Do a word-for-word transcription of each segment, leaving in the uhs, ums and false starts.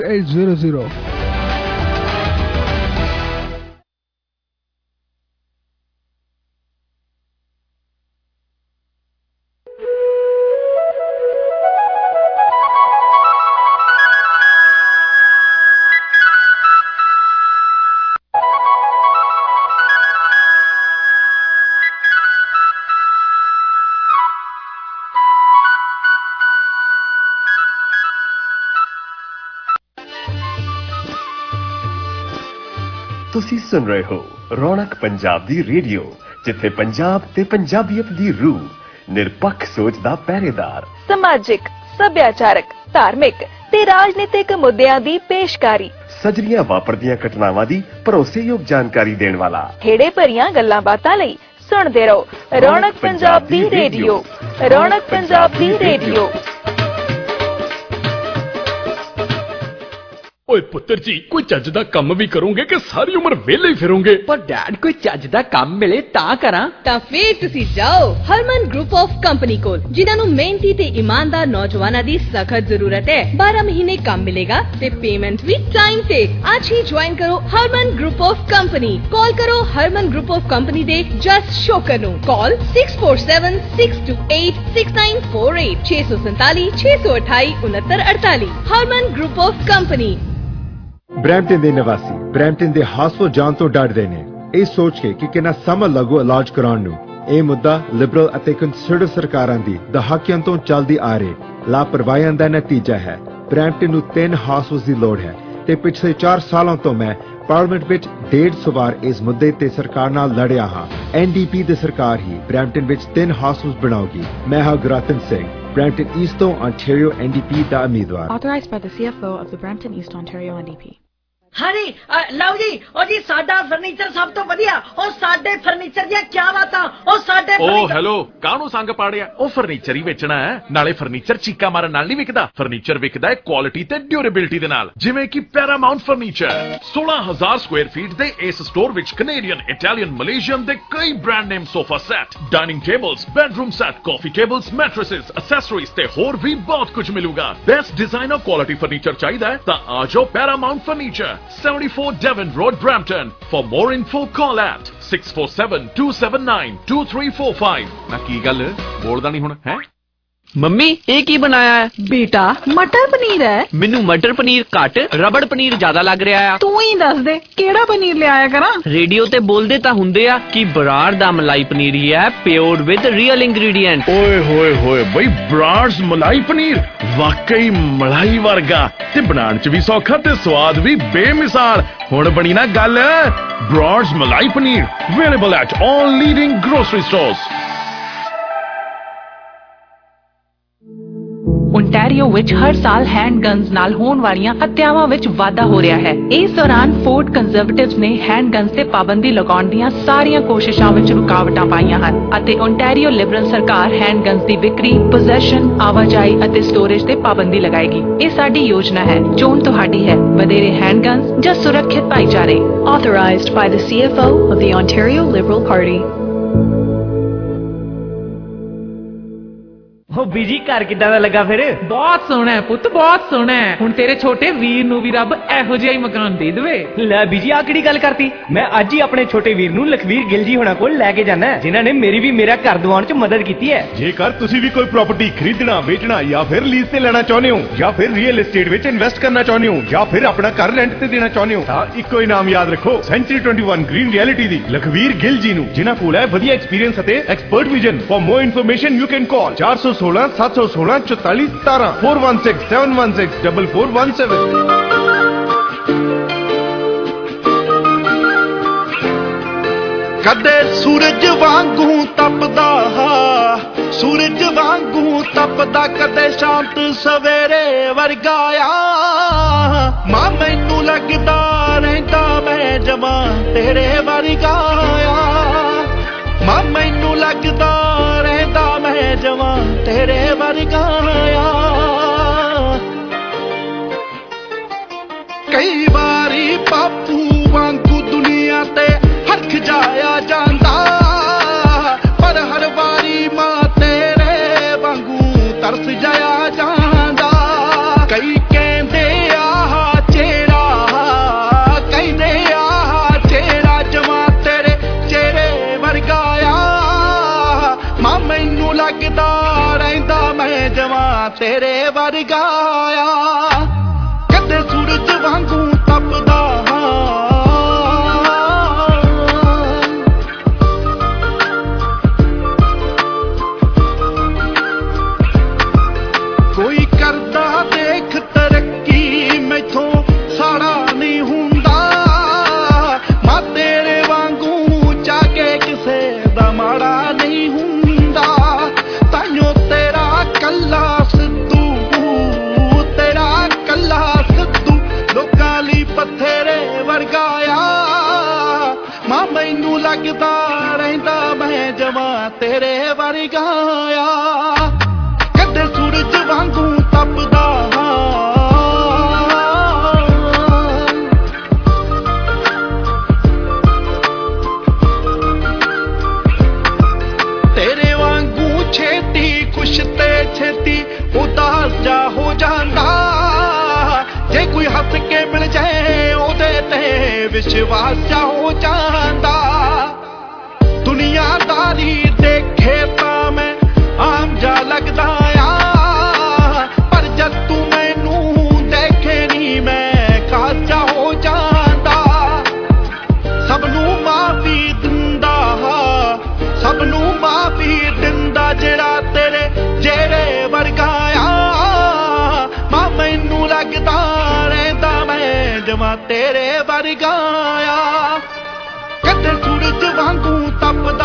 eight zero zero. ਤੁਸੀਂ ਸੁਣ ਰਹੇ ਹੋ ਰੌਣਕ ਪੰਜਾਬ ਦੀ ਰੇਡੀਓ, ਜਿੱਥੇ ਪੰਜਾਬ ਤੇ ਪੰਜਾਬੀਅਤ ਦੀ ਰੂਹ, ਨਿਰਪੱਖ ਸੋਚ ਦਾ ਪਹਿਰੇਦਾਰ, ਸਮਾਜਿਕ, ਸੱਭਿਆਚਾਰਕ, ਧਾਰਮਿਕ ਤੇ ਰਾਜਨੀਤਿਕ ਮੁੱਦਿਆਂ ਦੀ ਪੇਸ਼ਕਾਰੀ, ਸਜਰੀਆਂ ਵਾਪਰਦੀਆਂ ਘਟਨਾਵਾਂ ਦੀ ਭਰੋਸੇਯੋਗ ਜਾਣਕਾਰੀ ਦੇਣ ਵਾਲਾ, ਖੇੜੇ ਭਰੀਆਂ ਗੱਲਾਂ ਬਾਤਾਂ ਲਈ ਸੁਣਦੇ ਰਹੋ ਰੌਣਕ ਪੰਜਾਬ ਦੀ ਰੇਡੀਓ। ਰੌਣਕ ਪੰਜਾਬ ਦੀ ਰੇਡੀਓ। ਓਏ ਪੁੱਤਰ ਜੀ, ਕੋਈ ਚੱਜ ਦਾ ਕੰਮ ਵੀ ਕਰੋਗੇ ਕਿ ਸਾਰੀ ਉਮਰ ਵਿਹਲੇ ਹੀ ਫਿਰੋਗੇ? ਪਰ ਡੈਡ, ਕੋਈ ਚੱਜ ਦਾ ਕੰਮ ਮਿਲੇ ਤਾਂ ਕਰਾਂ। ਤਾਂ ਫੇਰ ਤੁਸੀਂ ਜਾਓ ਹਰਮਨ ਗਰੁੱਪ ਆਫ ਕੰਪਨੀ ਕੋਲ, ਜਿਨ੍ਹਾਂ ਨੂੰ ਮਿਹਨਤੀ ਤੇ ਇਮਾਨਦਾਰ ਨੌਜਵਾਨਾਂ ਦੀ ਸਖਤ ਜ਼ਰੂਰਤ ਹੈ। ਬਾਰਾਂ ਮਹੀਨੇ ਕੰਮ ਮਿਲੇਗਾ ਤੇ ਪੇਮੈਂਟ ਵੀ ਟਾਈਮ ਤੇ। ਅੱਜ ਹੀ ਜੁਆਇਨ ਕਰੋ Harman group of company. Call ਕਰੋ ਹਰਮਨ ਗਰੁੱਪ ਆਫ ਕੰਪਨੀ ਦੇ ਜਸ ਸ਼ੋਕਰ ਨੂੰ। ਕਾਲ six four seven six two eight six nine four eight ਛੇ ਸੌ ਸੰਤਾਲੀ ਛੇ ਸੌ ਅਠਾਈ ਉਨੱਤਰ ਅੜਤਾਲੀ। Harman group of company. Brampton ਦੇ ਨਿਵਾਸੀ ਬਰੈਂਪਟਨ ਦੇ ਹਾਸੋ ਜਾਣ ਤੋਂ ਡਰਦੇ ਨੇ, ਇਹ ਸੋਚ ਕੇ ਕਿ ਕਿੰਨਾ ਸਮਾਂ ਲੱਗੂ ਇਲਾਜ ਕਰਾਉਣ ਨੂੰ। ਇਹ ਮੁੱਦਾ ਲਿਬਰਲ ਅਤੇ ਕੰਸਰਵੇਟਿਵ ਸਰਕਾਰਾਂ ਦੀ ਦਹਾਕਿਆਂ ਤੋਂ ਚੱਲਦੀ ਆ ਰਹੀ ਲਾਪਰਵਾਹੀਆਂ ਦਾ ਨਤੀਜਾ ਹੈ। ਬਰੈਂਪਟਨ ਨੂੰ ਤਿੰਨ ਹਾਸਪਿਟਲਸ ਦੀ ਲੋੜ ਹੈ ਤੇ ਪਿਛਲੇ ਚਾਰ ਸਾਲਾਂ ਤੋਂ ਮੈਂ ਪਾਰਲੀਮੈਂਟ ਵਿੱਚ ਡੇਢ ਸੌ ਵਾਰ ਇਸ ਮੁੱਦੇ ਤੇ ਸਰਕਾਰ ਨਾਲ ਲੜਿਆ ਹਾਂ। ਐਨ ਡੀ ਪੀ ਦੀ ਸਰਕਾਰ ਹੀ ਬਰੈਂਪਟਨ ਵਿੱਚ ਤਿੰਨ ਹਾਸਪਿਟਲਸ ਬਣਾਉਗੀ। ਮੈਂ ਹਾਂ Gurratan Singh, Brampton East Ontario N D P ਦਾ ਉਮੀਦਵਾਰ। Authorized by the C F O of the Brampton East Ontario N D P। ਹਾਂਜੀ ਲਓ ਜੀ, ਉਹ ਜੀ ਸਾਡਾ ਫਰਨੀਚਰ ਸਭ ਤੋਂ ਵਧੀਆ। ਉਹ ਸਾਡੇ ਫਰਨੀਚਰ ਦੀਆਂ ਕੀ ਬਾਤਾਂ। ਉਹ ਸਾਡੇ ਓ ਹੈਲੋ, ਕਾਹਨੂੰ ਸੰਗ ਪਾੜਿਆ? ਉਹ ਫਰਨੀਚਰ ਹੀ ਵੇਚਣਾ ਹੈ, ਨਾਲੇ ਫਰਨੀਚਰ ਚੀਕਾ ਮਾਰਨ ਨਾਲ ਨਹੀਂ ਵਿਕਦਾ। ਫਰਨੀਚਰ ਵਿਕਦਾ ਹੈ ਕੁਆਲਿਟੀ ਤੇ ਡਿਊਰੇਬਿਲਟੀ ਦੇ ਨਾਲ, ਜਿਵੇਂ ਕਿ ਪੈਰਾਮਾਉਂਟ ਫਰਨੀਚਰ। ਸੋਲਾਂ ਹਜ਼ਾਰ ਸਕੁਆਇਰ ਫੀਟ ਦੇ ਇਸ ਸਟੋਰ ਵਿੱਚ ਕੈਨੇਡੀਅਨ, ਇਟਾਲੀਅਨ, ਮਲੇਸ਼ੀਅਨ ਦੇ ਕਈ brand name sofa set, dining tables, bedroom set, coffee tables, mattresses, accessories ਤੇ ਹੋਰ ਵੀ ਬਹੁਤ ਕੁਝ ਮਿਲੂਗਾ। ਬੈਸਟ ਡਿਜ਼ਾਈਨਰ ਕੁਆਲਿਟੀ ਫਰਨੀਚਰ ਚਾਹੀਦਾ ਹੈ ਤਾਂ ਆ ਜਾਓ Paramount furniture, seventy-four Devon Road, Brampton. For more info, call at six four seven two seven nine two three four five. ਨਾ ਕੀ ਗੱਲ ਬੋਲਦਾ ਨਹੀਂ ਹੁਣ ਹੈ? ਮੰਮੀ, ਇਹ ਕੀ ਬਣਾਇਆ ਹੈ? ਬੇਟਾ, ਮਟਰ ਪਨੀਰ ਹੈ। ਮੈਨੂੰ ਮਟਰ ਪਨੀਰ ਘੱਟ, ਰਬੜ ਪਨੀਰ ਜ਼ਿਆਦਾ ਲੱਗ ਰਿਹਾ ਆ। ਤੂੰ ਹੀ ਦੱਸ ਦੇ ਕਿਹੜਾ ਪਨੀਰ ਲਿਆਇਆ ਕਰਾਂ। ਰੇਡੀਓ ਤੇ ਬੋਲਦੇ ਤਾਂ ਹੁੰਦੇ ਆ ਕਿ ਬਰਾੜ ਦਾ ਮਲਾਈ ਪਨੀਰ ਹੀ ਹੈ, ਪਿਓਰ ਵਿਦ ਰੀਅਲ ਇੰਗਰੀਡੀਐਂਟ। ਓਏ ਹੋਏ ਹੋਏ ਬਈ, ਬਰਾੜਸ ਮਲਾਈ ਪਨੀਰ ਵਾਕਈ ਮਲਾਈ ਵਰਗਾ ਤੇ ਬਣਾਉਣ ਚ ਵੀ ਸੌਖਾ ਤੇ ਸਵਾਦ ਵੀ ਬੇਮਿਸਾਲ। ਹੁਣ ਬਣੀ ਨਾ ਗੱਲ। Brar's malai paneer available at all leading grocery stores. Ontario ਵਿੱਚ ਹਰ ਸਾਲ ਹੈਂਡਗਨਸ ਨਾਲ ਹੋਣ ਵਾਲੀਆਂ ਹੱਤਿਆਵਾਂ ਵਿੱਚ ਵਾਧਾ ਹੋ ਰਿਹਾ ਹੈ। ਇਸ ਦੌਰਾਨ ਫੋਰਡ ਕੰਜ਼ਰਵੇਟਿਵਸ ਨੇ ਹੈਂਡਗਨਸ ਤੇ ਪਾਬੰਦੀ ਲਗਾਉਣ ਦੀਆਂ ਸਾਰੀਆਂ ਕੋਸ਼ਿਸ਼ਾਂ ਵਿੱਚ ਰੁਕਾਵਟਾਂ ਪਾਈਆਂ ਹਨ ਅਤੇ ਓਨਟਾਰੀਓ ਲਿਬਰਲ ਸਰਕਾਰ ਹੈਂਡਗਨਸ ਦੀ ਵਿਕਰੀ, ਪੋਜੈਸ਼ਨ, ਆਵਾਜਾਈ ਅਤੇ ਸਟੋਰੇਜ ਤੇ ਪਾਬੰਦੀ ਲਗਾਏਗੀ। ਇਹ ਸਾਡੀ ਯੋਜਨਾ ਹੈ। ਚੋਣ ਤੁਹਾਡੀ ਹੈ। ਵਧੇਰੇ ਹੈਂਡਗਨਸ ਜਾਂ ਸੁਰੱਖਿਅਤ ਭਾਈਚਾਰੇ। Authorized by the C F O of the Ontario Liberal Party। ਉਹ ਬੀਜੀ ਘਰ ਕਿੱਦਾਂ ਦਾ ਲੱਗਾ ਫਿਰ? ਬਹੁਤ ਸੋਹਣਾ ਹੈ ਪੁੱਤ, ਬਹੁਤ ਸੋਹਣਾ ਹੈ। ਹੁਣ ਤੇਰੇ ਛੋਟੇ ਵੀਰ ਨੂੰ ਵੀ ਰੱਬ ਇਹੋ ਜਿਹਾ ਹੀ ਮਕਾਨ ਦੇ ਦੇਵੇ। ਲੈ ਬੀਜੀ, ਆ ਕਿਹੜੀ ਗੱਲ ਕਰਤੀ? ਮੈਂ ਅੱਜ ਹੀ ਆਪਣੇ ਛੋਟੇ ਵੀਰ ਨੂੰ ਲਖਵੀਰ ਗਿੱਲ ਜੀ ਹੋਣਾ ਕੋਲ ਲੈ ਕੇ ਜਾਣਾ, ਜਿਨ੍ਹਾਂ ਨੇ ਮੇਰੀ ਵੀ ਮੇਰਾ ਘਰ ਦਿਵਾਉਣ ਚ ਮਦਦ ਕੀਤੀ ਹੈ। ਜੇਕਰ ਤੁਸੀਂ ਵੀ ਕੋਈ ਪ੍ਰਾਪਰਟੀ ਖਰੀਦਣਾ, ਵੇਚਣਾ ਜਾਂ ਫਿਰ ਲੀਜ਼ ਤੇ ਲੈਣਾ ਚਾਹੁੰਦੇ ਹੋ, ਜਾਂ ਫਿਰ ਰੀਅਲ ਏਸਟੇਟ ਵਿੱਚ ਇਨਵੈਸਟ ਕਰਨਾ ਚਾਹੁੰਦੇ ਹੋ, ਜਾਂ ਫਿਰ ਆਪਣਾ ਘਰ ਰੈਂਟ ਤੇ ਦੇਣਾ ਚਾਹੁੰਦੇ ਹੋ, ਤਾਂ ਇੱਕੋ ਹੀ ਨਾਮ ਯਾਦ ਰੱਖੋ, ਸੈਂਚਰੀ ਇਕੱਤੀ ਗ੍ਰੀਨ ਰਿਐਲਿਟੀ ਦੀ ਲਖਵੀਰ ਗਿੱਲ ਜੀ ਨੂੰ, ਜਿਨ੍ਹਾਂ ਕੋਲ ਹੈ ਵਧੀਆ ਐਕਸਪੀਰੀਅੰਸ ਅਤੇ expert vision. For more information you can call ਚਾਰ ਸੌ ਸੋਲਾਂ ਸੱਤ ਸੌ ਸੋਲਾਂ ਚੌਤਾਲੀ ਸਤਾਰਾਂ four one six seven one six four four one seven। ਕਦੇ ਸੂਰਜ ਵਾਂਗੂ ਤਪਦਾ, ਸੂਰਜ ਵਾਂਗੂ ਤਪਦਾ, ਕਦੇ ਸ਼ਾਂਤ ਸਵੇਰੇ ਵਰਗਾ ਆ। ਮਾਂ ਮੈਨੂੰ ਲੱਗਦਾ ਰਹਿੰਦਾ ਮੈਂ ਜਮਾਂ ਤੇਰੇ ਵਰਗਾ ਆ। ਮਾਂ ਮੈਨੂੰ ਲੱਗਦਾ ਰਹਿੰਦਾ ਮੈਂ ਜਮਾਂ ਤੇਰੇ ਵਰਗਾ ਆ। ਕਈ ਵਾਰੀ ਬਾਪੂ ਵਾਂਗੂ ਦੁਨੀਆ ਤੇ ਹਰਖ ਜਾਇਆ ਜਾਂਦਾ, ਪਰ ਹਰ ਵਾਰੀ ਮਾਂ ਤੇਰੇ ਵਾਂਗੂ ਤਰਸ ਜਾਇਆ ਜਾਂਦਾ। ਕਈ ਕਹਿੰਦੇ ਆਹ ਵਰਗਾਇਆ ਕਦੇ ਸੂਰਜ ਵਾਂਗੂ ਤਪਦਾ ਕੋਈ ਕਰਦਾ ਦੇਖ ਤਰੱਕੀ ਮੈਥੋਂ ਸਾੜਾ ਨਹੀਂ ਹੁੰਦਾ ਮੈਂ ਤੇਰੇ ਵਾਂਗੂ ਚਾਕੇ ਕਿਸੇ ਦਾ ਮਾੜਾ ਨਹੀਂ ਹੁੰਦਾ ਤਾਈਓ ਤੇਰਾ ਕੱਲਾ ਸਿੱਧੂ ਤੇਰਾ ਕੱਲਾ ਸਿੱਧੂ ਲੋਕਾਂ ਲਈ ਪੱਥਰੇ ਵਰਗਾਇਆ ਮਾਂ ਮੈਨੂੰ ਲੱਗਦਾ ਰਹਿੰਦਾ ਮੈਂ ਜਵਾਂ ਤੇਰੇ ਵਰਗਾਇਆ ਕਦੇ ਸੂਰਜ ਵਾਂਗੂ ਤਪਦਾ ਤੇਰੇ ਵਾਂਗੂ ਛੇਤੀ ਖੁਸ਼ ਤੇ ਛੇਤੀ ਉਦਾਸ ਜਾ ਹੋ ਜਾਂਦਾ ਜੇ ਕੋਈ ਹੱਸ ਕੇ ਮਿਲ ਜਾਏ ਉਹਦੇ ਤੇ ਵਿਸ਼ਵਾਸ ਜਾ ਹੋ ਜਾਂਦਾ ਦੁਨੀਆਦਾਰੀ ਦੇਖੇ ਤਾਂ ਮੈਂ ਆਮ ਜਾ ਲੱਗਦਾ ਆ ਪਰ ਜਦ ਤੂੰ ਮੈਨੂੰ ਦੇਖੇ ਨਹੀਂ ਮੈਂ ਖਾਸ ਜਾ ਹੋ ਜਾਂਦਾ ਸਭ ਨੂੰ ਮਾਫੀ ਦਿੰਦਾ ਸਭ ਨੂੰ ਮਾਫੀ ਦਿੰਦਾ ਜਿਹੜਾ ਤੇਰੇ ਜਿਹੜੇ ਵਰਗਾਇਆ ਮਾਂ ਮੈਨੂੰ ਲੱਗਦਾ ਰਹਿੰਦਾ ਮੈਂ ਜਮਾਂ ਤੇਰੇ ਵਰਗਾਇਆ ਕਦੇ ਸੂਰਜ ਵਾਂਗੂ ਤਪਦਾ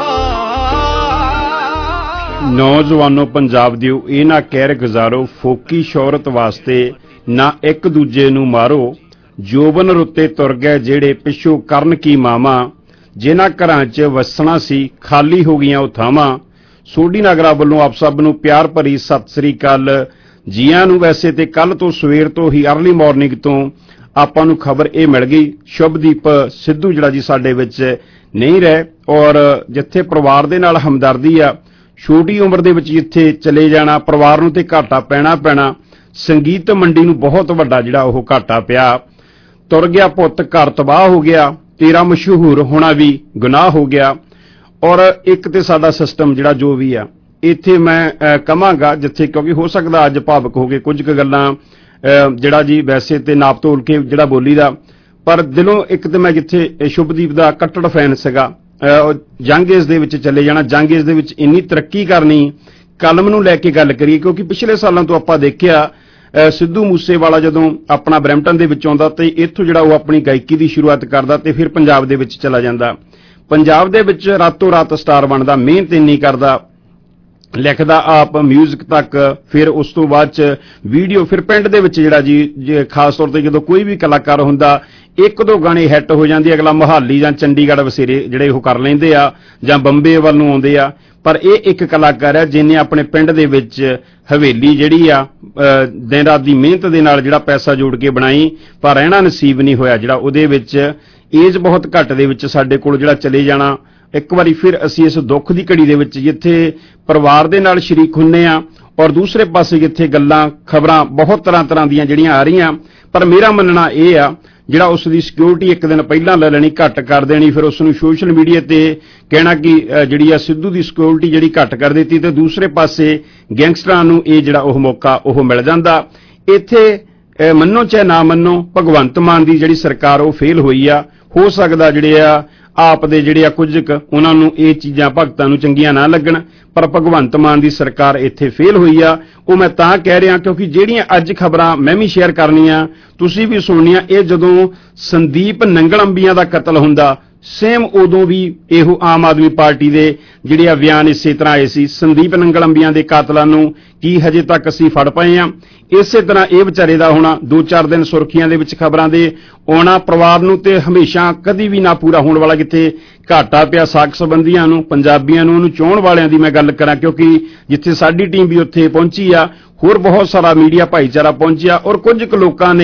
ਨੌਜਵਾਨੋ ਪੰਜਾਬ ਦਿਓ ਇਹ ਨਾ ਕਹਿਰ ਗੁਜ਼ਾਰੋ ਫੋਕੀ ਸ਼ੌਹਰਤ ਵਾਸਤੇ ਨਾ ਇੱਕ ਦੂਜੇ ਨੂੰ ਮਾਰੋ ਜੋਬਨ ਰੁੱਤੇ ਤੁਰ ਗਏ ਜਿਹੜੇ ਪਿੱਛੋਂ ਕਰਨ ਕੀ ਮਾਵਾਂ ਜਿਨ੍ਹਾਂ ਘਰਾਂ 'ਚ ਵਸਣਾ ਸੀ ਖਾਲੀ ਹੋ ਗਈਆਂ ਉਹ ਥਾਵਾਂ ਸੋਢੀ ਨਗਰਾ ਵੱਲੋਂ ਆਪ ਸਭ ਨੂੰ ਪਿਆਰ ਭਰੀ ਸਤਿ ਸ੍ਰੀ ਅਕਾਲ ਜੀਆਂ ਨੂੰ। ਵੈਸੇ ਤੇ ਕੱਲ ਤੋਂ ਸਵੇਰ ਤੋਂ ਹੀ ਅਰਲੀ ਮਾਰਨਿੰਗ ਤੋਂ ਆਪਾਂ ਨੂੰ ਖਬਰ ਇਹ ਮਿਲ ਗਈ ਸ਼ੁਭਦੀਪ ਸਿੱਧੂ ਜਿਹੜਾ ਜੀ ਸਾਡੇ ਵਿੱਚ ਨਹੀਂ ਰਹੇ ਔਰ ਜਿੱਥੇ ਪਰਿਵਾਰ ਦੇ ਨਾਲ ਹਮਦਰਦੀ ਆ ਛੋਟੀ ਉਮਰ ਦੇ ਵਿੱਚ ਜਿੱਥੇ ਚਲੇ ਜਾਣਾ ਪਰਿਵਾਰ ਨੂੰ ਤੇ ਘਾਟਾ ਪੈਣਾ ਪੈਣਾ ਸੰਗੀਤ ਮੰਡੀ ਨੂੰ ਬਹੁਤ ਵੱਡਾ ਜਿਹੜਾ ਉਹ ਘਾਟਾ ਪਿਆ ਤੁਰ ਗਿਆ ਪੁੱਤ ਘਰ ਤਬਾਹ ਹੋ ਗਿਆ ਤੇਰਾ ਮਸ਼ਹੂਰ ਹੋਣਾ ਵੀ ਗੁਨਾਹ ਹੋ ਗਿਆ ਔਰ ਇੱਕ ਤੇ ਸਾਡਾ ਸਿਸਟਮ ਜਿਹੜਾ ਜੋ ਵੀ ਆ ਇੱਥੇ ਮੈਂ ਕਹਾਂਗਾ ਜਿੱਥੇ ਕਿਉਂਕਿ ਹੋ ਸਕਦਾ ਅੱਜ ਭਾਵਕ ਹੋ ਕੇ ਕੁਝ ਕੁ ਗੱਲਾਂ ਜਿਹੜਾ ਜੀ ਵੈਸੇ ਤੇ ਨਾਪ ਤੋਲ ਕੇ ਜਿਹੜਾ ਬੋਲੀ ਦਾ ਪਰ ਦਿਲੋਂ ਇੱਕ ਤੇ ਮੈਂ ਜਿੱਥੇ ਸ਼ੁਭਦੀਪ ਦਾ ਕੱਟੜ ਫੈਨ ਸੀਗਾ ਜੰਗ ਇਸ ਦੇ ਵਿੱਚ ਚਲੇ ਜਾਣਾ ਜੰਗ ਇਸ ਦੇ ਵਿੱਚ ਇੰਨੀ ਤਰੱਕੀ ਕਰਨੀ ਕਲਮ ਨੂੰ ਲੈ ਕੇ ਗੱਲ ਕਰੀਏ ਕਿਉਂਕਿ ਪਿਛਲੇ ਸਾਲਾਂ ਤੋਂ ਆਪਾਂ ਦੇਖਿਆ ਸਿੱਧੂ ਮੂਸੇਵਾਲਾ ਜਦੋਂ ਆਪਣਾ ਬਰੈਂਪਟਨ ਦੇ ਵਿੱਚ ਆਉਂਦਾ ਤੇ ਇੱਥੋਂ ਜਿਹੜਾ ਉਹ ਆਪਣੀ ਗਾਇਕੀ ਦੀ ਸ਼ੁਰੂਆਤ ਕਰਦਾ ਤੇ ਫਿਰ ਪੰਜਾਬ ਦੇ ਵਿੱਚ ਚਲਾ ਜਾਂਦਾ ਪੰਜਾਬ ਦੇ ਵਿੱਚ ਰਾਤੋਂ ਰਾਤ ਸਟਾਰ ਬਣਦਾ ਮਿਹਨਤ ਇੰਨੀ ਕਰਦਾ ਲਿਖਦਾ ਆਪ ਮਿਊਜ਼ਿਕ ਤੱਕ ਫਿਰ ਉਸ ਤੋਂ ਬਾਅਦ ਚ ਵੀਡੀਓ ਫਿਰ ਪਿੰਡ ਦੇ ਵਿੱਚ ਜਿਹੜਾ ਜੀ ਖਾਸ ਤੌਰ ਤੇ ਜਦੋਂ ਕੋਈ ਵੀ ਕਲਾਕਾਰ ਹੁੰਦਾ ਇੱਕ ਦੋ ਗਾਣੇ ਹਿੱਟ ਹੋ ਜਾਂਦੇ ਅਗਲਾ ਮੁਹਾਲੀ ਜਾਂ ਚੰਡੀਗੜ੍ਹ ਵਸੇਰੇ ਜਿਹੜੇ ਉਹ ਕਰ ਲੈਂਦੇ ਆ ਜਾਂ ਬੰਬੇ ਵੱਲ ਨੂੰ ਆਉਂਦੇ ਆ ਪਰ ਇਹ ਇੱਕ ਕਲਾਕਾਰ ਹੈ ਜਿਹਨੇ ਆਪਣੇ ਪਿੰਡ ਦੇ ਵਿੱਚ ਹਵੇਲੀ ਜਿਹੜੀ ਆ ਦਿਨ ਰਾਤ ਦੀ ਮਿਹਨਤ ਦੇ ਨਾਲ ਜਿਹੜਾ ਪੈਸਾ ਜੋੜ ਕੇ ਬਣਾਈ ਪਰ ਰਹਿਣਾ ਨਸੀਬ ਨਹੀਂ ਹੋਇਆ ਜਿਹੜਾ ਉਹਦੇ ਵਿੱਚ ਏਜ ਬਹੁਤ ਘੱਟ ਦੇ ਵਿੱਚ ਸਾਡੇ ਕੋਲ ਜਿਹੜਾ ਚਲੇ ਜਾਣਾ ਇੱਕ ਵਾਰੀ ਫਿਰ ਅਸੀਂ ਇਸ ਦੁੱਖ ਦੀ ਘੜੀ ਦੇ ਵਿੱਚ ਜਿੱਥੇ ਪਰਿਵਾਰ ਦੇ ਨਾਲ ਸ਼ਰੀਕ ਹੁੰਨੇ ਆ ਔਰ ਦੂਸਰੇ ਪਾਸੇ ਜਿੱਥੇ ਗੱਲਾਂ ਖਬਰਾਂ ਬਹੁਤ ਤਰ੍ਹਾਂ ਤਰ੍ਹਾਂ ਦੀਆਂ ਜਿਹੜੀਆਂ ਆ ਰਹੀਆਂ ਪਰ ਮੇਰਾ ਮੰਨਣਾ ਇਹ ਆ ਜਿਹੜਾ ਉਸ ਦੀ ਸਿਕਿਉਰਿਟੀ ਇੱਕ ਦਿਨ ਪਹਿਲਾਂ ਲੈ ਲੈਣੀ ਘੱਟ ਕਰ ਦੇਣੀ ਫਿਰ ਉਸ ਨੂੰ ਸੋਸ਼ਲ ਮੀਡੀਆ ਤੇ ਕਹਿਣਾ ਕਿ ਜਿਹੜੀ ਆ ਸਿੱਧੂ ਦੀ ਸਿਕਿਉਰਿਟੀ ਜਿਹੜੀ ਘੱਟ ਕਰ ਦਿੱਤੀ ਤੇ ਦੂਸਰੇ ਪਾਸੇ ਗੈਂਗਸਟਰਾਂ ਨੂੰ ਇਹ ਜਿਹੜਾ ਉਹ ਮੌਕਾ ਉਹ ਮਿਲ ਜਾਂਦਾ ਇੱਥੇ ਮੰਨੋ ਚਾਹੇ ਨਾ ਮੰਨੋ ਭਗਵੰਤ ਮਾਨ ਦੀ ਜਿਹੜੀ ਸਰਕਾਰ ਉਹ ਫੇਲ ਹੋਈ ਆ ਹੋ ਸਕਦਾ ਜਿਹੜੇ ਆ ਆਪ ਦੇ ਜਿਹੜੇ ਆ ਕੁਝ ਕੁ ਉਹਨਾਂ ਨੂੰ ਇਹ ਚੀਜ਼ਾਂ ਭਗਤਾਂ ਨੂੰ ਚੰਗੀਆਂ ਨਾ ਲੱਗਣ ਪਰ ਭਗਵੰਤ ਮਾਨ ਦੀ ਸਰਕਾਰ ਇੱਥੇ ਫੇਲ ਹੋਈ ਆ ਉਹ ਮੈਂ ਤਾਂ ਕਹਿ ਰਿਹਾ ਕਿਉਂਕਿ ਜਿਹੜੀਆਂ ਅੱਜ ਖਬਰਾਂ ਮੈਂ ਵੀ ਸ਼ੇਅਰ ਕਰਨੀਆਂ ਤੁਸੀਂ ਵੀ ਸੁਣਨੀਆਂ ਇਹ ਜਦੋਂ ਸੰਦੀਪ ਨੰਗਲ ਅੰਬੀਆਂ ਦਾ ਕਤਲ ਹੁੰਦਾ ਸੇਮ ਉਦੋਂ ਵੀ ਇਹੋ ਆਮ ਆਦਮੀ ਪਾਰਟੀ ਦੇ ਜਿਹੜੇ ਆ ਬਿਆਨ ਇਸੇ ਤਰ੍ਹਾਂ ਆਏ ਸੀ ਸੰਦੀਪ ਨੰਗਲ ਅੰਬੀਆਂ ਦੇ ਕਾਤਲਾਂ ਨੂੰ ਕੀ ਹਜੇ ਤੱਕ ਅਸੀਂ ਫੜ ਪਏ ਆ ਇਸੇ ਤਰ੍ਹਾਂ ਇਹ ਵਿਚਾਰੇ ਦਾ ਹੋਣਾ ਦੋ ਚਾਰ ਦਿਨ ਸੁਰਖੀਆਂ ਦੇ ਵਿੱਚ ਖਬਰਾਂ ਦੇ ਆਉਣਾ ਪਰਿਵਾਰ ਨੂੰ ਤੇ ਹਮੇਸ਼ਾ ਕਦੀ ਵੀ ਨਾ ਪੂਰਾ ਹੋਣ ਵਾਲਾ ਕਿਤੇ ਘਾਟਾ ਪਿਆ ਸਾਕ ਸੰਬੰਧੀਆਂ ਨੂੰ ਪੰਜਾਬੀਆਂ ਨੂੰ ਉਹਨੂੰ ਚਾਹਣ ਵਾਲਿਆਂ ਦੀ ਮੈਂ ਗੱਲ ਕਰਾਂ ਕਿਉਂਕਿ ਜਿੱਥੇ ਸਾਡੀ ਟੀਮ ਵੀ ਉੱਥੇ ਪਹੁੰਚੀ ਆ ਹੋਰ ਬਹੁਤ ਸਾਰਾ ਮੀਡੀਆ ਭਾਈਚਾਰਾ ਪਹੁੰਚਿਆ ਔਰ ਕੁਝ ਕੁ ਲੋਕਾਂ ਨੇ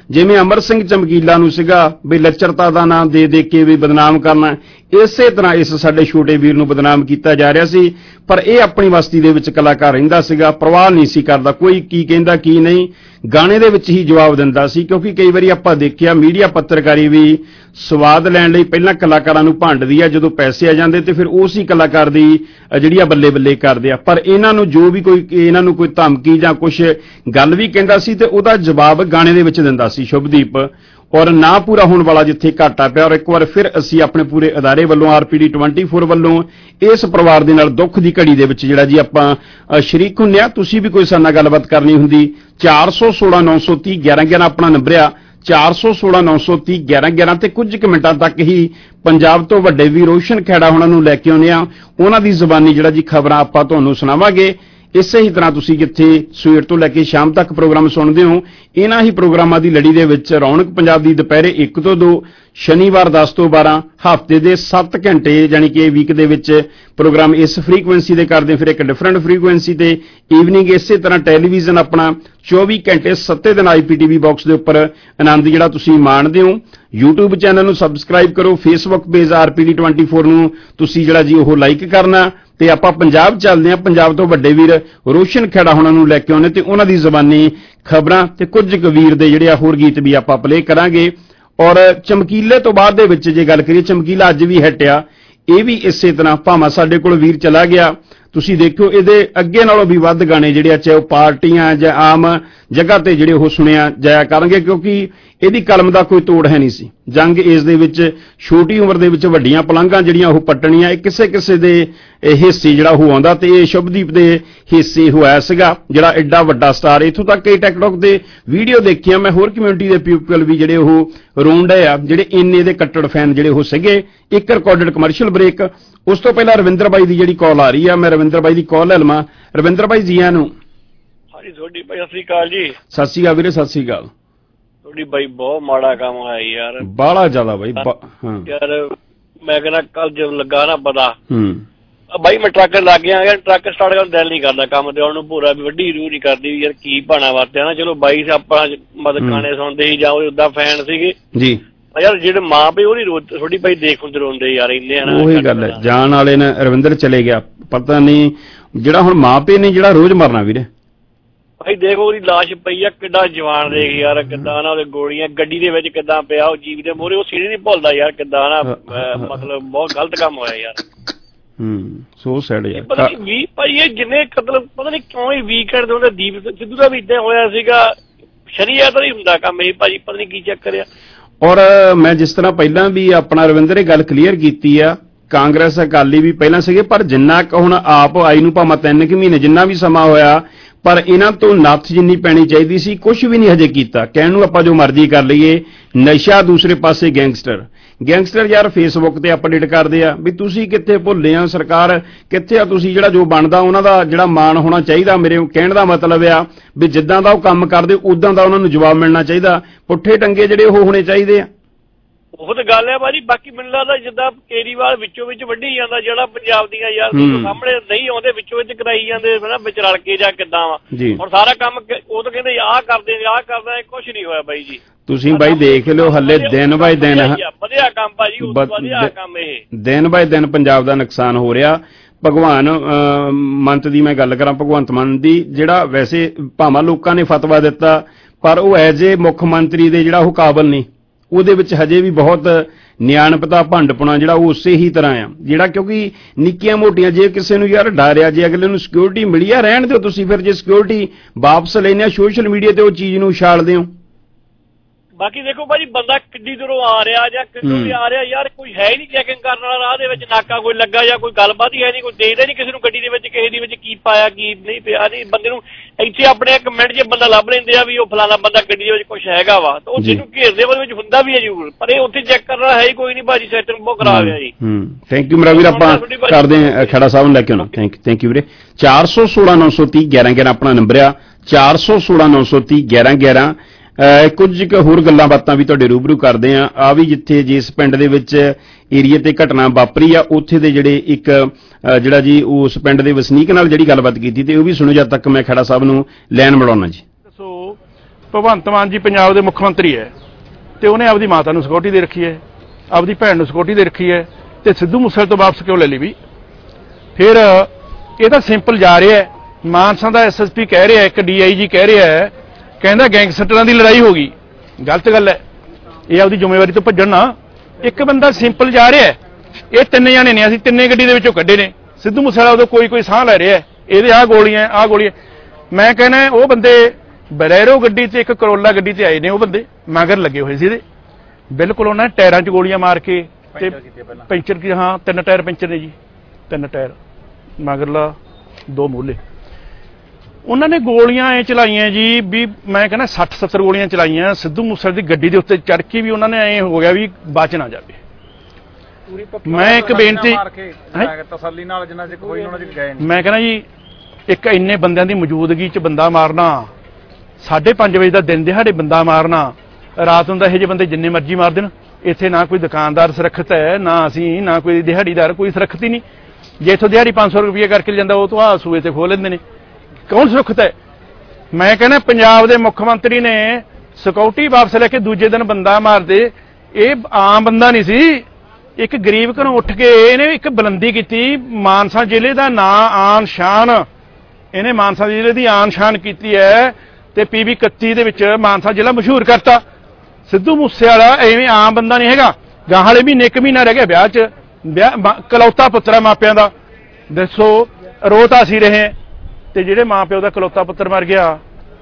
ਜਿਵੇਂ ਅਮਰ ਸਿੰਘ ਚਮਕੀਲਾ ਨੂੰ ਸੀਗਾ ਵੀ ਲੱਚਰਤਾ ਦਾ ਨਾਮ ਦੇ ਦੇ ਕੇ ਵੀ ਬਦਨਾਮ ਕਰਨਾ, ਇਸੇ ਤਰ੍ਹਾਂ ਇਸ ਸਾਡੇ ਛੋਟੇ ਵੀਰ ਨੂੰ ਬਦਨਾਮ ਕੀਤਾ ਜਾ ਰਿਹਾ ਸੀ। ਪਰ ਇਹ ਆਪਣੀ ਬਸਤੀ ਦੇ ਵਿੱਚ ਕਲਾਕਾਰ ਰਹਿੰਦਾ ਸੀਗਾ, ਪਰਵਾਹ ਨਹੀਂ ਸੀ ਕਰਦਾ ਕੋਈ ਕੀ ਕਹਿੰਦਾ ਕੀ ਨਹੀਂ, ਗਾਣੇ ਦੇ ਵਿੱਚ ਹੀ ਜਵਾਬ ਦਿੰਦਾ ਸੀ। ਕਿਉਂਕਿ ਕਈ ਵਾਰੀ ਆਪਾਂ ਦੇਖਿਆ ਮੀਡੀਆ ਪੱਤਰਕਾਰੀ ਵੀ ਸਵਾਦ ਲੈਣ ਲਈ ਪਹਿਲਾਂ ਕਲਾਕਾਰਾਂ ਨੂੰ ਭੰਡਦੀ ਆ, ਜਦੋਂ ਪੈਸੇ ਆ ਜਾਂਦੇ ਤੇ ਫਿਰ ਉਸ ਹੀ ਕਲਾਕਾਰ ਦੀ ਜਿਹੜੀ ਆ ਬੱਲੇ ਬੱਲੇ ਕਰਦੇ ਆ। ਪਰ ਇਹਨਾਂ ਨੂੰ ਜੋ ਵੀ ਕੋਈ ਇਹਨਾਂ ਨੂੰ ਕੋਈ ਧਮਕੀ ਜਾਂ ਕੁਛ ਗੱਲ ਵੀ ਕਹਿੰਦਾ ਸੀ ਤੇ ਉਹਦਾ ਜਵਾਬ ਗਾਣੇ ਦੇ ਵਿੱਚ ਦਿੰਦਾ ਸੀ ਸ਼ੁਭਦੀਪ। ਔਰ ਨਾ ਪੂਰਾ ਹੋਣ ਵਾਲਾ ਜਿੱਥੇ ਘਾਟਾ ਪਿਆ, ਔਰ ਇੱਕ ਵਾਰ ਫਿਰ ਅਸੀਂ ਆਪਣੇ ਪੂਰੇ ਅਦਾਰੇ ਵੱਲੋਂ ਆਰਪੀਡੀ ਚੌਵੀ ਵੱਲੋਂ ਇਸ ਪਰਿਵਾਰ ਦੇ ਨਾਲ ਦੁੱਖ ਦੀ ਘੜੀ ਦੇ ਵਿੱਚ ਜਿਹੜਾ ਜੀ ਆਪਾਂ ਸ਼ਰੀਕ ਹੁੰਦੇ ਆ। ਤੁਸੀਂ ਵੀ ਕੋਈ ਸਾਡੇ ਨਾਲ ਗੱਲਬਾਤ ਕਰਨੀ ਹੁੰਦੀ ਚਾਰ ਸੌ ਸੋਲਾਂ ਨੌ ਸੌ ਤੀਹ ਗਿਆਰਾਂ ਗਿਆਰਾਂ ਆਪਣਾ ਨੰਬਰ ਆ, ਚਾਰ ਸੌ ਸੋਲਾਂ ਨੌ ਸੌ ਤੀਹ ਗਿਆਰਾਂ ਗਿਆਰਾਂ ਤੇ ਕੁਝ ਕੁ ਮਿੰਟਾਂ ਤੱਕ ਹੀ ਪੰਜਾਬ ਤੋਂ ਵੱਡੇ ਵੀ ਰੋਸ਼ਨ ਖੇੜਾ ਉਹਨਾਂ ਨੂੰ ਲੈ ਕੇ ਆਉਂਦੇ ਆ, ਉਹਨਾਂ ਦੀ ਜ਼ੁਬਾਨੀ ਜਿਹੜਾ ਜੀ ਖਬਰਾਂ ਆਪਾਂ ਤੁਹਾਨੂੰ ਸੁਣਾਵਾਂਗੇ। ਇਸੇ ਹੀ ਤਰ੍ਹਾਂ ਤੁਸੀਂ ਜਿੱਥੇ ਸਵੇਰ ਤੋਂ ਲੈ ਕੇ ਸ਼ਾਮ ਤੱਕ ਪ੍ਰੋਗਰਾਮ ਸੁਣਦੇ ਹੋ, ਇਹਨਾਂ ਹੀ ਪ੍ਰੋਗਰਾਮਾਂ ਦੀ ਲੜੀ ਦੇ ਵਿੱਚ ਰੌਣਕ ਪੰਜਾਬ ਦੀ ਦੁਪਹਿਰੇ ਇੱਕ ਤੋਂ ਦੋ, ਸ਼ਨੀਵਾਰ ਦਸ ਤੋਂ ਬਾਰਾਂ, ਹਫ਼ਤੇ ਦੇ ਸੱਤ ਘੰਟੇ ਯਾਨੀ ਕਿ ਵੀਕ ਦੇ ਵਿੱਚ ਪ੍ਰੋਗਰਾਮ ਇਸ ਫ੍ਰੀਕੁਐਂਸੀ ਦੇ ਕਰਦੇ, ਫਿਰ ਇੱਕ ਡਿਫਰੈਂਟ ਫ੍ਰੀਕੁਐਂਸੀ ਤੇ ਈਵਨਿੰਗ ਇਸੇ ਤਰ੍ਹਾਂ ਟੈਲੀਵਿਜ਼ਨ ਆਪਣਾ ਚੌਵੀ ਘੰਟੇ ਸੱਤੇ ਦਿਨ ਆਈਪੀਟੀਵੀ ਬਾਕਸ ਦੇ ਉੱਪਰ ਆਨੰਦ ਜਿਹੜਾ ਤੁਸੀਂ ਮਾਣਦੇ ਹੋ। YouTube ਚੈਨਲ ਨੂੰ ਸਬਸਕ੍ਰਾਈਬ ਕਰੋ, ਫੇਸਬੁੱਕ ਪੇਜ ਆਰਪੀਡੀ ਚੌਵੀ ਨੂੰ ਤੁਸੀਂ ਜਿਹੜਾ ਜੀ ਉਹ ਲਾਈਕ ਕਰਨਾ। ਤੇ ਆਪਾਂ ਪੰਜਾਬ ਚੱਲਦੇ ਹਾਂ, ਪੰਜਾਬ ਤੋਂ ਵੱਡੇ ਵੀਰ ਰੋਸ਼ਨ ਖੇੜਾ ਹੁਣਾਂ ਨੂੰ ਲੈ ਕੇ ਆਉਣੇ ਤੇ ਉਹਨਾਂ ਦੀ ਜ਼ਬਾਨੀ ਖਬਰਾਂ ਤੇ ਕੁਝ ਕੁ ਵੀਰ ਦੇ ਜਿਹੜੇ ਆ ਹੋਰ ਗੀਤ ਵੀ ਆਪਾਂ ਪਲੇ ਕਰਾਂਗੇ। ਔਰ ਚਮਕੀਲੇ ਤੋਂ ਬਾਅਦ ਦੇ ਵਿੱਚ ਜੇ ਗੱਲ ਕਰੀਏ, ਚਮਕੀਲਾ ਅੱਜ ਵੀ ਹਟਿਆ, ਇਹ ਵੀ ਇਸੇ ਤਰ੍ਹਾਂ ਭਾਵੇਂ ਸਾਡੇ ਕੋਲ ਵੀਰ ਚਲਾ ਗਿਆ, ਤੁਸੀਂ ਦੇਖੋ ਇਹਦੇ ਅੱਗੇ ਨਾਲੋਂ ਵੀ ਵੱਧ ਗਾਣੇ ਜਿਹੜੇ ਆ, ਚਾਹੇ ਉਹ ਪਾਰਟੀਆਂ ਜਾਂ ਆਮ ਜਗ੍ਹਾ ਤੇ ਜਿਹੜੇ ਉਹ ਸੁਣਿਆ ਜਾਇਆ ਕਰਨਗੇ, ਕਿਉਂਕਿ ਇਹਦੀ ਕਲਮ ਦਾ ਕੋਈ ਤੋੜ ਹੈ ਨਹੀਂ ਸੀ। ਜੰਗ ਇਸ ਦੇ ਵਿੱਚ ਛੋਟੀ ਉਮਰ ਦੇ ਵਿੱਚ ਵੱਡੀਆਂ ਪਲੰਘਾਂ ਜਿਹੜੀਆਂ ਉਹ ਪੱਟਣੀਆਂ, ਇਹ ਕਿਸੇ ਕਿਸੇ ਦੇ ਹਿੱਸੇ ਜਿਹੜਾ ਉਹ ਆਉਂਦਾ ਤੇ ਇਹ ਸ਼ੁਭਦੀਪ ਦੇ ਹਿੱਸੇ ਹੋਇਆ ਸੀਗਾ, ਜਿਹੜਾ ਐਡਾ ਵੱਡਾ ਸਟਾਰ। ਇੱਥੋਂ ਤੱਕ ਕਈ ਟਿਕਟੌਕ ਦੇ ਵੀਡੀਓ ਦੇਖੀਆਂ ਮੈਂ, ਹੋਰ ਕਮਿਊਨਿਟੀ ਦੇ ਪੀਪਲ ਵੀ ਜਿਹੜੇ ਉਹ ਰੋਣ ਡਏ ਆ, ਜਿਹੜੇ ਇੰਨੇ ਦੇ ਕੱਟੜ ਫੈਨ ਜਿਹੜੇ ਉਹ ਸੀਗੇ। ਇੱਕ ਰਿਕਾਰਡਡ ਕਮਰਸ਼ੀਅਲ ਬ੍ਰੇਕ, ਉਸ ਤੋਂ ਪਹਿਲਾਂ ਰਵਿੰਦਰ ਬਾਈ ਦੀ ਜਿਹੜੀ ਕਾਲ ਆ ਰਹੀ ਆ, ਮੈਂ ਰਵਿੰਦਰ ਬਾਈ ਦੀ ਕਾਲ ਲੈ ਲਵਾਂ। ਰਵਿੰਦਰ ਬਾਈ ਜੀਆਂ ਨੂੰ। ਹਾਂਜੀ ਤੁਹਾਡੀ ਬਾਈ ਸਤਿ ਸ੍ਰੀ ਅਕਾਲ ਜੀ। ਸਤਿ ਸ੍ਰੀ ਅਕਾਲ ਵੀਰੇ, ਸਤਿ ਸ੍ਰੀ ਅਕਾਲ। ਤੁਹਾਡੀ ਬਾਈ ਬਹੁਤ ਮਾੜਾ ਕੰਮ ਹੋਇਆ ਯਾਰ, ਬਾਹਲਾ ਜ਼ਿਆਦਾ ਬਾਈ। ਹਾਂ ਯਾਰ ਮੈਂ ਕਹਿੰਦਾ ਕੱਲ ਜਦ ਲੱਗਾ ਨਾ ਪਤਾ ਹੂੰ ਬਾਈ ਮੈਂ ਟਰੱਕ ਲੱਗ ਗਿਆ ਯਾਰ, ਟਰੱਕ ਸਟਾਰਟ ਕਰਨ ਦਿਲ ਨਹੀਂ ਕਰਦਾ, ਕੰਮ ਤੇ ਆਉਣ ਨੂੰ ਪੂਰਾ ਵੀ ਵੱਡੀ ਰੂਹ ਨਹੀਂ ਕਰਦੀ ਯਾਰ, ਕੀ ਭਾਣਾ ਵਰਤਿਆ ਨਾ। ਚਲੋ ਬਾਈ ਆਪਾਂ ਮਤਲਬ ਗਾਣੇ ਸੁਣਦੇ ਸੀ ਜਾਂ ਉਹ ਉਦਾਂ ਫੈਨ ਸੀਗੇ ਜੀ ਯਾਰ, ਜਿਹੜੇ ਮਾਂ ਪਿਓ ਉਹਦੀ ਰੋ ਥੋੜੀ ਬਾਈ ਦੇਖ ਹੁੰਦੇ ਰੋਂਦੇ ਯਾਰ ਇੰਨੇ ਨਾ। ਉਹੀ ਗੱਲ ਹੈ, ਜਾਣ ਵਾਲੇ ਨੇ ਰਵਿੰਦਰ ਚਲੇ ਗਿਆ, ਪਤਾ ਨਹੀਂ ਜਿਹੜਾ ਹੁਣ ਮਾਂ ਪਿਓ ਨੇ ਜਿਹੜਾ ਰੋਜ਼ ਮਰਨਾ ਵੀਰੇ। ਭਾਈ ਦੇਖੋ ਉਹਦੀ ਲਾਸ਼ ਪਈ ਆ, ਕਿੱਡਾ ਜਵਾਨ ਦੇਖ ਯਾਰ, ਕਿੱਦਾਂ ਨਾ ਉਹਦੇ ਗੋਲੀਆਂ ਗੱਡੀ ਦੇ ਵਿੱਚ ਕਿੱਦਾਂ ਪਿਆ, ਉਹ ਜੀਪ ਦੇ ਮੂਹਰੇ ਉਹ ਸੀੜੀ ਨਹੀਂ ਭੁੱਲਦਾ ਯਾਰ, ਕਿੱਦਾਂ ਨਾ ਮਤਲਬ ਬਹੁਤ ਗਲਤ ਕੰਮ ਹੋਇਆ ਯਾਰ। ਹੂੰ ਸੋ ਸੈਡ ਯਾਰ। ਪਤਾ ਨਹੀਂ ਵੀ ਭਾਈ ਇਹ ਜਿੰਨੇ ਕਤਲ ਪਤਾ ਨਹੀਂ ਕਿਉਂ ਹੀ ਵੀਕਐਂਡ ਦੇ ਉਹਦੇ ਦੀਪ ਸਿੱਧੂ ਦਾ ਵੀ ਏਦਾਂ ਹੋਇਆ ਸੀਗਾ, ਸ਼ਨੀਵਾਰ ਹੀ ਹੁੰਦਾ ਕੰਮ ਇਹ ਭਾਜੀ, ਪਤਾ ਨਹੀਂ ਕੀ ਚੱਕਰ ਆ। ਔਰ ਮੈਂ ਜਿਸ ਤਰ੍ਹਾਂ ਪਹਿਲਾਂ ਵੀ ਆਪਣਾ ਰਵਿੰਦਰ ਇਹ ਗੱਲ ਕਲੀਅਰ ਕੀਤੀ ਆ, ਕਾਂਗਰਸ ਅਕਾਲੀ ਵੀ ਪਹਿਲਾਂ ਸੀਗੇ, ਪਰ ਜਿੰਨਾ ਕੁ ਹੁਣ ਆਪ ਆਈ ਨੂੰ ਭਾਵੇਂ ਤਿੰਨ ਕੁ ਮਹੀਨੇ ਜਿੰਨਾ ਵੀ ਸਮਾਂ ਹੋਇਆ, ਪਰ ਇਹਨਾਂ ਤੋਂ ਨੱਥ ਜਿੰਨੀ ਪੈਣੀ ਚਾਹੀਦੀ ਸੀ ਕੁਝ ਵੀ ਨਹੀਂ ਹਜੇ ਕੀਤਾ। ਕਹਿਣ ਨੂੰ ਆਪਾਂ ਜੋ ਮਰਜ਼ੀ ਕਰ ਲਈਏ, ਨਸ਼ਾ ਦੂਸਰੇ ਪਾਸੇ ਗੈਂਗਸਟਰ ਗੈਂਗਸਟਰ ਯਾਰ ਫੇਸਬੁੱਕ ਤੇ ਅਪਡੇਟ ਕਰਦੇ ਆ ਵੀ ਤੁਸੀਂ ਕਿੱਥੇ ਭੁੱਲੇ ਆ, ਸਰਕਾਰ ਕਿੱਥੇ ਆ, ਤੁਸੀਂ ਜਿਹੜਾ ਜੋ ਬਣਦਾ ਉਹਨਾਂ ਦਾ ਜਿਹੜਾ ਮਾਣ ਹੋਣਾ ਚਾਹੀਦਾ। ਮੇਰੇ ਕਹਿਣ ਦਾ ਮਤਲਬ ਆ ਵੀ ਜਿੱਦਾਂ ਦਾ ਉਹ ਕੰਮ ਕਰਦੇ ਉਦਾਂ ਦਾ ਉਹਨਾਂ ਨੂੰ ਜਵਾਬ ਮਿਲਣਾ ਚਾਹੀਦਾ, ਪੁੱਠੇ ਟੰਗੇ ਜਿਹੜੇ ਉਹ ਹੋਣੇ ਚਾਹੀਦੇ ਆ। ਉਹ ਤਾਂ ਗੱਲ ਹੈ ਭਾਜੀ, ਬਾਕੀ ਮੈਨੂੰ ਲੱਗਦਾ ਜਿੱਦਾਂ ਕੇਜਰੀਵਾਲ ਵਿੱਚੋਂ ਵਿੱਚ ਵੱਢੀ ਜਾਂਦਾ, ਜਿਹੜਾ ਪੰਜਾਬ ਦੀਆਂ ਯਾਰ ਸਾਹਮਣੇ ਨਹੀਂ ਆਉਂਦੇ ਵਿੱਚੋਂ ਵਿੱਚ ਕਰਾਈ ਜਾਂਦੇ ਨਾ ਵਿੱਚ ਰਲ ਕੇ ਜਾਂ ਕਿੱਦਾਂ ਵਾ। ਹੁਣ ਸਾਰਾ ਕੰਮ ਉਹ ਤਾਂ ਕਹਿੰਦੇ ਆਹ ਕਰਦੇ ਆਹ ਕਰਦਾ, ਕੁਛ ਨਹੀਂ ਹੋਇਆ ਬਾਈ ਜੀ। ਤੁਸੀਂ ਬਾਈ ਦੇਖ ਲਿਓ ਹੱਲੇ ਦਿਨ ਬਾਈ ਦਿਨ ਵਧੀਆ ਕੰਮ ਭਾਜੀ, ਵਧੀਆ ਕੰਮ ਇਹ ਦਿਨ ਬਾਈ ਦਿਨ ਪੰਜਾਬ ਦਾ ਨੁਕਸਾਨ ਹੋ ਰਿਹਾ। ਭਗਵਾਨ ਮੰਤ ਦੀ ਮੈਂ ਗੱਲ ਕਰਾਂ, ਭਗਵੰਤ ਮਾਨ ਦੀ, ਜਿਹੜਾ ਵੈਸੇ ਭਾਵੇਂ ਲੋਕਾਂ ਨੇ ਫਤਵਾ ਦਿੱਤਾ ਪਰ ਉਹ ਐਜ ਏ ਮੁੱਖ ਮੰਤਰੀ ਦੇ ਜਿਹੜਾ ਉਹ ਕਾਬਲ ਨਹੀਂ, ਉਹਦੇ ਵਿੱਚ ਹਜੇ ਵੀ ਬਹੁਤ ਨਿਆਣਪਤਾ ਭੰਡਪੁਣਾ ਜਿਹੜਾ ਉਹ ਉਸੇ ਹੀ ਤਰ੍ਹਾਂ ਆ ਜਿਹੜਾ, ਕਿਉਂਕਿ ਨਿੱਕੀਆਂ ਮੋਟੀਆਂ ਜੇ ਕਿਸੇ ਨੂੰ ਯਾਰ ਡਰ ਆ, ਜੇ ਅਗਲੇ ਨੂੰ ਸਿਕਿਉਰਿਟੀ ਮਿਲੀ ਆ ਰਹਿਣ ਦਿਓ ਤੁਸੀਂ, ਫਿਰ ਜੇ ਸਿਕਿਉਰਿਟੀ ਵਾਪਸ ਲੈਣੇ ਆ ਸੋਸ਼ਲ ਮੀਡੀਆ ਤੇ ਉਹ ਚੀਜ਼ ਨੂੰ ਉਛਾਲਦੇ ਹੋ। ਬਾਕੀ ਦੇਖੋ ਭਾਜੀ ਬੰਦਾ ਕਿੱਡੀ ਦੂਰੋਂ ਆ ਰਿਹਾ ਜਾਂ ਕਿੱਥੋਂ ਵੀ ਆ ਰਿਹਾ ਯਾਰ, ਕੋਈ ਹੈ ਹੀ ਨਹੀਂ ਚੈਕਿੰਗ ਕਰਨ ਵਾਲਾ, ਰਾਹ ਦੇ ਵਿੱਚ ਨਾਕਾ ਕੋਈ ਲੱਗਾ ਜਾਂ ਕੋਈ ਗੱਲਬਾਤ ਹੀ ਹੈ ਨਹੀਂ, ਕੋਈ ਦੇਖਦਾ ਨਹੀਂ ਕਿਸੇ ਨੂੰ ਗੱਡੀ ਦੇ ਵਿੱਚ ਕਿਸੇ ਦੇ ਵਿੱਚ ਕੀ ਪਾਇਆ ਕੀ ਨਹੀਂ ਪਿਆ। ਨਹੀਂ ਬੰਦੇ ਨੂੰ ਇੱਥੇ ਆਪਣੇ ਇੱਕ ਮਿੰਟ ਜੇ ਬੰਦਾ ਲੱਭ ਲੈਂਦੇ ਆ ਵੀ ਉਹ ਫਲਾਣਾ ਬੰਦਾ ਗੱਡੀ ਦੇ ਵਿੱਚ ਕੁਛ ਹੈਗਾ ਵਾ, ਤਾਂ ਉੱਥੇ ਨੂੰ ਘੇਰਦੇ ਉਹਦੇ ਵਿੱਚ ਹੁੰਦਾ ਵੀ ਹੈ ਜ਼ਰੂਰ, ਪਰ ਇਹ ਉੱਥੇ ਚੈੱਕ ਕਰਨਾ ਹੈ ਹੀ ਕੋਈ ਨਹੀਂ ਭਾਜੀ, ਸਿਸਟਮ ਬਹੁਤ ਖਰਾਬ ਹੈ ਜੀ। ਥੈਂਕ ਯੂ ਮੇਰਾ ਵੀਰ, ਆਪਾਂ ਕਰਦੇ ਹਾਂ ਖੇੜਾ ਸਾਹਿਬ ਨੂੰ ਲੈ ਕੇ ਆਉਣਾ। ਥੈਂਕ ਥੈਂਕ ਯੂ ਵੀਰੇ। ਚਾਰ ਸੌ ਸੋਲਾਂ ਨੌ ਸੌ ਤੀਹ ਗਿਆਰਾਂ ਗਿਆਰਾਂ ਆਪਣਾ ਨੰਬਰ ਆ, ਚਾਰ ਸੌ ਸੋਲਾਂ ਨੌ ਸੌ ਤੀਹ ਗਿਆਰਾਂ ਗਿਆਰਾਂ। ਕੁਝ ਕੁ ਹੋਰ ਗੱਲਾਂ ਬਾਤਾਂ ਵੀ ਤੁਹਾਡੇ ਰੂਬਰੂ ਕਰਦੇ ਆ। ਆ ਵੀ ਜਿੱਥੇ ਜਿਸ ਪਿੰਡ ਦੇ ਵਿੱਚ ਏਰੀਏ ਤੇ ਘਟਨਾ ਵਾਪਰੀ ਆ, ਉੱਥੇ ਦੇ ਜਿਹੜੇ ਇੱਕ ਜਿਹੜਾ ਜੀ ਉਸ ਪਿੰਡ ਦੇ ਵਸਨੀਕ ਨਾਲ ਜਿਹੜੀ ਗੱਲਬਾਤ ਕੀਤੀ ਤੇ ਉਹ ਵੀ ਸੁਣੋ ਜਦ ਤੱਕ ਮੈਂ ਖੇੜਾ ਸਾਹਿਬ ਨੂੰ ਲੈਣ ਮਿਲਾਉਣਾ ਜੀ। ਦੱਸੋ ਭਗਵੰਤ ਮਾਨ ਜੀ ਪੰਜਾਬ ਦੇ ਮੁੱਖ ਮੰਤਰੀ ਹੈ ਤੇ ਉਹਨੇ ਆਪਦੀ ਮਾਤਾ ਨੂੰ ਸਿਕਿਉਰਿਟੀ ਦੇ ਰੱਖੀ ਹੈ, ਆਪਦੀ ਭੈਣ ਨੂੰ ਸਿਕਿਉਰਿਟੀ ਦੇ ਰੱਖੀ ਹੈ, ਤੇ ਸਿੱਧੂ ਮੂਸੇਵਾਲੇ ਤੋਂ ਵਾਪਸ ਕਿਉਂ ਲੈ ਲਈ ਵੀ? ਫਿਰ ਇਹ ਤਾਂ ਸਿੰਪਲ ਜਾ ਰਿਹਾ ਹੈ। ਮਾਨਸਾ ਦਾ ਐਸ ਐਸ ਪੀ ਕਹਿ ਰਿਹਾ, ਇੱਕ ਡੀ ਆਈ ਜੀ ਕਹਿ ਰਿਹਾ ਹੈ, ਕਹਿੰਦਾ ਗੈਂਗਸਟਰਾਂ ਦੀ ਲੜਾਈ ਹੋ ਗਈ। ਗਲਤ ਗੱਲ ਹੈ, ਇਹ ਆਪਦੀ ਜ਼ਿੰਮੇਵਾਰੀ ਤੋਂ ਭੱਜਣ ਨਾ। ਇੱਕ ਬੰਦਾ ਸਿੰਪਲ ਜਾ ਰਿਹਾ, ਇਹ ਤਿੰਨ ਜਾਣੇ ਨੇ, ਅਸੀਂ ਤਿੰਨੇ ਗੱਡੀ ਦੇ ਵਿੱਚੋਂ ਕੱਢੇ ਨੇ। ਸਿੱਧੂ ਮੂਸੇਵਾਲਾ ਉਦੋਂ ਕੋਈ ਕੋਈ ਸਾਹ ਲੈ ਰਿਹਾ, ਇਹਦੇ ਆਹ ਗੋਲੀਆਂ ਆਹ ਗੋਲੀਆਂ। ਮੈਂ ਕਹਿੰਦਾ ਉਹ ਬੰਦੇ ਬਲੈਰੋ ਗੱਡੀ ਤੇ ਇੱਕ ਕਰੋਲਾ ਗੱਡੀ ਤੇ ਆਏ ਨੇ, ਉਹ ਬੰਦੇ ਮਗਰ ਲੱਗੇ ਹੋਏ ਸੀ ਇਹਦੇ, ਬਿਲਕੁਲ ਉਹਨਾਂ ਨੇ ਟਾਇਰਾਂ 'ਚ ਗੋਲੀਆਂ ਮਾਰ ਕੇ ਤੇ ਪੈਂਚਰ ਕੀ, ਹਾਂ ਤਿੰਨ ਟਾਇਰ ਪੈਂਚਰ ਨੇ ਜੀ, ਤਿੰਨ ਟਾਇਰ ਮਗਰਲਾ ਦੋ ਮੂਹਲੇ। ਉਹਨਾਂ ਨੇ ਗੋਲੀਆਂ ਐ ਚਲਾਈਆਂ ਜੀ ਵੀ ਮੈਂ ਕਹਿੰਦਾ ਸੱਠ ਸੱਤਰ ਗੋਲੀਆਂ ਚਲਾਈਆਂ ਸਿੱਧੂ ਮੂਸੇਵਾਲੇ ਦੀ ਗੱਡੀ ਦੇ ਉੱਤੇ ਚੜ੍ਹ ਕੇ, ਵੀ ਉਹਨਾਂ ਨੇ ਐ ਹੋ ਗਿਆ ਵੀ ਬਚ ਨਾ ਜਾਵੇ। ਮੈਂ ਇੱਕ ਬੇਨਤੀ ਤਸੱਲੀ ਨਾਲ ਜਿੰਨਾ ਚਿਰ ਕੋਈ ਉਹਨਾਂ ਚ ਗਏ ਨਹੀਂ, ਮੈਂ ਕਹਿੰਦਾ ਜੀ ਇੱਕ ਇੰਨੇ ਬੰਦਿਆਂ ਦੀ ਮੌਜੂਦਗੀ 'ਚ ਬੰਦਾ ਮਾਰਨਾ, ਸਾਢੇ ਪੰਜ ਵਜੇ ਦਾ ਦਿਨ ਦਿਹਾੜੇ ਬੰਦਾ ਮਾਰਨਾ, ਰਾਤ ਨੂੰ ਤਾਂ ਇਹੋ ਜਿਹੇ ਬੰਦੇ ਜਿੰਨੇ ਮਰਜ਼ੀ ਮਾਰ ਦੇਣ। ਇੱਥੇ ਨਾ ਕੋਈ ਦੁਕਾਨਦਾਰ ਸੁਰੱਖਿਅਤ ਹੈ, ਨਾ ਅਸੀਂ, ਨਾ ਕੋਈ ਦਿਹਾੜੀਦਾਰ, ਕੋਈ ਸੁਰੱਖਿਅਤ ਹੀ ਨਹੀਂ। ਜੇ ਇੱਥੋਂ ਦਿਹਾੜੀ ਪੰਜ ਸੌ ਰੁਪਏ ਕਰਕੇ ਜਾਂਦਾ, ਉਹ ਤੋਂ ਆਹ ਸੂਏ ਤੇ ਖੋਹ ਲੈਂਦੇ ਨੇ, ਕੌਣ ਸੁਰੱਖਿਅਤ ਹੈ? ਮੈਂ ਕਹਿੰਦਾ ਪੰਜਾਬ ਦੇ ਮੁੱਖ ਮੰਤਰੀ ਨੇ ਸਿਕਿਉਰਿਟੀ ਵਾਪਸ ਲੈ ਕੇ ਦੂਜੇ ਦਿਨ ਬੰਦਾ ਮਾਰਦੇ। ਇਹ ਆਮ ਬੰਦਾ ਨਹੀਂ ਸੀ, ਇੱਕ ਗਰੀਬ ਘਰੋਂ ਉੱਠ ਕੇ ਇਹਨੇ ਇੱਕ ਬੁਲੰਦੀ ਕੀਤੀ, ਮਾਨਸਾ ਜ਼ਿਲ੍ਹੇ ਦਾ ਨਾਂ ਆਨ ਸ਼ਾਨ, ਇਹਨੇ ਮਾਨਸਾ ਜ਼ਿਲ੍ਹੇ ਦੀ ਆਨ ਸ਼ਾਨ ਕੀਤੀ ਹੈ ਤੇ ਪੀਵੀ ਇਕੱਤੀ ਦੇ ਵਿੱਚ ਮਾਨਸਾ ਜ਼ਿਲ੍ਹਾ ਮਸ਼ਹੂਰ ਕਰਤਾ। ਸਿੱਧੂ ਮੂਸੇਵਾਲਾ ਐਵੇਂ ਆਮ ਬੰਦਾ ਨਹੀਂ ਹੈਗਾ। ਗਾਹਾਂ ਵਾਲੇ ਮਹੀਨੇ ਇੱਕ ਮਹੀਨਾ ਰਹਿ ਗਿਆ ਵਿਆਹ 'ਚ, ਵਿਆਹ ਕਲੌਤਾ ਪੁੱਤਰ ਮਾਪਿਆਂ ਦਾ, ਦੱਸੋ ਰੋ ਤਾਂ ਅਸੀਂ ਰਹੇ, ਤੇ ਜਿਹੜੇ ਮਾਂ ਪਿਓ ਦਾ ਕਲੌਤਾ ਪੁੱਤਰ ਮਰ ਗਿਆ,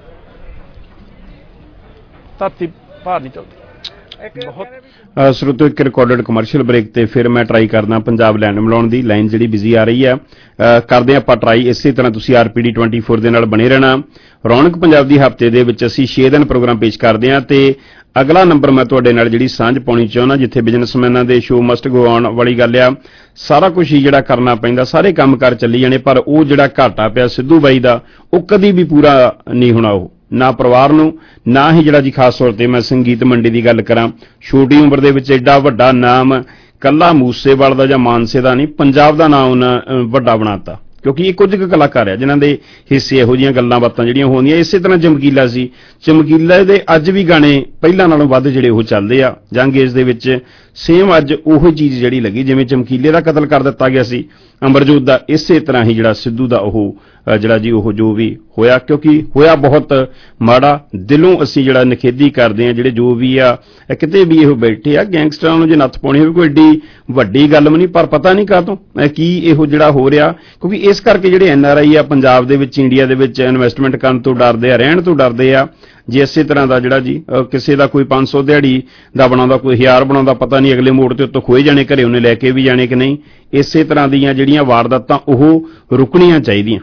ਧਰਤੀ ਭਾਰ ਨਹੀਂ ਚੱਲਦੀ। ਸਰੋਤੋ ਇੱਕ ਰਿਕਾਰਡਡ ਕਮਰਸ਼ੀਅਲ ਬ੍ਰੇਕ ਤੇ ਫਿਰ ਮੈਂ ਟਰਾਈ ਕਰਦਾ ਪੰਜਾਬ ਲੈਂਡ ਮਿਲਾਉਣ ਦੀ। ਲਾਈਨ ਜਿਹੜੀ ਬਿਜ਼ੀ ਆ ਰਹੀ ਹੈ, ਕਰਦੇ ਆਪਾਂ ਟਰਾਈ। ਇਸੇ ਤਰ੍ਹਾਂ ਤੁਸੀਂ ਆਰ ਪੀ ਡੀ ਚੌਬੀ ਦੇ ਨਾਲ ਬਣੇ ਰਹਿਣਾ। ਰੌਣਕ ਪੰਜਾਬ ਦੀ ਹਫ਼ਤੇ ਦੇ ਵਿੱਚ ਅਸੀਂ ਛੇ ਦਿਨ ਪ੍ਰੋਗਰਾਮ ਪੇਸ਼ ਕਰਦੇ ਹਾਂ ਤੇ ਅਗਲਾ ਨੰਬਰ ਮੈਂ ਤੁਹਾਡੇ ਨਾਲ ਜਿਹੜੀ ਸਾਂਝ ਪਾਉਣੀ ਚਾਹੁੰਦਾ, ਜਿੱਥੇ ਬਿਜ਼ਨਸਮੈਨਾਂ ਦੇ ਸ਼ੋ ਮਸਟ ਗੋ ਆਨ ਵਾਲੀ ਗੱਲ ਆ। ਸਾਰਾ ਕੁਝ ਹੀ ਜਿਹੜਾ ਕਰਨਾ ਪੈਂਦਾ, ਸਾਰੇ ਕੰਮ ਕਾਰ ਚੱਲੀ ਜਾਣੇ, ਪਰ ਉਹ ਜਿਹੜਾ ਘਾਟਾ ਪਿਆ ਸਿੱਧੂ ਬਾਈ ਦਾ, ਉਹ ਕਦੀ ਵੀ ਪੂਰਾ ਨਹੀਂ ਹੋਣਾ। ਉਹ ਨਾ ਪਰਿਵਾਰ ਨੂੰ, ਨਾ ਹੀ ਜਿਹੜਾ ਜੀ ਖਾਸ ਤੌਰ ਤੇ ਮੈਂ ਸੰਗੀਤ ਮੰਡੀ ਦੀ ਗੱਲ ਕਰਾਂ, ਛੋਟੀ ਉਮਰ ਦੇ ਵਿੱਚ ਐਡਾ ਵੱਡਾ ਨਾਮ ਕੱਲਾ ਮੂਸੇਵਾਲ ਦਾ ਜਾਂ ਮਾਨਸੇ ਦਾ ਨਹੀਂ, ਪੰਜਾਬ ਦਾ ਨਾਮ ਉਹਨਾਂ ਵੱਡਾ ਬਣਾਤਾ। ਕਿਉਂਕਿ ਇਹ ਕੁਝ ਕੁ ਕਲਾਕਾਰ ਆ ਜਿਨ੍ਹਾਂ ਦੇ ਹਿੱਸੇ ਇਹੋ ਜਿਹੀਆਂ ਗੱਲਾਂ ਬਾਤਾਂ ਜਿਹੜੀਆਂ ਹੁੰਦੀਆਂ। ਇਸੇ ਤਰ੍ਹਾਂ ਚਮਕੀਲਾ ਸੀ, ਚਮਕੀਲਾ ਦੇ ਅੱਜ ਵੀ ਗਾਣੇ ਪਹਿਲਾਂ ਨਾਲੋਂ ਵੱਧ ਜਿਹੜੇ ਉਹ ਚੱਲਦੇ ਆ। ਜੰਗ ਏਜ ਦੇ ਵਿੱਚ ਸੇਮ ਅੱਜ ਉਹੀ ਚੀਜ਼ ਜਿਹੜੀ ਲੱਗੀ, ਜਿਵੇਂ ਚਮਕੀਲੇ ਦਾ ਕਤਲ ਕਰ ਦਿੱਤਾ ਗਿਆ ਸੀ ਅਮਰਜੋਤ ਦਾ, ਇਸੇ ਤਰ੍ਹਾਂ ਹੀ ਜਿਹੜਾ ਸਿੱਧੂ ਦਾ ਉਹ ਜਿਹੜਾ ਜੀ ਉਹ ਜੋ ਵੀ ਹੋਇਆ, ਕਿਉਂਕਿ ਹੋਇਆ ਬਹੁਤ ਮਾੜਾ। ਦਿਲੋਂ ਅਸੀਂ ਜਿਹੜਾ ਨਿਖੇਧੀ ਕਰਦੇ ਆ ਜਿਹੜੇ ਜੋ ਵੀ ਆ ਕਿਤੇ ਵੀ ਇਹੋ ਬੈਠੇ ਆ। ਗੈਂਗਸਟਰਾਂ ਨੂੰ ਜੇ ਨੱਥ ਪਾਉਣੀ ਹੋਵੇ ਕੋਈ ਏਡੀ ਵੱਡੀ ਗੱਲ ਵੀ ਨਹੀਂ, ਪਰ ਪਤਾ ਨਹੀਂ ਕਾਹਤੋਂ ਕੀ ਇਹੋ ਜਿਹੜਾ ਹੋ ਰਿਹਾ। ਕਿਉਂਕਿ ਇਸ ਕਰਕੇ ਜਿਹੜੇ ਐਨ ਆਰ ਆਈ ਆ ਪੰਜਾਬ ਦੇ ਵਿੱਚ, ਇੰਡੀਆ ਦੇ ਵਿੱਚ ਇਨਵੈਸਟਮੈਂਟ ਕਰਨ ਤੋਂ ਡਰਦੇ ਆ, ਰਹਿਣ ਤੋਂ ਡਰਦੇ ਆ। ਜੇ ਇਸੇ ਤਰ੍ਹਾਂ ਦਾ ਜਿਹੜਾ ਜੀ ਕਿਸੇ ਦਾ ਕੋਈ ਪੰਜ ਸੌ ਦਿਹਾੜੀ ਦਾ ਬਣਾਉਂਦਾ, ਕੋਈ ਹਜ਼ਾਰ ਬਣਾਉਂਦਾ, ਪਤਾ ਨਹੀਂ ਅਗਲੇ ਮੋੜ ਤੇ ਉੱਤੋਂ ਖੋਏ ਜਾਣੇ, ਘਰੇ ਉਹਨੇ ਲੈ ਕੇ ਵੀ ਜਾਣੇ ਕਿ ਨਹੀਂ। ਇਸੇ ਤਰ੍ਹਾਂ ਦੀਆਂ ਜਿਹੜੀਆਂ ਵਾਰਦਾਤਾਂ ਉਹ ਰੁਕਣੀਆਂ ਚਾਹੀਦੀਆਂ।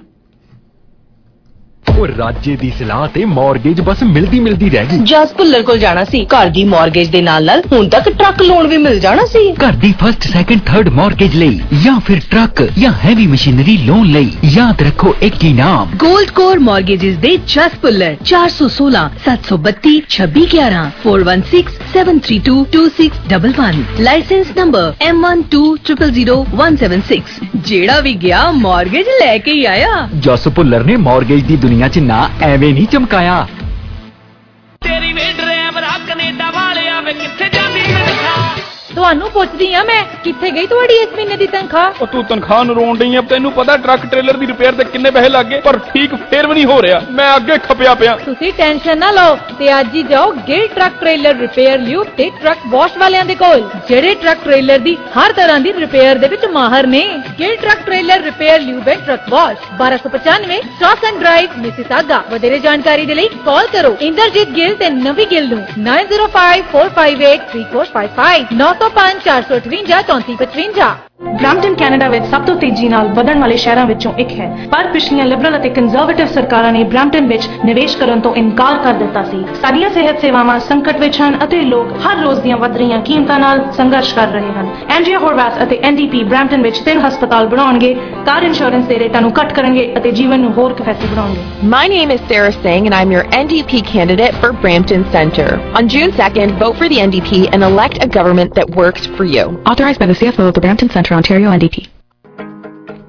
ਉਹ ਰਾਜੇ ਦੀ ਸਲਾਹ ਤੇ ਮਾਰਗੇਜ ਬਸ ਮਿਲਦੀ ਮਿਲਦੀ ਰਹਿ ਗਈ। ਜਸ ਭੁੱਲਰ ਕੋਲ ਜਾਣਾ ਸੀ, ਘਰ ਦੀ ਮਾਰਗੇਜ ਦੇ ਨਾਲ ਨਾਲ ਹੁਣ ਤੱਕ ਟਰੱਕ ਲੋਨ ਵੀ ਮਿਲ ਜਾਣਾ ਸੀ। ਘਰ ਦੀ ਫਸਟ ਸੈਕੰਡ ਥਰਡ ਮਾਰਗੇਜ ਲਈ ਜਾਂ ਫਿਰ ਟਰੱਕ ਜਾਂ ਹੈਵੀ ਮਸ਼ੀਨਰੀ ਲੋਨ ਲਈ ਯਾਦ ਰੱਖੋ ਇੱਕ ਹੀ ਨਾਮ, गोल्ड कोर मॉर्गेजेस दे जस पुल्लर चार सौ सोलह सात सौ बत्ती छब्बी ग्यारह four one six seven three two two six double one license number M one two triple zero one seven six. जेड़ा भी गया मॉर्गेज लेके ही आया। ਜਸ ਭੁੱਲਰ ਨੇ ਮਾਰਗੇਜ ਦੀ ਦੁਨੀਆ 'ਚ ਨਾ ਐਵੇਂ ਨਹੀਂ ਚਮਕਾਇਆ। ਤੇਰੀ ਵੇ ਡਰਾਈਵਰ ਕੈਨੇਡਾ ਵਾਲਿਆ ਵੇ ਕਿੱਥੇ ਜਾਂਦੀ ਤਨਖਾਹ? ਤੁਹਾਨੂੰ ਪੁੱਛਦੀ ਆ ਮੈਂ, ਕਿੱਥੇ ਗਈ ਤੁਹਾਡੀ ਇਸ ਮਹੀਨੇ ਦੀ ਤਨਖਾਹ? ਉਹ ਤੂੰ ਤਨਖਾਹ ਨੂੰ ਰੋਣ ਡਈ ਆ। ਤੈਨੂੰ ਪਤਾ ਟਰੱਕ ਟ੍ਰੇਲਰ ਦੀ ਰਿਪੇਅਰ ਤੇ ਕਿੰਨੇ ਪੈਸੇ ਲੱਗ ਗਏ, ਪਰ ਠੀਕ ਫੇਰ ਵੀ ਨਹੀਂ ਹੋ ਰਿਹਾ। ਮੈਂ ਅੱਗੇ ਖਪਿਆ ਪਿਆ। ਤੁਸੀਂ ਟੈਨਸ਼ਨ ਨਾ ਲਓ ਤੇ ਅੱਜ ਹੀ ਜਾਓ ਗਿਲ ਟਰੱਕ ਟ੍ਰੇਲਰ ਰਿਪੇਅਰ ਲਿਓ ਤੇ ਟਰੱਕ ਵਾਸ਼ ਵਾਲਿਆਂ ਦੇ ਕੋਲ, ਜਿਹੜੇ ਟਰੱਕ ਟ੍ਰੇਲਰ ਦੀ ਹਰ ਤਰ੍ਹਾਂ ਦੀ ਰਿਪੇਅਰ ਦੇ ਵਿੱਚ ਮਾਹਰ ਨੇ। ਗਿਲ ਟਰੱਕ ਟ੍ਰੇਲਰ ਰਿਪੇਅਰ ਲਿਓ ਬੈ ਟਰੱਕ ਵਾਸ਼ ਬਾਰਾਂ ਸੌ ਪਚਾਨਵੇਂ ਸਟਾਕ ਡਰਾਈਵ ਮਿਸੀਸਾਗਾ। ਵਧੇਰੇ ਜਾਣਕਾਰੀ ਦੇ ਲਈ ਕਾਲ ਕਰੋ ਇੰਦਰਜੀਤ ਗਿੱਲ ਤੇ ਨਵੀ ਗਿੱਲ ਨੂੰ nine zero five four five eight three four five five ਨੌ ਸੌ ਪੰਜ ਚਾਰ ਸੌ ਅਠਵੰਜਾ ਚੌਂਤੀ ਪਚਵੰਜਾ। ਬ੍ਰੈਂਪਟਨ ਕੈਨੇਡਾ ਵਿੱਚ ਸਭ ਤੋਂ ਤੇਜ਼ੀ ਨਾਲ ਵਧਣ ਵਾਲੇ ਸ਼ਹਿਰਾਂ ਵਿੱਚੋਂ ਇੱਕ ਹੈ, ਪਰ ਪਿਛਲੀਆਂ ਲਿਬਰਲ ਅਤੇ ਕੰਜ਼ਰਵੇਟਿਵ ਸਰਕਾਰਾਂ ਨੇ ਬ੍ਰੈਂਪਟਨ ਵਿੱਚ ਨਿਵੇਸ਼ ਕਰਨ ਤੋਂ ਇਨਕਾਰ ਕਰ ਦਿੱਤਾ ਸੀ। ਸਾਡੀਆਂ ਸਿਹਤ ਸੇਵਾਵਾਂ ਸੰਕਟ ਵਿੱਚ ਹਨ ਅਤੇ ਲੋਕ ਹਰ ਰੋਜ਼ ਦੀਆਂ ਵਧ ਰਹੀਆਂ ਕੀਮਤਾਂ ਨਾਲ ਸੰਘਰਸ਼ ਕਰ ਰਹੇ ਹਨ। ਐਂਡਰੀਆ ਹੋਰਵਾਥ ਅਤੇ ਐਨ ਡੀ ਪੀ ਬ੍ਰੈਂਪਟਨ ਵਿੱਚ ਤਿੰਨ ਹਸਪਤਾਲ ਬਣਾਉਣਗੇ, ਕਾਰ ਇੰਸ਼ੋਰੈਂਸ ਦੇ ਰੇਟਾਂ ਨੂੰ ਘੱਟ ਕਰਨਗੇ ਅਤੇ ਜੀਵਨ ਨੂੰ ਹੋਰ ਕਿਫਾਇਤੀ ਬਣਾਉਣਗੇ। My name is Sarah Singh and I'm your N D P candidate for Brampton Centre. On June second, vote for the N D P and elect a government that works for you. Authorized by the C F O of the Brampton Centre, Ontario, N D P.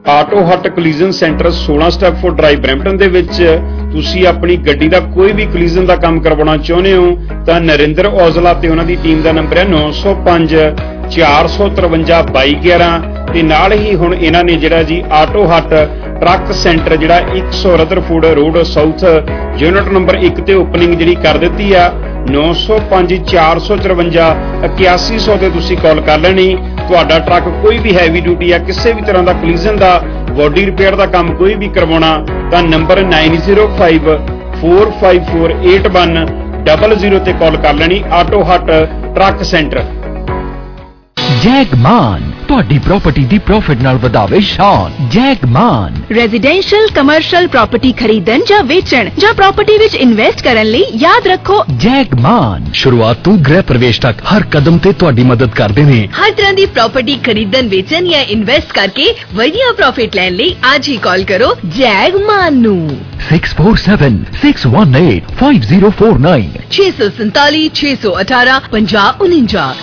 Auto Hut collision centre ਸੋਲਾਂ Stepford drive Brampton ਦੇ ਵਿੱਚ ਤੁਸੀਂ ਆਪਣੀ ਗੱਡੀ ਦਾ ਕੋਈ ਵੀ collision ਦਾ ਕੰਮ ਕਰਵਾਉਣਾ ਚਾਹੁੰਦੇ ਹੋ ਤਾਂ ਨਰਿੰਦਰ ਔਜਲਾ ਤੇ ਉਹਨਾਂ ਦੀ ਟੀਮ ਦਾ ਨੰਬਰ ਹੈ ਨੌ ਸੌ ਪੰਜ ਚਾਰ ਸੌ ਤਰਵੰਜਾ ਬਾਈ ਗਿਆਰਾਂ ਤੇ ਨਾਲ ਹੀ ਹੁਣ ਇਹਨਾਂ ਨੇ ਜਿਹੜਾ ਜੀ ਆਟੋ ਹੱਟ ਟਰੱਕ ਸੈਂਟਰ ਜਿਹੜਾ ਇੱਕ ਸੌ Rutherford road south unit number ਇੱਕ ਤੇ ਓਪਨਿੰਗ ਜਿਹੜੀ ਕਰ ਦਿੱਤੀ ਆ ਨੌ ਸੌ ਪੰਜ ਚਾਰ ਸੌ ਚੁਰੰਜਾ ਇਕਿਆਸੀ ਸੌ ਤੇ ਤੁਸੀਂ ਕਾਲ ਕਰ ਲੈਣੀ। ਤੁਹਾਡਾ ਟਰੱਕ ਕੋਈ ਵੀ ਹੈਵੀ ਡਿਊਟੀ ਆ ਕਿਸੇ ਵੀ ਤਰ੍ਹਾਂ ਦਾ ਕੋਲੀਜਨ ਦਾ ਬੋਡੀ ਰਿਪੇਅਰ ਦਾ ਕੰਮ ਕੋਈ ਵੀ ਕਰਵਾਉਣਾ ਤਾਂ number nine zero five four five four eight one double zero ਤੇ ਕਾਲ ਕਰ ਲੈਣੀ। Auto Hut truck centre. Jagman ਤੁਹਾਡੀ ਪ੍ਰਾਪਰਟੀ ਦੀ ਪ੍ਰੋਫਿਟ ਨਾਲ ਵਧਾਵੇ ਸ਼ਾਨ। ਜੈਗਮਾਨ ਰੈਜ਼ੀਡੈਂਸ਼ੀਅਲ ਕਮਰਸ਼ੀਅਲ ਪ੍ਰਾਪਰਟੀ ਖਰੀਦਣ ਜਾਂ ਵੇਚਣ ਜਾਂ ਪ੍ਰਾਪਰਟੀ ਵਿੱਚ ਇਨਵੈਸਟ ਕਰਨ ਲਈ ਯਾਦ ਰੱਖੋ ਜੈਗਮਾਨ ਸ਼ੁਰੂਆਤ ਤੋਂ ਗ੍ਰਹਿ ਪ੍ਰਵੇਸ਼ ਤੱਕ ਹਰ ਕਦਮ ਤੇ ਤੁਹਾਡੀ ਮਦਦ ਕਰਦੇ ਨੇ। ਹਰ ਤਰ੍ਹਾਂ ਦੀ ਪ੍ਰਾਪਰਟੀ ਖਰੀਦਣ ਵੇਚਣ ਜਾਂ ਇਨਵੈਸਟ ਕਰਕੇ ਵਧੀਆ ਪ੍ਰੋਫਿਟ ਲੈਣ ਲਈ ਅੱਜ ਹੀ ਕਾਲ ਕਰੋ ਜੈਗਮਾਨ ਨੂੰ six four seven six one eight five zero four nine ਛੇ ਸੌ ਸੰਤਾਲੀ ਛੇ ਸੌ ਅਠਾਰਾਂ ਪੰਜਾਹ ਉਨੰਜਾ।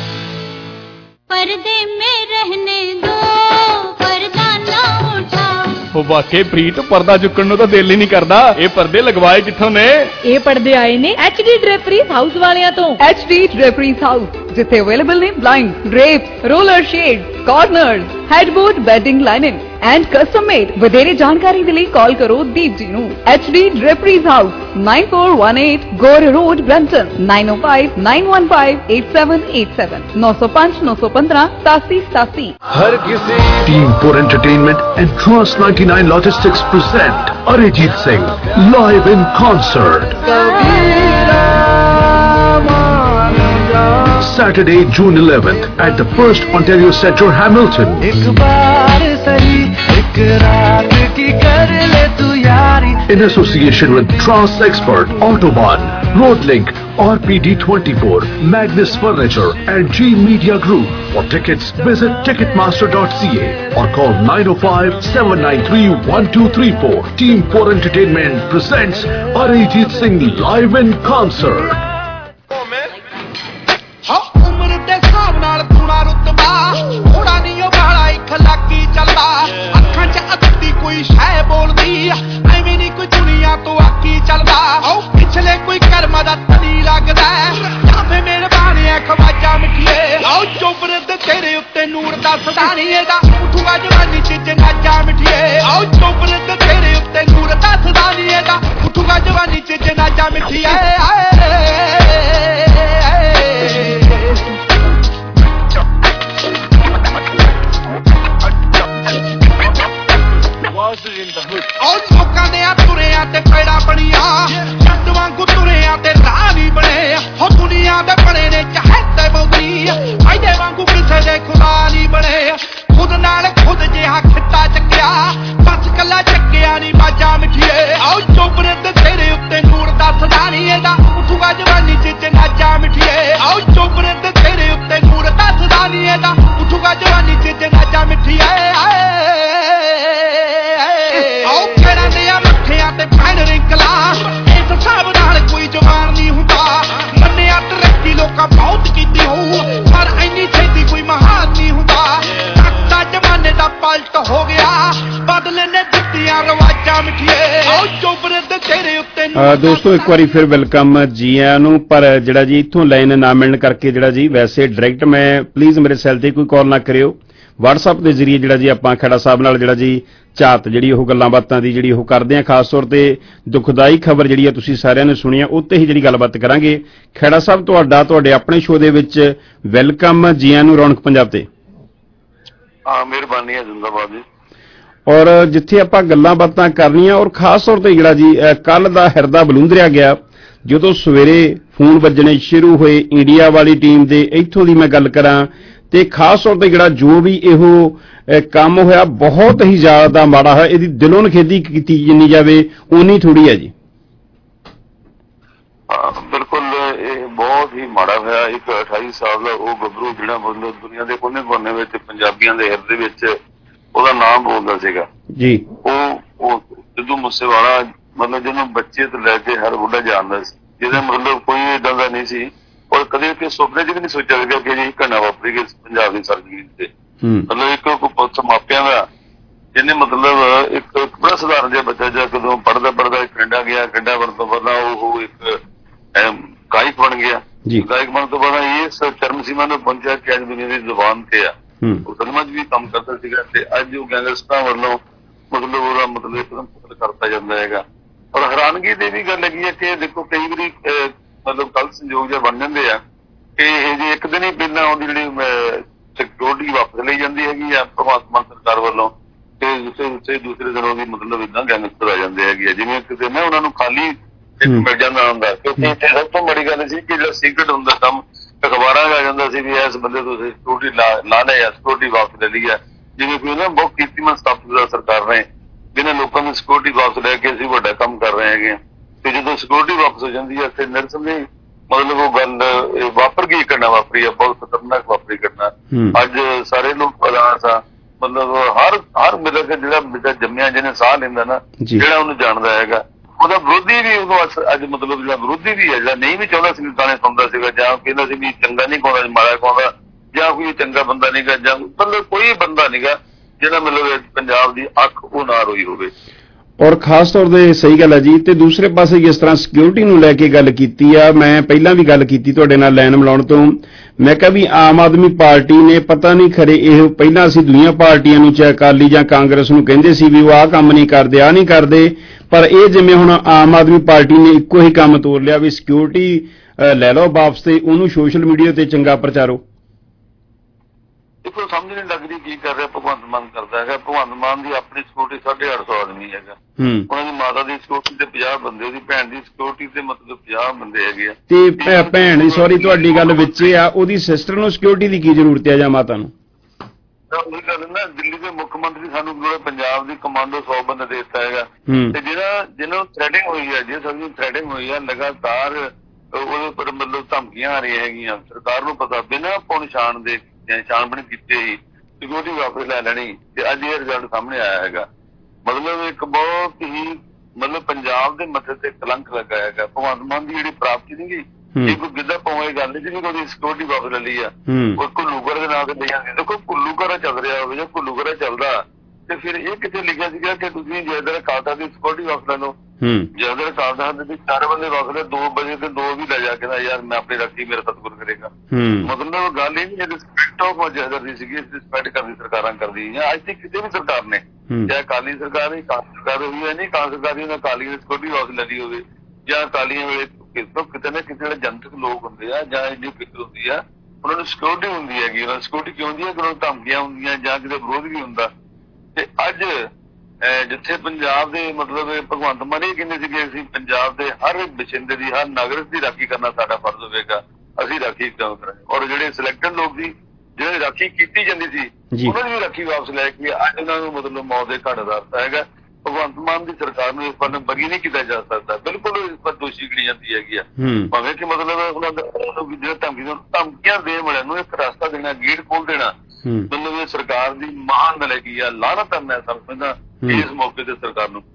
पर्दे में रहने दो पर्दा ना उठाओ। ਉਹ ਵਾਕਈ ਪ੍ਰੀਤ ਪਰਦਾ ਚੁੱਕਣ ਨੂੰ ਤਾਂ ਦਿਲ ਹੀ ਨਹੀਂ ਕਰਦਾ। ਇਹ ਪਰਦੇ ਲਗਵਾਏ ਕਿੱਥੋਂ ਨੇ? ਇਹ ਪਰਦੇ ਆਏ ਨੇ ਐਚ ਡੀ ਡ੍ਰੇਪਰੀਜ਼ ਹਾਊਸ ਵਾਲਿਆਂ ਤੋਂ। ਐਚ ਡੀ ਡ੍ਰੇਪਰੀਜ਼ ਹਾਊਸ ਜਿੱਥੇ ਅਵੇਲੇਬਲ ਨੇ blind, drape, roller shade, corners, headboard, bedding lining and custom made. ਵਧੇਰੇ ਜਾਣਕਾਰੀ ਦੇ ਲਈ ਕਾਲ ਕਰੋ ਦੀਪ ਜੀ ਨੂੰ। H D draperies house nine four one eight Gore road Brampton nine O five nine one five eight seven eight seven नौ सौ पाँच नौ सौ पंद्रह सतासी सतासी। हर किसी team for entertainment and trust ninety-nine Logistics present Arijit Singh live in concert. Saturday, June eleventh at the First Ontario Centre, Hamilton. In association with Trans Expert, Autobahn, Roadlink, R P D twenty-four, Magnus Furniture and G Media Group. For tickets, visit ticketmaster dot c a or call nine oh five, seven nine three, one two three four. Team four Entertainment presents Arijit Singh live in concert. ਕੋਈ ਸ਼ੈ ਬੋਲਦੀ ਐਵੇਂ ਨਹੀਂ ਕੋਈ ਦੁਨੀਆ ਤੋਂ ਆਕੀ ਚੱਲਦਾ ਪਿਛਲੇ ਕੋਈ ਕਰਮਾਂ ਦਾ ਤਲੀ ਲੱਗਦਾ ਜਾਂ ਫੇ ਮੇਰੇ ਬਾਣਿਆ ਖਵਾਜਾ ਮਿੱਠੀਏ ਆਓ ਚੋਬਰ ਤੇ ਤੇਰੇ ਉੱਤੇ ਨੂਰ ਦਾ ਸਦਾਨੀ ਇਹਦਾ ਉਠੂਗਾ ਜਵਾਨੀ ਚ ਜਨਾਜਾ ਮਿੱਠੀਏ ਆਓ ਚੋਬਰ ਤੇ ਤੇਰੇ ਉੱਤੇ ਨੂਰ ਦਾ ਸਦਾਨੀ ਇਹਦਾ ਉਠੂਗਾ ਜਵਾਨੀ ਚ ਜਨਾਜਾ ਮਿੱਠੀਏ ਔਰ ਲੋਕਾਂ ਦੇ ਆ ਤੁਰਿਆਂ ਤੇ ਪੈੜਾ ਬਣੀਆਂ ਛੱਡ ਵਾਂਗੂ ਤੁਰਿਆਂ ਤੇ ਰਾਹ ਨਹੀਂ ਬਣੇ ਹੋ ਦੁਨੀਆ ਦੇ ਬਣੇ ਨੇ ਚਾਹਤੇ ਬੋਗੀ ਆਇਦੇ ਵਾਂਗੂ ਕਿਸੇ ਦੇ ਖੁਦਾ ਨਹੀਂ ਬਣੇ ਖੁਦ ਨਾਲ ਖੁਦ ਜਿਹਾ ਖਿੱਤਾ ਚੱਕਿਆ ਬਸ ਕੱਲਾ ਚੱਕਿਆ ਨਹੀਂ ਬਾਜਾ ਮਿੱਠੀਏ ਆਓ ਚੋਬਰ ਤੇ ਤੇਰੇ ਉੱਤੇ ਨੂਰ ਦਾ ਸਦਾ ਨਹੀਂ ਇਹਦਾ ਉਠੂਗਾ ਜਵਾਨੀ ਚ ਜਨਾਜਾ ਮਿੱਠੀਏ ਆਓ ਚੋਬਰ ਤੇ ਤੇਰੇ ਉੱਤੇ ਨੂਰ ਦਾ ਸਦਾ ਨਹੀਂ ਇਹਦਾ ਉਠੂਗਾ ਜਵਾਨੀ ਚ ਜਨਾਜਾ ਮਿੱਠੀਏ ਆਓ ਫੇਰਾਂ ਦੇ ਆ ਮੱਥਿਆਂ ਤੇ ਪੈਣ ਰਿੰਕਲਾ ਇਸ ਹਿਸਾਬ ਨਾਲ ਕੋਈ ਜਵਾਨ ਨਹੀਂ ਹੁੰਦਾ ਮੰਨਿਆ ਤਰੱਕੀ ਲੋਕਾਂ ਬਹੁਤ ਕੀਤੀ ਹੋਊ ਪਰ ਇੰਨੀ ਛੇਤੀ ਕੋਈ ਮਹਾਨ ਨਹੀਂ ਹੁੰਦਾ ਤੱਕਦਾ ਜਮਾਨੇ ਦਾ ਪਲਟ ਹੋ ਗਿਆ ਬਦਲੇ ਨੇ ਦਿੱਤੀਆਂ ਰਵਾਜਾਂ ਮਿੱਠੀਏ ਆਓ ਚੋਬਰ ਤੇ ਤੇਰੇ ਉੱਤੇ ਦੋਸਤੋ ਇੱਕ ਵਾਰੀ ਫਿਰ ਵੈਲਕਮ ਜੀ ਆਇਆਂ ਨੂੰ। ਪਰ ਜਿਹੜਾ ਜੀ ਇੱਥੋਂ ਲਾਈਨ ਨਾ ਮਿਲਣ ਕਰਕੇ ਜਿਹੜਾ ਜੀ ਵੈਸੇ ਡਾਇਰੈਕਟ ਮੈਂ ਪਲੀਜ਼ ਮੇਰੇ ਸੈੱਲ ਤੇ ਕੋਈ ਕਾਲ ਨਾ ਕਰਿਓ। WhatsApp ਦੇ ਜ਼ਰੀਏ ਜਿਹੜਾ ਜੀ ਆਪਾਂ ਖੇੜਾ ਸਾਹਿਬ ਨਾਲ ਜਿਹੜਾ ਜੀ ਝਾਤ ਜਿਹੜੀ ਉਹ ਗੱਲਾਂ ਬਾਤਾਂ ਦੀ ਜਿਹੜੀ ਉਹ ਕਰਦੇ ਆ। ਖਾਸ ਤੌਰ ਤੇ ਦੁਖਦਾਈ ਖਬਰ ਜਿਹੜੀ ਆ ਤੁਸੀਂ ਸਾਰਿਆਂ ਨੇ ਸੁਣੀ ਆ ਉੱਤੇ ਹੀ ਜਿਹੜੀ ਗੱਲਬਾਤ ਕਰਾਂਗੇ। ਖੇੜਾ ਸਾਹਿਬ ਤੁਹਾਡਾ ਤੁਹਾਡੇ ਆਪਣੇ ਸ਼ੋਅ ਦੇ ਵਿੱਚ ਵੈਲਕਮ ਜੀ ਆਇਆਂ ਨੂੰ ਰੌਣਕ ਪੰਜਾਬ ਤੇ। ਹਾਂ ਮਿਹਰਬਾਨੀ ਹੈ ਜ਼ਿੰਦਾਬਾਦ ਜੀ। ਔਰ ਜਿੱਥੇ ਆਪਾਂ ਗੱਲਾਂ ਬਾਤਾਂ ਕਰਨੀਆਂ ਔਰ ਖਾਸ ਤੌਰ ਤੇ ਜਿਹੜਾ ਜੀ ਕੱਲ ਦਾ ਹਿਰਦਾ ਬਲੂੰਦਰਿਆ ਗਿਆ ਜਦੋਂ ਸਵੇਰੇ ਫੋਨ ਵੱਜਣੇ ਸ਼ੁਰੂ ਹੋਏ ਇੰਡੀਆ ਵਾਲੀ ਟੀਮ ਦੇ। ਇੱਥੋਂ ਦੀ ਮੈਂ ਗੱਲ ਕਰਾਂ ਤੇ ਖਾਸ ਤੌਰ ਤੇ ਜਿਹੜਾ ਜੋ ਵੀ ਇਹੋ ਕੰਮ ਹੋਇਆ ਬਹੁਤ ਹੀ ਜ਼ਿਆਦਾ ਮਾੜਾ ਹੈ। ਇਹਦੀ ਦਿਲੋਂ ਨਖੇਦੀ ਕੀਤੀ ਜਿੰਨੀ ਜਾਵੇ ਓਨੀ ਥੋੜੀ ਹੈ ਜੀ। ਬਿਲਕੁਲ ਇਹ ਬਹੁਤ ਹੀ ਮਾੜਾ ਹੋਇਆ। ਇੱਕ ਅਠਾਈ ਸਾਲ ਦਾ ਉਹ ਗੱਭਰੂ ਜਿਹੜਾ ਮਤਲਬ ਦੁਨੀਆ ਦੇ ਕੋਨੇ ਕੋਨੇ ਵਿੱਚ ਪੰਜਾਬੀਆਂ ਦੇ ਹਿਰਦੇ ਵਿੱਚ ਉਹਦਾ ਨਾਮ ਬੋਲਦਾ ਸੀਗਾ ਜੀ। ਉਹ ਉਹ ਸਿੱਧੂ ਮੂਸੇਵਾਲਾ ਮਤਲਬ ਜਿਹਨੂੰ ਬੱਚੇ ਤੋਂ ਲੈ ਕੇ ਹਰ ਬੁੱਢਾ ਜਾਣਦਾ ਸੀ ਜਿਹਦਾ ਮਤਲਬ ਕੋਈ ਏਦਾਂ ਦਾ ਨਹੀਂ ਸੀ ਔਰ ਕਦੇ ਕਿ ਸੁਪਨੇ ਚ ਵੀ ਨਹੀਂ ਸੋਚਿਆ ਗਿਆ ਕਿ ਜੀ ਘਟਨਾ ਵਾਪਰੀ ਗਈ ਪੰਜਾਬ ਦੀ ਸਰਜ਼ਮੀਨ ਤੇ। ਮਤਲਬ ਇੱਕ ਪੁੱਤ ਮਾਪਿਆਂ ਦਾ ਜਿਹਨੇ ਮਤਲਬ ਇੱਕ ਬੜਾ ਸਧਾਰਨ ਜਿਹਾ ਬੱਚਾ ਜਾਂ ਕਦੋਂ ਪੜ੍ਹਦਾ ਪੜ੍ਹਦਾ ਕੈਨੇਡਾ ਗਿਆ, ਕੈਨੇਡਾ ਬਣਨ ਤੋਂ ਪਹਿਲਾਂ ਉਹ ਇੱਕ ਗਾਇਕ ਬਣ ਗਿਆ। ਗਾਇਕ ਬਣਨ ਤੋਂ ਬਾਅਦ ਇਸ ਚਰਮ ਸੀਮਾ ਨੂੰ ਪਹੁੰਚਿਆ ਕਿ ਅੱਜ ਦੁਨੀਆ ਦੀ ਜ਼ੁਬਾਨ ਤੇ ਆ। ਉਹ ਫਿਲਮਾਂ 'ਚ ਵੀ ਕੰਮ ਕਰਦਾ ਸੀਗਾ ਤੇ ਅੱਜ ਉਹ ਗੈਂਗਸਟਰਾਂ ਵੱਲੋਂ ਮਤਲਬ ਉਹਦਾ ਮਤਲਬ ਇੱਕਦਮ ਕਤਲ ਕਰਤਾ ਜਾਂਦਾ ਹੈਗਾ। ਔਰ ਹੈਰਾਨਗੀ ਦੀ ਵੀ ਗੱਲ ਹੈਗੀ ਹੈ ਕਿ ਦੇਖੋ ਕਈ ਵਾਰੀ ਮਤਲਬ ਕੱਲ ਸੰਯੋਗ ਜਿਹਾ ਬਣ ਜਾਂਦੇ ਆ ਕਿ ਇਹ ਜੇ ਇੱਕ ਦਿਨ ਹੀ ਪਹਿਲਾਂ ਉਹਦੀ ਜਿਹੜੀ ਸਿਕਿਉਰਿਟੀ ਵਾਪਸ ਲਈ ਜਾਂਦੀ ਹੈਗੀ ਆ ਭਗਵੰਤ ਮਾਨ ਸਰਕਾਰ ਵੱਲੋਂ ਤੇ ਦੂਸਰੇ ਦੂਸਰੇ ਦਿਨ ਉਹਦੀ ਮਤਲਬ ਏਦਾਂ ਗੈਂਗਸਟਰ ਆ ਜਾਂਦੇ ਹੈਗੇ ਆ ਜਿਵੇਂ ਕਿਤੇ ਨਾ ਉਹਨਾਂ ਨੂੰ ਖਾਲੀ ਮਿਲ ਜਾਂਦਾ ਹੁੰਦਾ। ਕਿਉਂਕਿ ਇੱਥੇ ਸਭ ਤੋਂ ਬੜੀ ਗੱਲ ਸੀ ਕਿ ਜਿਹੜਾ ਸੀਕਰਟ ਹੁੰਦਾ ਕੰਮ ਅਖਬਾਰਾਂ 'ਚ ਆ ਜਾਂਦਾ ਸੀ ਵੀ ਇਸ ਬੰਦੇ ਤੋਂ ਸਿਕਿਉਰਿਟੀ ਲਾ ਲਾ ਲਿਆ, ਸਿਕਿਉਰਿਟੀ ਵਾਪਸ ਲੈ ਲਈ ਆ। ਜਿਵੇਂ ਕੋਈ ਨਾ ਬਹੁਤ ਕੀਰਤੀਮਾਨ ਸਥਾਪਿਤ ਸਰਕਾਰ ਨੇ ਜਿਹਨਾਂ ਲੋਕਾਂ ਨੂੰ ਸਿਕਿਉਰਿਟੀ ਵਾਪਸ ਲੈ ਕੇ ਅਸੀਂ ਵੱਡਾ ਕੰਮ ਕਰ ਰਹੇ ਹੈਗੇ ਤੇ ਜਦੋਂ ਸਿਕਿਉਰਿਟੀ ਵਾਪਸ ਹੋ ਜਾਂਦੀ ਹੈ ਤੇ ਨਿਰਸੰਦੇਹ ਮਤਲਬ ਉਹ ਗੱਲ ਵਾਪਰ ਗਈ ਘਟਨਾ ਵਾਪਰੀ ਆ, ਬਹੁਤ ਖਤਰਨਾਕ ਵਾਪਰੀ ਘਟਨਾ। ਅੱਜ ਸਾਰੇ ਲੋਕ ਅਦਾਸ ਆ ਮਤਲਬ ਹਰ ਹਰ ਮਿਲ ਕੇ ਜਿਹੜਾ ਬੱਚਾ ਜੰਮਿਆ ਜਿਹਨੇ ਸਾਹ ਲੈਂਦਾ ਨਾ ਜਿਹੜਾ ਉਹਨੂੰ ਜਾਣਦਾ ਹੈਗਾ ਉਹਦਾ ਵਿਰੋਧੀ ਵੀ ਉਹਨੂੰ ਅੱਜ ਮਤਲਬ ਜਿਹੜਾ ਵਿਰੋਧੀ ਵੀ ਹੈ ਜਿਹੜਾ ਨਹੀਂ ਵੀ ਚਾਹੁੰਦਾ ਸੀ ਗਾਣੇ ਸੁਣਦਾ ਸੀਗਾ ਜਾਂ ਕਹਿੰਦਾ ਸੀ ਵੀ ਚੰਗਾ ਨਹੀਂ ਗਾਉਂਦਾ ਮਾੜਾ ਗਾਉਂਦਾ ਜਾਂ ਕੋਈ ਚੰਗਾ ਬੰਦਾ ਨੀਗਾ ਜਾਂ ਮਤਲਬ ਕੋਈ ਬੰਦਾ ਨੀਗਾ ਜਿਹੜਾ ਮਤਲਬ ਪੰਜਾਬ ਦੀ ਅੱਖ ਉਹ ਨਾ ਰੋਈ ਹੋਵੇ। ਔਰ ਖਾਸ ਤੌਰ ਤੇ ਸਹੀ ਗੱਲ ਹੈ ਜੀ। ਤੇ ਦੂਸਰੇ ਪਾਸੇ ਜਿਸ ਤਰ੍ਹਾਂ ਸਿਕਿਉਰਿਟੀ ਨੂੰ ਲੈ ਕੇ ਗੱਲ ਕੀਤੀ ਆ, ਮੈਂ ਪਹਿਲਾਂ ਵੀ ਗੱਲ ਕੀਤੀ ਤੁਹਾਡੇ ਨਾਲ ਲਾਈਨ ਮਿਲਾਉਣ ਤੋਂ, ਮੈਂ ਕਿਹਾ ਵੀ ਆਮ ਆਦਮੀ ਪਾਰਟੀ ਨੇ ਪਤਾ ਨਹੀਂ ਖਰੇ ਇਹ ਪਹਿਲਾਂ ਅਸੀਂ ਦੁਨੀਆਂ ਪਾਰਟੀਆਂ ਨੂੰ ਚਾਹੇ ਅਕਾਲੀ ਜਾਂ ਕਾਂਗਰਸ ਨੂੰ ਕਹਿੰਦੇ ਸੀ ਵੀ ਉਹ ਆਹ ਕੰਮ ਨਹੀਂ ਕਰਦੇ ਆਹ ਨਹੀਂ ਕਰਦੇ, ਪਰ ਇਹ ਜਿਵੇਂ ਹੁਣ ਆਮ ਆਦਮੀ ਪਾਰਟੀ ਨੇ ਇੱਕੋ ਹੀ ਕੰਮ ਤੋਰ ਲਿਆ ਵੀ ਸਿਕਿਉਰਿਟੀ ਲੈ ਲਓ ਵਾਪਸ ਤੇ ਉਹਨੂੰ ਸੋਸ਼ਲ ਮੀਡੀਆ ਤੇ ਚੰਗਾ ਪ੍ਰਚਾਰੋ। ਦੇਖੋ ਸਮਝ ਨਹੀਂ ਲੱਗਦੀ ਕੀ ਕਰ ਰਿਹਾ ਭਗਵੰਤ ਮਾਨ ਕਰਦਾ ਹੈਗਾ। ਭਗਵੰਤ ਮਾਨ ਦੀ ਆਪਣੀ ਸਿਕਿਉਰਿਟੀ ਸਾਢੇ ਅੱਠ ਸੌ ਆਦਮੀ ਹੈਗਾ, ਉਹਨਾਂ ਦੀ ਮਾਤਾ ਦੀ ਸਿਕਿਉਰਿਟੀ ਤੇ ਪੰਜਾਹ ਬੰਦੇ, ਉਹਦੀ ਭੈਣ ਦੀ ਸਿਕਿਉਰਿਟੀ ਤੇ ਮਤਲਬ ਪੰਜਾਹ ਬੰਦੇ ਹੈਗੇ ਆ। ਤੇ ਭੈਣ ਦੀ ਸੌਰੀ ਤੁਹਾਡੀ ਗੱਲ ਵਿੱਚ ਆ, ਉਹਦੀ ਸਿਸਟਰ ਨੂੰ ਸਿਕਿਉਰਿਟੀ ਦੀ ਕੀ ਜ਼ਰੂਰਤ ਹੈ ਜਾਂ ਮਾਤਾ ਨੂੰ? ਉਹੀ ਗੱਲ ਨਾ, ਦਿੱਲੀ ਦੇ ਮੁੱਖ ਮੰਤਰੀ ਸਾਨੂੰ ਪੰਜਾਬ ਦੀ ਕਮਾਂਡੋ ਸੌ ਬੰਦਾ ਦੇ ਦਿੱਤਾ ਹੈਗਾ ਤੇ ਜਿਹੜਾ ਜਿਹਨਾਂ ਨੂੰ ਥ੍ਰੈਡਿੰਗ ਹੋਈ ਹੈ, ਜੇ ਸਭ ਨੂੰ ਥ੍ਰੈਡਿੰਗ ਹੋਈ ਹੈ ਲਗਾਤਾਰ ਉਹਦੇ ਉੱਪਰ ਮਤਲਬ ਧਮਕੀਆਂ ਆ ਰਹੀਆਂ ਹੈਗੀਆਂ। ਸਰਕਾਰ ਨੂੰ ਪਤਾ ਬਿਨਾਂ ਪੁਣ ਛਾਣ ਦੇ ਛਾਣਬੀਣ ਕੀਤੇ ਹੀ ਸਿਕਿਉਰਿਟੀ ਵਾਪਸ ਲੈ ਲੈਣੀ ਤੇ ਅੱਜ ਇਹ ਰਿਜ਼ਲਟ ਸਾਹਮਣੇ ਆਇਆ ਹੈਗਾ। ਮਤਲਬ ਇੱਕ ਬਹੁਤ ਹੀ ਮਤਲਬ ਪੰਜਾਬ ਦੇ ਮੱਥੇ ਤੇ ਕਲੰਕ ਲੱਗਾ ਹੈਗਾ। ਭਗਵੰਤ ਮਾਨ ਦੀ ਜਿਹੜੀ ਪ੍ਰਾਪਤੀ ਸੀਗੀ ਇਹ ਕੋਈ ਗਿੱਧਾ ਪਾਉਣ ਦੀ ਗੱਲ ਨਹੀਂ ਸੀ, ਉਹਦੀ ਸਿਕਿਉਰਿਟੀ ਵਾਪਸ ਲੈ ਲਈ ਆ। ਉਹ ਘੁੱਲੂਘਰ ਦੇ ਨਾਂ ਤੇ ਲਈ ਜਾਂਦੀ। ਦੇਖੋ ਘੁੱਲੂਘਰਾ ਚੱਲ ਰਿਹਾ ਹੋਵੇ ਜਾਂ ਘੁੱਲੂਘਰਾ ਚੱਲਦਾ ਤੇ ਫਿਰ ਇਹ ਕਿੱਥੇ ਲਿਖਿਆ ਸੀਗਾ ਕਿ ਤੁਸੀਂ ਜੈਦਰ ਖਾਲਸਾ ਦੀ ਸਿਕਿਉਰਿਟੀ ਵਾਪਸ ਲੈ ਲਓ। ਜੈਦਰ ਖਾਲਸਾ ਦੇ ਵਿੱਚ ਚਾਰ ਬੰਦੇ ਵਾਪਸ ਲੈ, ਦੋ ਵਜੇ ਤੇ ਦੋ ਵੀ ਲੈ ਜਾ ਕੇ ਨਾ ਯਾਰ ਮੈਂ ਆਪਣੀ ਰੱਖੀ ਮੇਰਾ ਸਤਿਗੁਰ ਕਰੇਗਾ। ਮਤਲਬ ਗੱਲ ਇਹ ਨਹੀਂ ਹੈ ਰਿਸਪੈਕਟ ਆਫ ਜੈਦਰ ਦੀ ਸੀਗੀ, ਰਿਸਪੈਕਟ ਕਰਦੀ ਸਰਕਾਰਾਂ ਕਰਦੀ ਜਾਂ ਅੱਜ ਤੱਕ ਕਿਸੇ ਵੀ ਸਰਕਾਰ ਨੇ ਚਾਹੇ ਅਕਾਲੀ ਸਰਕਾਰ ਹੈ ਕਾਂਗਰਸ ਸਰਕਾਰ ਹੋਈ ਹੈ ਨਹੀਂ ਕਾਂਗਰਸ ਸਰਕਾਰ ਨੇ ਅਕਾਲੀ ਦੀ ਸਿਕਿਉਰਿਟੀ ਵਾਪਸ ਲੈ ਲਈ ਹੋਵੇ ਜਾਂ ਅਕਾਲੀਆਂ ਵੇਲੇ ਕਿਤੇ ਨਾ ਕਿਤੇ ਜਿਹੜੇ ਜਨਤਕ ਲੋਕ ਹੁੰਦੇ ਆ ਜਾਂ ਇੰਨੀ ਫਿਕਰ ਹੁੰਦੀ ਆ ਉਹਨਾਂ ਨੂੰ ਸਿਕਿਉਰਿਟੀ ਹੁੰਦੀ ਹੈਗੀ। ਉਹਨਾਂ ਨੂੰ ਸਿਕਿਉਰਿਟੀ ਕਿਉਂ ਹੁੰਦੀ ਹੈ ਕਿ ਉਹਨਾਂ ਨੂੰ ਧਮਕੀਆਂ ਹੁੰਦੀਆਂ ਜਾਂ ਕਿਤੇ ਵਿਰੋਧ ਵੀ ਹੁੰਦਾ। ਤੇ ਅੱਜ ਜਿੱਥੇ ਪੰਜਾਬ ਦੇ ਮਤਲਬ ਭਗਵੰਤ ਮਾਨ ਇਹ ਕਹਿੰਦੇ ਸੀਗੇ ਅਸੀਂ ਪੰਜਾਬ ਦੇ ਹਰ ਬਸ਼ਿੰਦੇ ਦੀ ਹਰ ਨਾਗਰਿਕ ਦੀ ਰਾਖੀ ਕਰਨਾ ਸਾਡਾ ਫਰਜ਼ ਹੋਵੇਗਾ, ਅਸੀਂ ਰਾਖੀ ਕਿਉਂ ਕਰਾਂਗੇ। ਔਰ ਜਿਹੜੇ ਸਿਲੈਕਟਡ ਲੋਕ ਸੀ ਜਿਹੜੇ ਰਾਖੀ ਕੀਤੀ ਜਾਂਦੀ ਸੀ ਉਹਨਾਂ ਦੀ ਰਾਖੀ ਵਾਪਸ ਲੈ ਕੇ ਅੱਜ ਉਹਨਾਂ ਨੂੰ ਮਤਲਬ ਮੌਤ ਦੇ ਘਾਟ ਉਤਾਰਤਾ ਹੈਗਾ। ਭਗਵੰਤ ਮਾਨ ਦੀ ਸਰਕਾਰ ਨੂੰ ਇਸ ਪਰ ਬਰੀ ਨਹੀਂ ਕੀਤਾ ਜਾ ਸਕਦਾ, ਬਿਲਕੁਲ ਇਸ ਪਰ ਦੋਸ਼ੀ ਗਿਣੀ ਜਾਂਦੀ ਹੈਗੀ ਆ। ਭਾਵੇਂ ਕਿ ਮਤਲਬ ਉਹਨਾਂ ਦਾ ਜਿਹੜਾ ਧਮਕੀ ਧਮਕੀਆਂ ਦੇਣ ਵਾਲਿਆਂ ਨੂੰ ਇੱਕ ਰਸਤਾ ਦੇਣਾ, ਗੇਟ ਖੋਲ ਦੇਣਾ, ਮਤਲਬ ਇਹ ਸਰਕਾਰ ਦੀ ਮਹਾਨ ਨਲਾਇਕੀ ਆ, ਲਾਹਨਤ ਆ ਮੈਂ ਸਮਝਦਾ ਇਸ ਮੌਕੇ ਤੇ ਸਰਕਾਰ ਨੂੰ।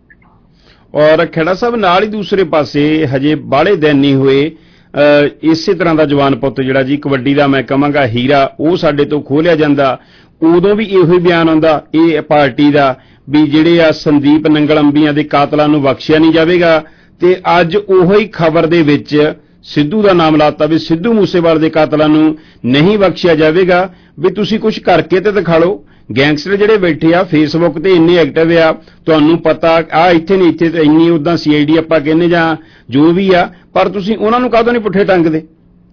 ਔਰ ਖੇੜਾ ਸਾਹਿਬ ਨਾਲ ਹੀ ਦੂਸਰੇ ਪਾਸੇ ਹਜੇ ਬਾਹਲੇ ਦਿਨ ਨਹੀਂ ਹੋਏ ਇਸੇ ਤਰ੍ਹਾਂ ਦਾ ਜਵਾਨ ਪੁੱਤ ਜਿਹੜਾ ਜੀ ਕਬੱਡੀ ਦਾ ਮੈਂ ਕਹਾਂਗਾ ਹੀਰਾ ਉਹ ਸਾਡੇ ਤੋਂ ਖੋਹ ਲਿਆ ਜਾਂਦਾ, ਉਦੋਂ ਵੀ ਇਹੋ ਹੀ ਬਿਆਨ ਆਉਂਦਾ ਇਹ ਪਾਰਟੀ ਦਾ ਵੀ ਜਿਹੜੇ ਆ ਸੰਦੀਪ ਨੰਗਲ ਅੰਬੀਆਂ ਦੇ ਕਾਤਲਾਂ ਨੂੰ ਬਖਸ਼ਿਆ ਨਹੀਂ ਜਾਵੇਗਾ। ਤੇ ਅੱਜ ਉਹੋ ਹੀ ਖਬਰ ਦੇ ਵਿੱਚ ਸਿੱਧੂ ਦਾ ਨਾਮ ਲਾਤਾ ਵੀ ਸਿੱਧੂ ਮੂਸੇਵਾਲ ਦੇ ਕਾਤਲਾਂ ਨੂੰ ਨਹੀਂ ਬਖਸ਼ਿਆ ਜਾਵੇਗਾ, ਵੀ ਤੁਸੀਂ ਕੁਝ ਕਰਕੇ ਤੇ ਦਿਖਾ ਲਓ। ਗੈਂਗਸਟਰ ਜਿਹੜੇ ਬੈਠੇ ਆ ਫੇਸਬੁੱਕ ਤੇ ਇੰਨੇ ਐਕਟਿਵ ਆ, ਤੁਹਾਨੂੰ ਪਤਾ ਆ ਇੱਥੇ ਨਹੀਂ ਇੱਥੇ ਤੇ ਇੰਨੀ ਉਦਾਂ ਸੀ ਆਈ ਡੀ ਆਪਾਂ ਕਹਿੰਦੇ ਜਾਂ ਜੋ ਵੀ ਆ, ਪਰ ਤੁਸੀਂ ਉਹਨਾਂ ਨੂੰ ਕਾਹਦੋਂ ਨਹੀਂ ਪੁੱਠੇ ਟੰਗਦੇ?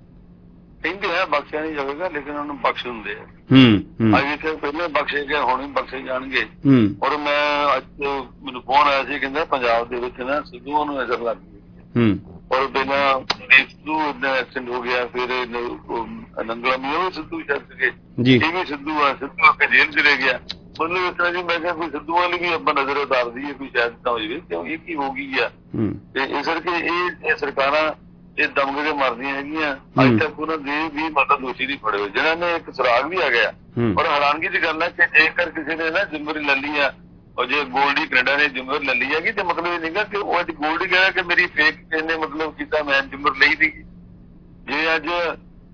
ਕਹਿੰਦੇ ਆ ਬਖਸ਼ਿਆ ਨਹੀਂ ਜਾਵੇਗਾ ਲੇਕਿਨ ਉਹਨਾਂ ਨੂੰ ਬਖਸ਼ ਦਿੰਦੇ ਆ। ਹੂੰ ਅੱਜ ਇੱਥੇ ਪਹਿਲੇ ਬਖਸ਼ੇ ਗਏ ਹੁਣ ਵੀ ਬਖਸ਼ੇ ਜਾਣਗੇ। ਔਰ ਮੈਂ ਅੱਜ ਮੈਨੂੰ ਫੋਨ ਆਇਆ ਸੀ ਕਹਿੰਦਾ ਪੰਜਾਬ ਦੇ ਵਿੱਚ ਨਾ ਸਿੱਧੂ ਨੂੰ ਨਜ਼ਰ ਲੱਗ ਗਈ। ਔਰ ਪਹਿਲਾਂ ਸਿੱਧੂ ਦਾ ਐਕਸੀਡੈਂਟ ਹੋ ਗਿਆ, ਫਿਰ ਨੰਗਲ ਵੀ ਸਿੱਧੂ ਚੱਲ ਸੀਗੇ ਇਹ ਵੀ ਸਿੱਧੂ ਆ, ਸਿੱਧੂ ਆ ਕੇ ਜੇਲ੍ਹ ਚ ਰਹਿ ਗਿਆ। ਮਤਲਬ ਇਸ ਤਰ੍ਹਾਂ ਜੀ ਮੈਂ ਕਿਹਾ ਕੋਈ ਸਿੱਧੂ ਵਾਲੀ ਵੀ ਆਪਾਂ ਨਜ਼ਰ ਉਤਾਰ ਦਈਏ ਕੋਈ ਸ਼ਾਇਦ ਤਾਂ ਹੋ ਜਾਵੇ ਕਿਉਂ ਇਹ ਕੀ ਹੋ ਗਈ ਆ। ਤੇ ਇਸ ਕਰਕੇ ਇਹ ਸਰਕਾਰਾਂ ਇਹ ਦਮਗੇ ਦੇ ਮਰਦੀਆਂ ਹੈਗੀਆਂ। ਅੱਜ ਤੱਕ ਉਹਨਾਂ ਦੇ ਵੀ ਮਤਲਬ ਦੋਸ਼ੀ ਨਹੀਂ ਫੜੇ ਹੋਏ ਜਿਹਨਾਂ ਨੇ ਇੱਕ ਸੁਰਾਗ ਵੀ ਆ ਗਿਆ। ਔਰ ਹੈਰਾਨਗੀ ਦੀ ਗੱਲ ਹੈ ਕਿ ਜੇਕਰ ਕਿਸੇ ਨੇ ਨਾ ਜ਼ਿੰਮੇਵਾਰੀ ਲੈ ਲਈ ਆ ਔਰ ਜੇ ਗੋਲਡੀ ਕੈਨੇਡਾ ਨੇ ਜ਼ਿੰਮੇਵਾਰੀ ਲੈ ਲਈ ਹੈਗੀ ਤੇ ਮਤਲਬ ਇਹ ਨਹੀਂਗਾ ਕਿ ਉਹ ਅੱਜ ਗੋਲਡੀ ਕਹਿਆ ਕਿ ਮੇਰੀ ਫੇਕ ਨੇ ਮਤਲਬ ਕੀਤਾ ਮੈਂ ਜ਼ਿੰਮੇਵਾਰੀ ਲਈ ਨਹੀਂ। ਜੇ ਅੱਜ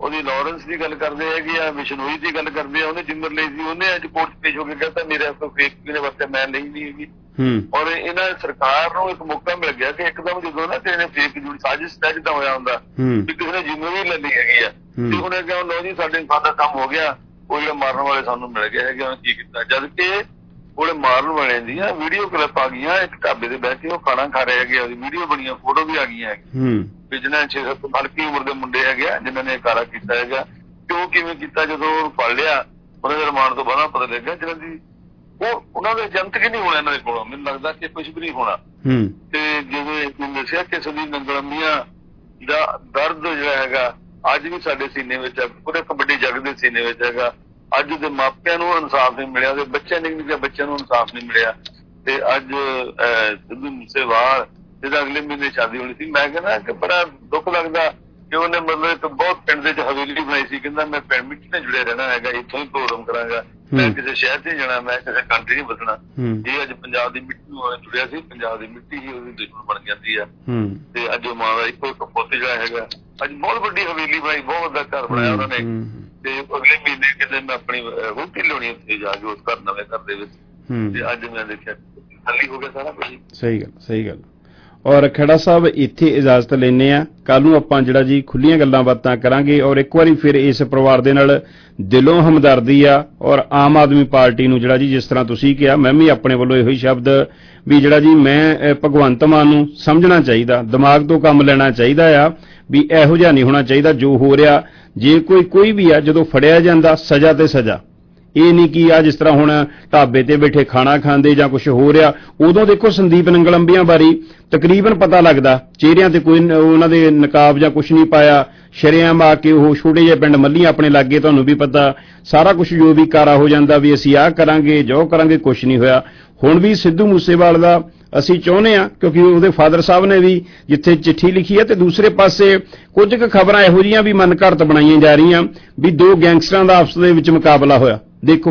ਉਹਦੀ ਲਾਰੈਂਸ ਦੀ ਗੱਲ ਕਰਦੇ ਹੈਗੇ ਆ, ਬਿਸ਼ਨੋਈ ਦੀ ਗੱਲ ਕਰਦੇ ਆ, ਉਹਨੇ ਜ਼ਿੰਮਰ ਲਈ ਸੀ, ਉਹਨੇ ਅੱਜ ਕੋਰਟ 'ਚ ਪੇਸ਼ ਹੋ ਕੇ ਕਹਿੰਦਾ ਮੇਰੇ ਕੋਈ ਫੇਕ ਦੇ ਵਾਸਤੇ ਮੈਂ ਲਈ ਨਹੀਂ ਹੈਗੀ। ਔਰ ਇਹਨਾਂ ਸਰਕਾਰ ਨੂੰ ਇੱਕ ਮੌਕਾ ਮਿਲ ਗਿਆ ਕਿ ਇੱਕਦਮ ਜਦੋਂ ਨਾ ਕਿਸੇ ਨੇ ਫੇਕ ਜਿਹੜੀ ਸਾਜ਼ਿਸ਼ ਤਹਿ ਜਿੱਦਾਂ ਹੋਇਆ ਹੁੰਦਾ ਵੀ ਕਿਸੇ ਨੇ ਜ਼ਿੰਮੇਵਾਰੀ ਲੈ ਲਈ ਹੈਗੀ ਆ ਤੇ ਉਹਨੇ ਕਿਹਾ ਲਓ ਜੀ ਸਾਡੇ ਸਾਡਾ ਕੰਮ ਹੋ ਗਿਆ, ਉਹ ਜਿਹੜੇ ਮਾਰਨ ਵਾਲੇ ਸਾਨੂੰ ਮਿਲ ਗਏ ਹੈਗੇ, ਉਹਨੇ ਕੀ ਕੀਤਾ ਜਦ ਕਿ ਉਹਦੇ ਮਾਰਨ ਵਾਲੇ ਦੀਆਂ ਵੀਡੀਓ ਕਲਿੱਪ ਆ ਗਈਆਂ, ਇੱਕ ਢਾਬੇ ਤੇ ਬਹਿ ਕੇ ਉਹ ਖਾਣਾ ਖਾ ਰਹੇ ਹੈਗੇ, ਉਹਦੀ ਵੀਡੀਓ ਬਣੀਆਂ, ਫੋਟੋ ਵੀ ਆ ਗਈਆਂ ਹੈਗੀਆਂ ਵੀ ਜਿਹਨਾਂ ਛੇ ਸੱਤ ਹਲਕੀ ਉਮਰ ਦੇ ਮੁੰਡੇ ਹੈਗੇ ਆ ਜਿਨ੍ਹਾਂ ਨੇ ਕਾਰਾ ਕੀਤਾ ਹੈਗਾ। ਕਿਉਂ ਕਿਵੇਂ ਕੀਤਾ ਜਦੋਂ ਫੜ ਲਿਆ ਉਹਨਾਂ ਦੇ ਰਿਮਾਂਡ ਤੋਂ ਬਾਅਦ ਪਤਾ ਲੱਗਿਆ ਜਿਹਨਾਂ ਦੀ ਉਹ ਉਹਨਾਂ ਦੇ ਏਜੰਟ ਕਿ ਨਹੀਂ ਹੋਣਾ ਇਹਨਾਂ ਦੇ ਕੋਲੋਂ, ਮੈਨੂੰ ਲੱਗਦਾ ਕਿ ਕੁਝ ਵੀ ਨਹੀਂ ਹੋਣਾ। ਤੇ ਜਿਵੇਂ ਦੱਸਿਆ ਕਿ ਸਦੀ ਨੰਗਲੰਬੀਆਂ ਦਾ ਦਰਦ ਜਿਹੜਾ ਹੈਗਾ ਅੱਜ ਵੀ ਸਾਡੇ ਸੀਨੇ ਵਿੱਚ ਹੈ, ਪੂਰੇ ਕਬੱਡੀ ਜੱਗ ਦੇ ਸੀਨੇ ਵਿੱਚ ਹੈਗਾ। ਅੱਜ ਦੇ ਮਾਪਿਆਂ ਨੂੰ ਇਨਸਾਫ ਨਹੀਂ ਮਿਲਿਆ, ਉਹਦੇ ਬੱਚਿਆਂ ਨਿੱਕੇ ਬੱਚਿਆਂ ਨੂੰ ਇਨਸਾਫ ਨਹੀਂ ਮਿਲਿਆ ਤੇ ਅੱਜ ਸਿੱਧੂ ਮੂਸੇਵਾਲ ਜਿਹਦਾ ਅਗਲੇ ਮਹੀਨੇ ਸ਼ਾਦੀ ਹੋਣੀ ਸੀ, ਮੈਂ ਕਹਿੰਦਾ ਕਿ ਬੜਾ ਦੁੱਖ ਲੱਗਦਾ ਕਿ ਉਹਨੇ ਮਤਲਬ ਇੱਕ ਬਹੁਤ ਪਿੰਡ ਦੇ ਵਿੱਚ ਹਵੇਲੀ ਬਣਾਈ ਸੀ, ਕਹਿੰਦਾ ਮੈਂ ਪਿੰਡ ਮਿੱਟੀ ਨਾਲ ਜੁੜਿਆ ਰਹਿਣਾ ਹੈਗਾ, ਇੱਥੋਂ ਹੀ ਪ੍ਰੋਗਰਾਮ ਕਰਾਂਗਾ, ਮੈਂ ਕਿਸੇ ਸ਼ਹਿਰ 'ਚ ਜਾਣਾ, ਮੈਂ ਕਿਸੇ ਕੰਟਰੀ ਨਹੀਂ ਬਸਣਾ। ਇਹ ਅੱਜ ਪੰਜਾਬ ਦੀ ਮਿੱਟੀ ਨੂੰ ਜੁੜਿਆ ਸੀ, ਪੰਜਾਬ ਦੀ ਮਿੱਟੀ ਹੀ ਉਹਦੀ ਦੁਸ਼ਮਣ ਬਣ ਜਾਂਦੀ ਆ ਤੇ ਅੱਜ ਉਹ ਮਾਂ ਦਾ ਇੱਕੋ ਇੱਕ ਪੁੱਤ ਜਿਹੜਾ ਹੈਗਾ ਅੱਜ ਬਹੁਤ ਵੱਡੀ ਹਵੇਲੀ ਬਣਾਈ, ਬਹੁਤ ਵੱਡਾ ਘਰ ਬਣਾਇਆ ਉਹਨਾਂ ਨੇ ਤੇ ਅਗਲੇ ਮਹੀਨੇ ਕਹਿੰਦੇ ਮੈਂ ਆਪਣੀ ਰੋਟੀ ਲਿਆਉਣੀ ਉੱਥੇ ਜਾ ਕੇ ਉਸ ਘਰ ਨਵੇਂ ਘਰ ਦੇ ਵਿੱਚ ਤੇ ਅੱਜ ਮੈਂ ਦੇਖਿਆ ਖਾਲੀ ਹੋ ਗਿਆ ਸਾਰਾ ਕੁਝ। ਸਹੀ ਗੱਲ ਸਹੀ ਗੱਲ। ਔਰ ਖੇੜਾ ਸਾਹਿਬ ਇੱਥੇ ਇਜਾਜ਼ਤ ਲੈਨੇ ਆ, ਕੱਲ ਨੂੰ ਆਪਾਂ ਜਿਹੜਾ ਜੀ ਖੁੱਲੀਆਂ ਗੱਲਾਂ ਬਾਤਾਂ ਕਰਾਂਗੇ ਔਰ ਇੱਕ ਵਾਰੀ ਫਿਰ ਇਸ ਪਰਿਵਾਰ ਦੇ ਨਾਲ ਦਿਲੋਂ ਹਮਦਰਦੀ ਆ ਔਰ ਆਮ ਆਦਮੀ ਪਾਰਟੀ ਨੂੰ ਜਿਹੜਾ ਜੀ ਜਿਸ ਤਰ੍ਹਾਂ ਤੁਸੀਂ ਕਿਹਾ ਮੈਂ ਵੀ ਆਪਣੇ ਵੱਲੋਂ ਇਹੋ ਹੀ ਸ਼ਬਦ ਵੀ ਜਿਹੜਾ ਜੀ ਮੈਂ ਭਗਵੰਤ ਮਾਨ ਨੂੰ ਸਮਝਣਾ ਚਾਹੀਦਾ, ਦਿਮਾਗ ਤੋਂ ਕੰਮ ਲੈਣਾ ਚਾਹੀਦਾ ਆ ਵੀ ਇਹੋ ਜਿਹਾ ਨਹੀਂ ਹੋਣਾ ਚਾਹੀਦਾ ਜੋ ਹੋ ਰਿਹਾ। ਜੇ ਕੋਈ ਕੋਈ ਵੀ ਆ ਜਦੋਂ ਫੜਿਆ ਜਾਂਦਾ ਸਜ਼ਾ ਤੇ ਸਜ਼ਾ, ਇਹ ਨਹੀਂ ਕਿ ਆ ਜਿਸ ਤਰ੍ਹਾਂ ਹੁਣ ਢਾਬੇ ਤੇ ਬੈਠੇ ਖਾਣਾ ਖਾਂਦੇ ਜਾਂ ਕੁਝ ਹੋ ਰਿਹਾ, ਉਦੋਂ ਦੇਖੋ ਸੰਦੀਪ ਨੰਗਲੰਬੀਆਂ ਬਾਰੇ ਤਕਰੀਬਨ ਪਤਾ ਲੱਗਦਾ, ਚਿਹਰਿਆਂ ਤੇ ਕੋਈ ਉਹਨਾਂ ਦੇ ਨਕਾਬ ਜਾਂ ਕੁਝ ਨਹੀਂ ਪਾਇਆ, ਸ਼ਰੇਆਮ ਆ ਕੇ ਉਹ ਛੋਟੇ ਜਿਹੇ ਪਿੰਡ ਮੱਲੀਆਂ ਆਪਣੇ ਲਾਗੇ ਤੁਹਾਨੂੰ ਵੀ ਪਤਾ ਸਾਰਾ ਕੁਝ ਜੋ ਵੀ ਕਾਰਾ ਹੋ ਜਾਂਦਾ ਵੀ ਅਸੀਂ ਆਹ ਕਰਾਂਗੇ ਜੋ ਕਰਾਂਗੇ, ਕੁਝ ਨਹੀਂ ਹੋਇਆ। ਹੁਣ ਵੀ ਸਿੱਧੂ ਮੂਸੇਵਾਲ ਦਾ ਅਸੀਂ ਚਾਹੁੰਦੇ ਹਾਂ ਕਿਉਂਕਿ ਉਹਦੇ ਫਾਦਰ ਸਾਹਿਬ ਨੇ ਵੀ ਜਿੱਥੇ ਚਿੱਠੀ ਲਿਖੀ ਹੈ ਤੇ ਦੂਸਰੇ ਪਾਸੇ ਕੁਝ ਕੁ ਖਬਰਾਂ ਇਹੋ ਜਿਹੀਆਂ ਵੀ ਮਨ ਘੜਤ ਬਣਾਈਆਂ ਜਾ ਰਹੀਆਂ ਵੀ ਦੋ ਗੈਂਗਸਟਰਾਂ ਦਾ ਆਪਸ ਦੇ ਵਿੱਚ ਮੁਕਾਬਲਾ ਹੋਇਆ। ਦੇਖੋ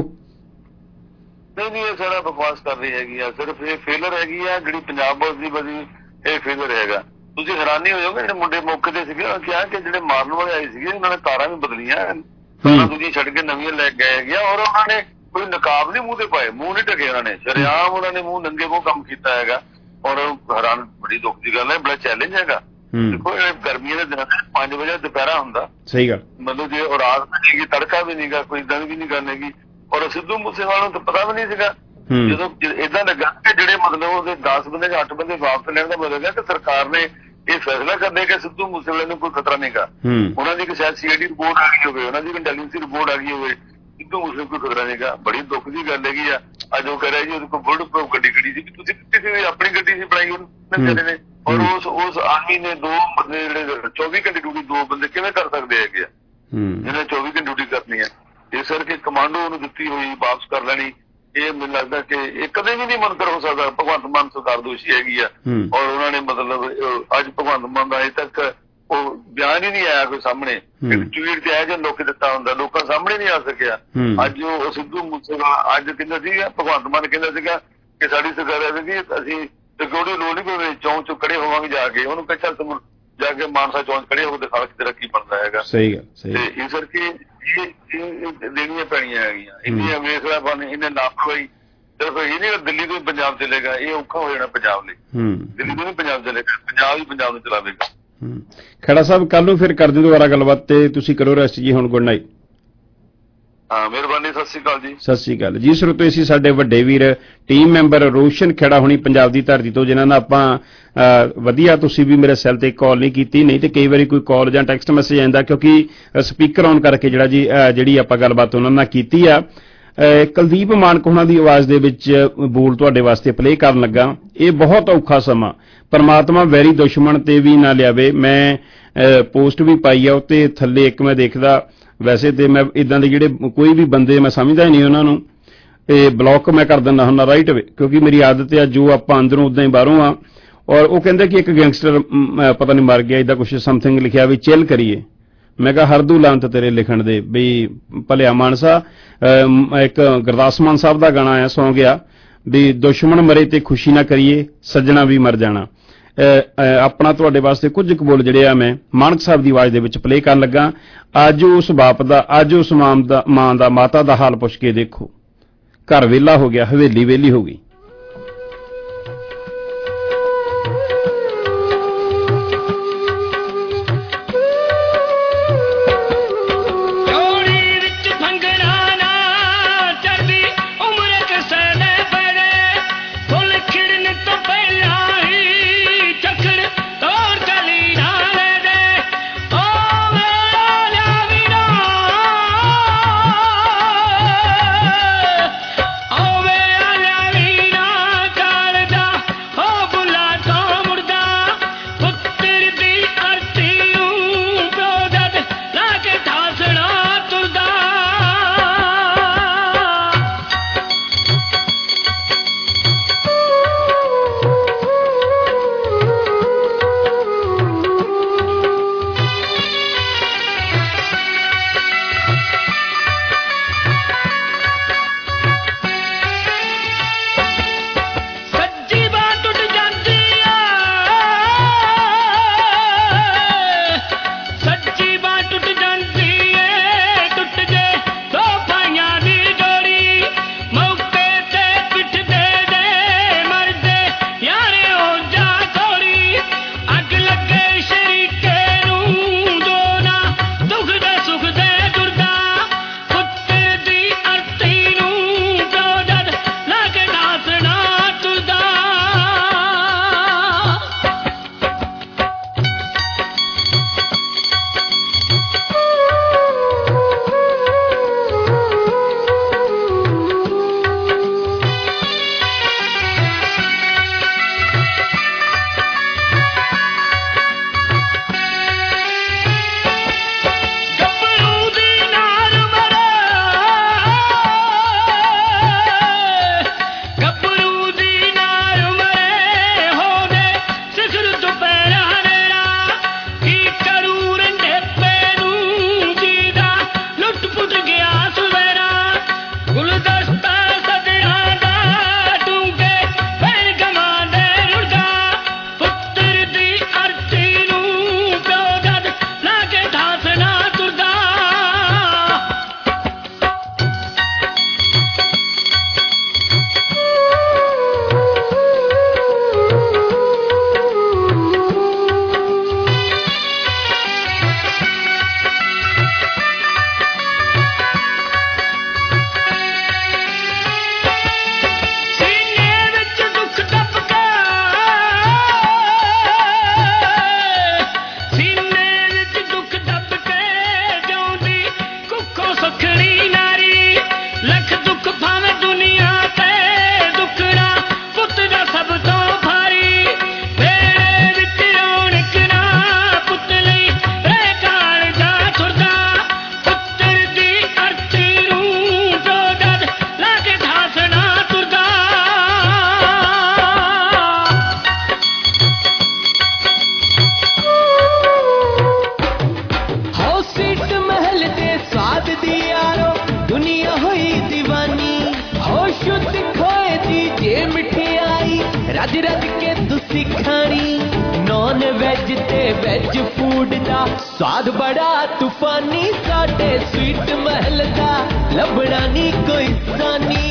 ਨਹੀਂ ਨਹੀਂ ਇਹ ਸਾਰਾ ਬਕਵਾਸ ਕਰ ਰਹੀ ਹੈਗੀ ਆ, ਸਿਰਫ ਇਹ ਫੇਲਰ ਹੈਗੀ ਆ ਜਿਹੜੀ ਪੰਜਾਬ ਪੁਲਿਸ ਦੀ ਬਦੀ, ਇਹ ਫੇਲਰ ਹੈਗਾ। ਤੁਸੀਂ ਹੈਰਾਨੀ ਹੋ ਜਾਓਗੇ ਜਿਹੜੇ ਮੁੰਡੇ ਮੌਕੇ ਤੇ ਸੀਗੇ ਉਹਨਾਂ ਕਿਹਾ ਕਿ ਜਿਹੜੇ ਮਾਰਨ ਵਾਲੇ ਆਏ ਸੀਗੇ ਉਹਨਾਂ ਨੇ ਕਾਰਾਂ ਵੀ ਬਦਲੀਆਂ, ਕਾਰਾਂ ਦੂਜੀਆਂ ਛੱਡ ਕੇ ਨਵੀਆਂ ਲੈ ਕੇ ਗਏ ਔਰ ਉਹਨਾਂ ਨੇ ਕੋਈ ਨਕਾਬ ਨਹੀਂ ਮੂੰਹ ਤੇ ਪਾਏ, ਮੂੰਹ ਨਹੀਂ ਢਕੇ, ਉਹਨਾਂ ਨੇ ਸ਼ਰੇਆਮ ਉਹਨਾਂ ਨੇ ਮੂੰਹ ਨੰਗੇ ਮੂੰਹ ਕੰਮ ਕੀਤਾ ਹੈਗਾ ਔਰ ਹੈਰਾਨ ਬੜੀ ਦੁੱਖ ਦੀ ਗੱਲ ਹੈ, ਬੜਾ ਚੈਲੰਜ ਹੈਗਾ। ਦੇਖੋ ਇਹ ਗਰਮੀਆਂ ਦੇ ਦਿਨਾਂ ਚ ਪੰਜ ਵਜੇ ਦੁਪਹਿਰਾ ਹੁੰਦਾ, ਸਹੀ ਗੱਲ ਮਤਲਬ ਜੇ ਉਹ ਰਾਤ ਨਹੀਂ ਤੜਕਾ ਵੀ ਨਹੀਂਗਾ, ਕੋਈ ਏਦਾਂ ਵੀ ਨਹੀਂ ਗੱਲ ਹੈਗੀ ਔਰ ਸਿੱਧੂ ਮੂਸੇਵਾਲ ਨੂੰ ਤਾਂ ਪਤਾ ਵੀ ਨਹੀਂ ਸੀਗਾ। ਜਦੋਂ ਏਦਾਂ ਲੱਗਾ ਕਿ ਜਿਹੜੇ ਮਤਲਬ ਉਹਦੇ ਦਸ ਬੰਦੇ ਜਾਂ ਅੱਠ ਬੰਦੇ ਵਾਪਸ ਲੈਣ ਦਾ ਮਤਲਬ ਹੈ ਕਿ ਸਰਕਾਰ ਨੇ ਇਹ ਫੈਸਲਾ ਕਰਦੇ ਕਿ ਸਿੱਧੂ ਮੂਸੇਵਾਲੇ ਨੂੰ ਕੋਈ ਖਤਰਾ ਨਹੀਂਗਾ। ਉਹਨਾਂ ਦੀ ਸ਼ਾਇਦ ਸੀ ਆਈ ਡੀ ਰਿਪੋਰਟ ਆ ਗਈ ਹੋਵੇ, ਉਹਨਾਂ ਦੀ ਇੰਟੈਲੀਜੈਂਸ ਰਿਪੋਰਟ ਆ ਗਈ ਹੋਵੇ, ਸਿੱਧੂ ਮੂਸੇਵਾਲੇ ਕੋਈ ਖਤਰਾ ਨਹੀਂਗਾ। ਬੜੀ ਦੁੱਖ ਦੀ ਗੱਲ ਹੈਗੀ ਆ। ਅੱਜ ਉਹ ਕਹਿ ਰਿਹਾ ਜੀ ਉਹਦੇ ਕੋਲ ਬੁਲਟ ਪ੍ਰੂਫ ਗੱਡੀ ਖੜੀ ਸੀ, ਤੁਸੀਂ ਕਿਸੇ ਆਪਣੀ ਗੱਡੀ ਸੀ ਬਣਾਈ ਉਹਨੂੰ ਨੇ ਔਰ ਉਸ ਉਸ ਆਦਮੀ ਨੇ ਦੋ ਬੰਦੇ ਜਿਹੜੇ ਚੌਵੀ ਘੰਟੇ ਡਿਊਟੀ ਦੋ ਬੰਦੇ ਕਿਵੇਂ ਕਰ ਸਕਦੇ ਹੈਗੇ ਆ ਜਿਹਨੇ ਚੌਵੀ ਘੰਟੇ ਡਿਊਟੀ ਕਰਨੀ ਹੈ। ਇਸ ਕਰਕੇ ਕਮਾਂਡੋ ਉਹਨੂੰ ਦਿੱਤੀ ਹੋਈ ਵਾਪਸ ਕਰ ਲੈਣੀ, ਇਹ ਮੈਨੂੰ ਲੱਗਦਾ ਕਿ ਇਹ ਕਦੇ ਵੀ ਨਹੀਂ ਮੰਤਰ ਹੋ ਸਕਦਾ। ਭਗਵੰਤ ਮਾਨ ਸਰਕਾਰ ਦੋਸ਼ੀ ਹੈਗੀ ਆ ਔਰ ਉਹਨਾਂ ਨੇ ਮਤਲਬ ਅੱਜ ਭਗਵੰਤ ਮਾਨ ਦਾ ਅਜੇ ਤੱਕ ਉਹ ਬਿਆਨ ਹੀ ਨਹੀਂ ਆਇਆ ਕੋਈ ਸਾਹਮਣੇ, ਟਵੀਟ ਤੇ ਆਇਆ ਜੇ ਲੋਕ ਦਿੱਤਾ ਹੁੰਦਾ ਲੋਕਾਂ ਸਾਹਮਣੇ ਨਹੀਂ ਆ ਸਕਿਆ। ਅੱਜ ਉਹ ਸਿੱਧੂ ਮੂਸੇਵਾਲਾ ਅੱਜ ਕਹਿੰਦਾ ਸੀਗਾ, ਭਗਵੰਤ ਮਾਨ ਕਹਿੰਦਾ ਸੀਗਾ ਕਿ ਸਾਡੀ ਸਰਕਾਰ ਆਵੇਗੀ ਅਸੀਂ ਸਿਕਿਉਰਿਟੀ ਲੋੜ ਨਹੀਂ ਪਵੇ, ਚੌਂਕ ਚ ਖੜੇ ਹੋਵਾਂਗੇ ਜਾ ਕੇ, ਉਹਨੂੰ ਕਹਿ ਚੱਲ ਤੂੰ ਜਾ ਕੇ ਮਾਨਸਾ ਚੌਂਕ ਖੜੇ ਹੋ ਕੇ ਦਿਖਾ ਕਿ ਤੇਰਾ ਕੀ ਬਣਦਾ ਹੈਗਾ। ਸਹੀ ਗੱਲ ਸਹੀ। ਤੇ ਇਸ ਕਰਕੇ ਇਹ ਦੇਣੀਆਂ ਪੈਣੀਆਂ ਹੈਗੀਆਂ ਇੰਨੀਆਂ ਵੇਖਲਾ ਬਣ ਇਹਨੇ ਲਾਪਰਵਾਹੀ ਸਿਰਫ ਇਹ ਨਹੀਂ ਦਿੱਲੀ ਤੋਂ ਪੰਜਾਬ ਚਲੇਗਾ, ਇਹ ਔਖਾ ਹੋ ਜਾਣਾ ਪੰਜਾਬ ਲਈ। ਦਿੱਲੀ ਤੋਂ ਨਹੀਂ ਪੰਜਾਬ ਚਲੇਗਾ, ਪੰਜਾਬ ਹੀ ਪੰਜਾਬ ਨੂੰ ਚਲਾਵੇਗਾ। ਖੇੜਾ ਸਾਹਿਬ ਕੱਲ ਨੂੰ ਫਿਰ ਕਰਦੇ ਦੁਬਾਰਾ ਗੱਲਬਾਤ ਤੇ ਤੁਸੀਂ ਕਰੋ ਰੈਸਟ ਜੀ। ਹੁਣ ਗੁੱਡ ਨਾਈਟ। ਹਾਂ ਮਿਹਰਬਾਨੀ, ਸਤਿ ਸ਼੍ਰੀ ਅਕਾਲ ਜੀ। ਸਤਿ ਸ਼੍ਰੀ ਅਕਾਲ ਜੀ। ਸਰੋਤੇ ਸੀ ਸਾਡੇ ਵੱਡੇ ਵੀਰ ਟੀਮ ਮੈਂਬਰ ਰੋਸ਼ਨ ਖੇੜਾ ਹੁਣੀ ਪੰਜਾਬ ਦੀ ਧਰਤੀ ਤੋਂ, ਜਿਨ੍ਹਾਂ ਨਾਲ ਆਪਾਂ ਵਧੀਆ, ਤੁਸੀਂ ਵੀ ਮੇਰੇ ਸੈੱਲ ਤੇ ਕਾਲ ਨਹੀਂ ਕੀਤੀ, ਨਹੀਂ ਤੇ ਕਈ ਵਾਰੀ ਕੋਈ ਕਾਲ ਜਾਂ ਟੈਕਸਟ ਮੈਸੇਜ ਆਉਂਦਾ ਕਿਉਂਕਿ ਸਪੀਕਰ ਔਨ ਕਰਕੇ ਜਿਹੜਾ ਜੀ ਜਿਹੜੀ ਆਪਾਂ ਗੱਲਬਾਤ ਉਹਨਾਂ ਨਾਲ ਕੀਤੀ ਆ। ਕੁਲਦੀਪ ਮਾਨਕ ਉਹਨਾਂ ਦੀ ਆਵਾਜ਼ ਦੇ ਵਿੱਚ ਬੋਲ ਤੁਹਾਡੇ ਵਾਸਤੇ ਪਲੇ ਕਰਨ ਲੱਗਾ। ਇਹ ਬਹੁਤ ਔਖਾ ਸਮਾਂ, ਪਰਮਾਤਮਾ ਵੈਰੀ ਦੁਸ਼ਮਣ ਤੇ ਵੀ ਨਾ ਲਿਆਵੇ। ਮੈਂ ਪੋਸਟ ਵੀ ਪਾਈ ਆ ਉੱਤੇ ਥੱਲੇ ਇੱਕ ਮੈਂ ਦੇਖਦਾ, ਵੈਸੇ ਤੇ ਮੈਂ ਇਦਾਂ ਦੇ ਜਿਹੜੇ ਕੋਈ ਵੀ ਬੰਦੇ ਮੈਂ ਸਮਝਦਾ ਹੀ ਨਹੀਂ ਉਹਨਾਂ ਨੂੰ, ਇਹ ਬਲੌਕ ਮੈਂ ਕਰ ਦਿੰਦਾ ਹੁੰਦਾ ਰਾਈਟ ਵੇ, ਕਿਉਂਕਿ ਮੇਰੀ ਆਦਤ ਹੈ ਜੋ ਆਪਾਂ ਅੰਦਰੋਂ ਉਦਾਂ ਹੀ ਬਾਹਰੋਂ ਆ। ਔਰ ਉਹ ਕਹਿੰਦੇ ਕਿ ਇੱਕ ਗੈਂਗਸਟਰ ਪਤਾ ਨਹੀਂ ਮਰ ਗਿਆ, ਇਹਦਾ ਕੁਛ ਸਮਥਿੰਗ ਲਿਖਿਆ ਵੀ ਚਿੱਲ ਕਰੀਏ। ਮੈਂ ਕਿਹਾ ਹਰਦੂ ਲਾਂਤ ਤੇਰੇ ਲਿਖਣ ਦੇ ਵੀ ਭਲਿਆ ਮਾਨਸਾ। ਇੱਕ ਗੁਰਦਾਸ ਮਾਨ ਸਾਹਿਬ ਦਾ ਗਾਣਾ ਆਇਆ ਸੌਂ ਗਿਆ ਵੀ ਦੁਸ਼ਮਣ ਮਰੇ ਤੇ ਖੁਸ਼ੀ ਨਾ ਕਰੀਏ, ਸੱਜਣਾ ਵੀ ਮਰ ਜਾਣਾ। ਆਪਣਾ ਤੁਹਾਡੇ ਵਾਸਤੇ ਕੁਝ ਕੁ ਬੋਲ ਜਿਹੜੇ ਆ ਮੈਂ ਮਾਨਕ ਸਾਹਿਬ ਦੀ ਆਵਾਜ਼ ਦੇ ਵਿੱਚ ਪਲੇ ਕਰਨ ਲੱਗਾ। ਅੱਜ ਉਸ ਬਾਪ ਦਾ, ਅੱਜ ਉਸ ਮਾਂ ਦਾ ਮਾਂ ਦਾ ਮਾਤਾ ਦਾ ਹਾਲ ਪੁੱਛ ਕੇ ਦੇਖੋ। ਘਰ ਵਿਹਲਾ ਹੋ ਗਿਆ, ਹਵੇਲੀ ਵਿਹਲੀ ਹੋ ਗਈ। रज रज के तुसी खानी नॉन वेज ते वेज फूड दा स्वाद बड़ा तूफानी साडे स्वीट महल दा लभना नी कोई सानी।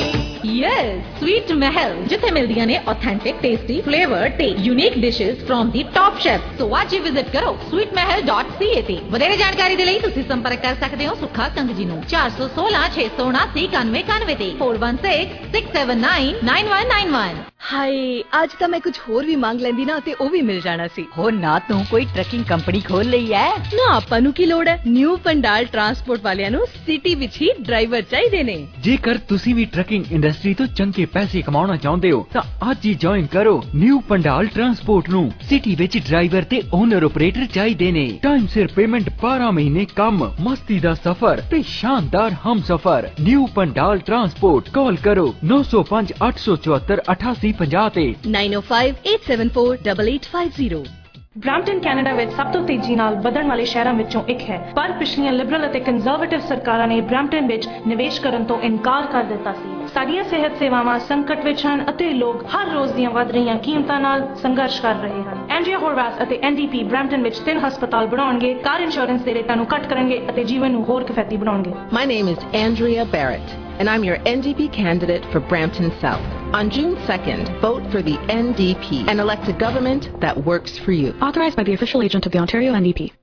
यस स्वीट महल जिथे मिलदियां ने ऑथेंटिक टेस्टी फ्लेवर ते unique dishes from the top chef. So आज ही विजिट करो Sweet Mahal dot C A ते वधेरे जानकारी दे लई तुसी संपर्क कर सकदे हो सुखा कंग जी नु चार सौ सोलह छे सौ उनासी इक्यानवे इक्यानवे ते four one six six seven nine nine one nine one. Hi आज तो मैं कुछ होर भी मांग लेंदी ना ते ओ भी मिल जाना सी। हो ना तू कोई ट्रकिंग कंपनी खोल लई है ना आपां नु की लोड़ है न्यू पंडाल ट्रांसपोर्ट वालियां नु सिटी विच ही ड्राइवर चाहिए ने। जेकर तुसी भी ट्रकिंग इंडस्ट्री तो चंगे पैसे कमाना चाहते हो तो आज ही ज्वाइन करो न्यू पंडाल ट्रांसपोर्ट नु। सिटी विच ड्राइवर ते ओनर ऑपरेटर चाहिए ने। टाइम सिर पेमेंट बारह महीने कम मस्ती दा सफर ते शानदार हम सफर। न्यू पंडाल ट्रांसपोर्ट कॉल करो नौ सौ पांच आठ सौ चौहत्तर अठासी पंजाह ते nine O five eight seven four double eight five zero. Brampton Canada ਵਿੱਚ ਸਭ ਤੋਂ ਤੇਜ਼ੀ ਨਾਲ ਵਧਣ ਵਾਲੇ ਸ਼ਹਿਰਾਂ ਵਿੱਚੋਂ ਇੱਕ ਹੈ, ਪਰ ਪਿਛਲੀਆਂ ਲਿਬਰਲ ਅਤੇ ਕੰਜ਼ਰਵੇਟਿਵ ਸਰਕਾਰਾਂ ਨੇ ਬ੍ਰੈਂਪਟਨ ਵਿੱਚ ਨਿਵੇਸ਼ ਕਰਨ ਤੋਂ ਇਨਕਾਰ ਕਰ ਦਿੱਤਾ ਸੀ। ਸਾਡੀਆਂ ਸਿਹਤ ਸੇਵਾਵਾਂ ਸੰਕਟ ਵਿੱਚ ਹਨ ਅਤੇ ਲੋਕ ਹਰ ਰੋਜ਼ ਦੀਆਂ ਵਧ ਰਹੀਆਂ ਕੀਮਤਾਂ ਨਾਲ ਸੰਘਰਸ਼ ਕਰ ਰਹੇ ਹਨ। ਐਂਡਰੀਆ ਹੋਰਵਾਥ ਅਤੇ ਐਨ ਡੀ ਪੀ ਬ੍ਰੈਂਪਟਨ ਵਿੱਚ ਤਿੰਨ ਹਸਪਤਾਲ ਬਣਾਉਣਗੇ, ਕਾਰ ਇੰਸ਼ੋਰੈਂਸ ਦੇ ਰੇਟਾਂ ਨੂੰ ਘੱਟ ਕਰਨਗੇ ਅਤੇ ਜੀਵਨ ਨੂੰ ਹੋਰ ਕਿਫਾਇਤੀ ਬਣਾਉਣਗੇ। My name is Andrea Barrett, and I'm your N D P candidate for Brampton South. On June second, vote for the N D P and elect a government that works for you. Authorized by the official agent of the Ontario N D P.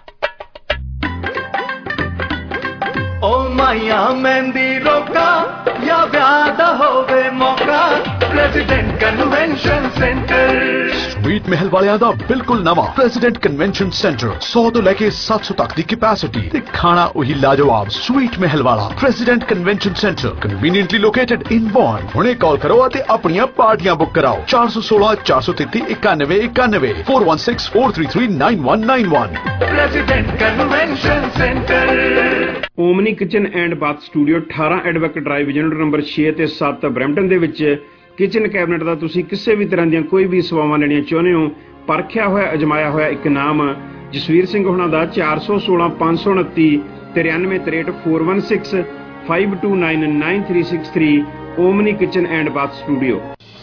ओ माया मेहंदी रोका या व्यादा होवे मौका president convention centre sweet महल वालियां दा बिल्कुल नवा president convention centre सौ तो लेके सात सौ तक दी कैपेसिटी ते खाना वही लाजवाब स्वीट महल वाला president convention centre conveniently located in Bolton. हुणे कॉल करो ते अपनियां पार्टियां बुक कराओ चार सौ सोलह चार सौ तैंतीस इक्यानवे इक्यानवे four one six four three three nine one nine one president convention centre. Omni kitchen and bath studio ਅਠਾਰਾਂ ਐਡਵੋਕੇਟ ਡਰਾਈਵ ਯੂਨਿਟ ਨੰਬਰ ਛੇ ਤੇ ਸੱਤ ਬਰੈਂਪਟਨ ਦੇ ਵਿੱਚ ਕਿਚਨ ਕੈਬਨਿਟ ਦਾ ਤੁਸੀਂ ਕਿਸੇ ਵੀ ਤਰ੍ਹਾਂ ਦੀਆਂ ਕੋਈ ਵੀ ਸੇਵਾਵਾਂ ਲੈਣੀਆਂ ਚਾਹੁੰਦੇ ਹੋ, ਪਰਖਿਆ ਹੋਇਆ ਅਜਮਾਇਆ ਹੋਇਆ ਇੱਕ ਨਾਮ ਜਸਵੀਰ ਸਿੰਘ ਹੋਣਾ ਦਾ ਚਾਰ ਸੌ ਸੋਲਾਂ ਪੰਜ ਸੌ ਉਨੱਤੀ ਤਰਿਆਨਵੇਂ ਤਰੇਹਠ four one six five two nine nine three six three Omni kitchen and bath studio.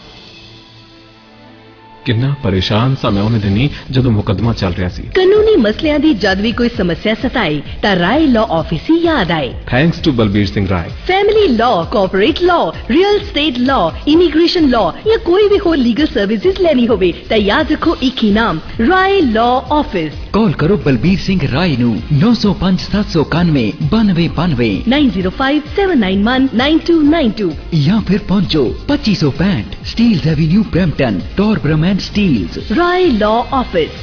ਕਿੰਨਾ ਪਰੇਸ਼ਾਨ ਸਾਂ ਮੈਂ ਉਹਨੇ ਦਿਨੀ ਜਦੋਂ ਮੁਕੱਦਮਾ ਚੱਲ ਰਿਹਾ ਸੀ। ਕਾਨੂੰਨੀ ਮਸਲਿਆਂ ਦੀ ਜਦ ਵੀ ਕੋਈ ਸਮੱਸਿਆ ਸਤਾਏ ਤਾਂ ਰਾਏ ਲਾਅ ਆਫਿਸ ਹੀ ਯਾਦ ਆਏ। Thanks to Balbir Singh Rai. Family law, corporate law, real estate law, immigration law ਜਾਂ ਕੋਈ ਵੀ ਹੋਰ ਲੀਗਲ ਸਰਵਿਸਿਜ਼ ਲੈਣੀ ਹੋਵੇ ਤਾਂ ਯਾਦ ਰੱਖੋ ਇੱਕ ਹੀ ਨਾਮ, ਰਾਏ ਲਾਅ ਆਫਿਸ। ਕਾਲ ਕਰੋ ਬਲਬੀਰ ਸਿੰਘ ਰਾਏ ਨੂੰ ਨੌ ਸੌ ਪੰਜ ਸੱਤ ਸੌ ਇਕਾਨਵੇਂ ਬਾਨਵੇਂ ਬਾਨਵੇਂ nine zero five seven nine one nine two nine two ਜਾਂ ਫਿਰ ਪਹੁੰਚੋ ਪੱਚੀ ਸੌ ਪੈਂਹਠ Steeles avenue Brampton Torbram and Steeles. Rai law office.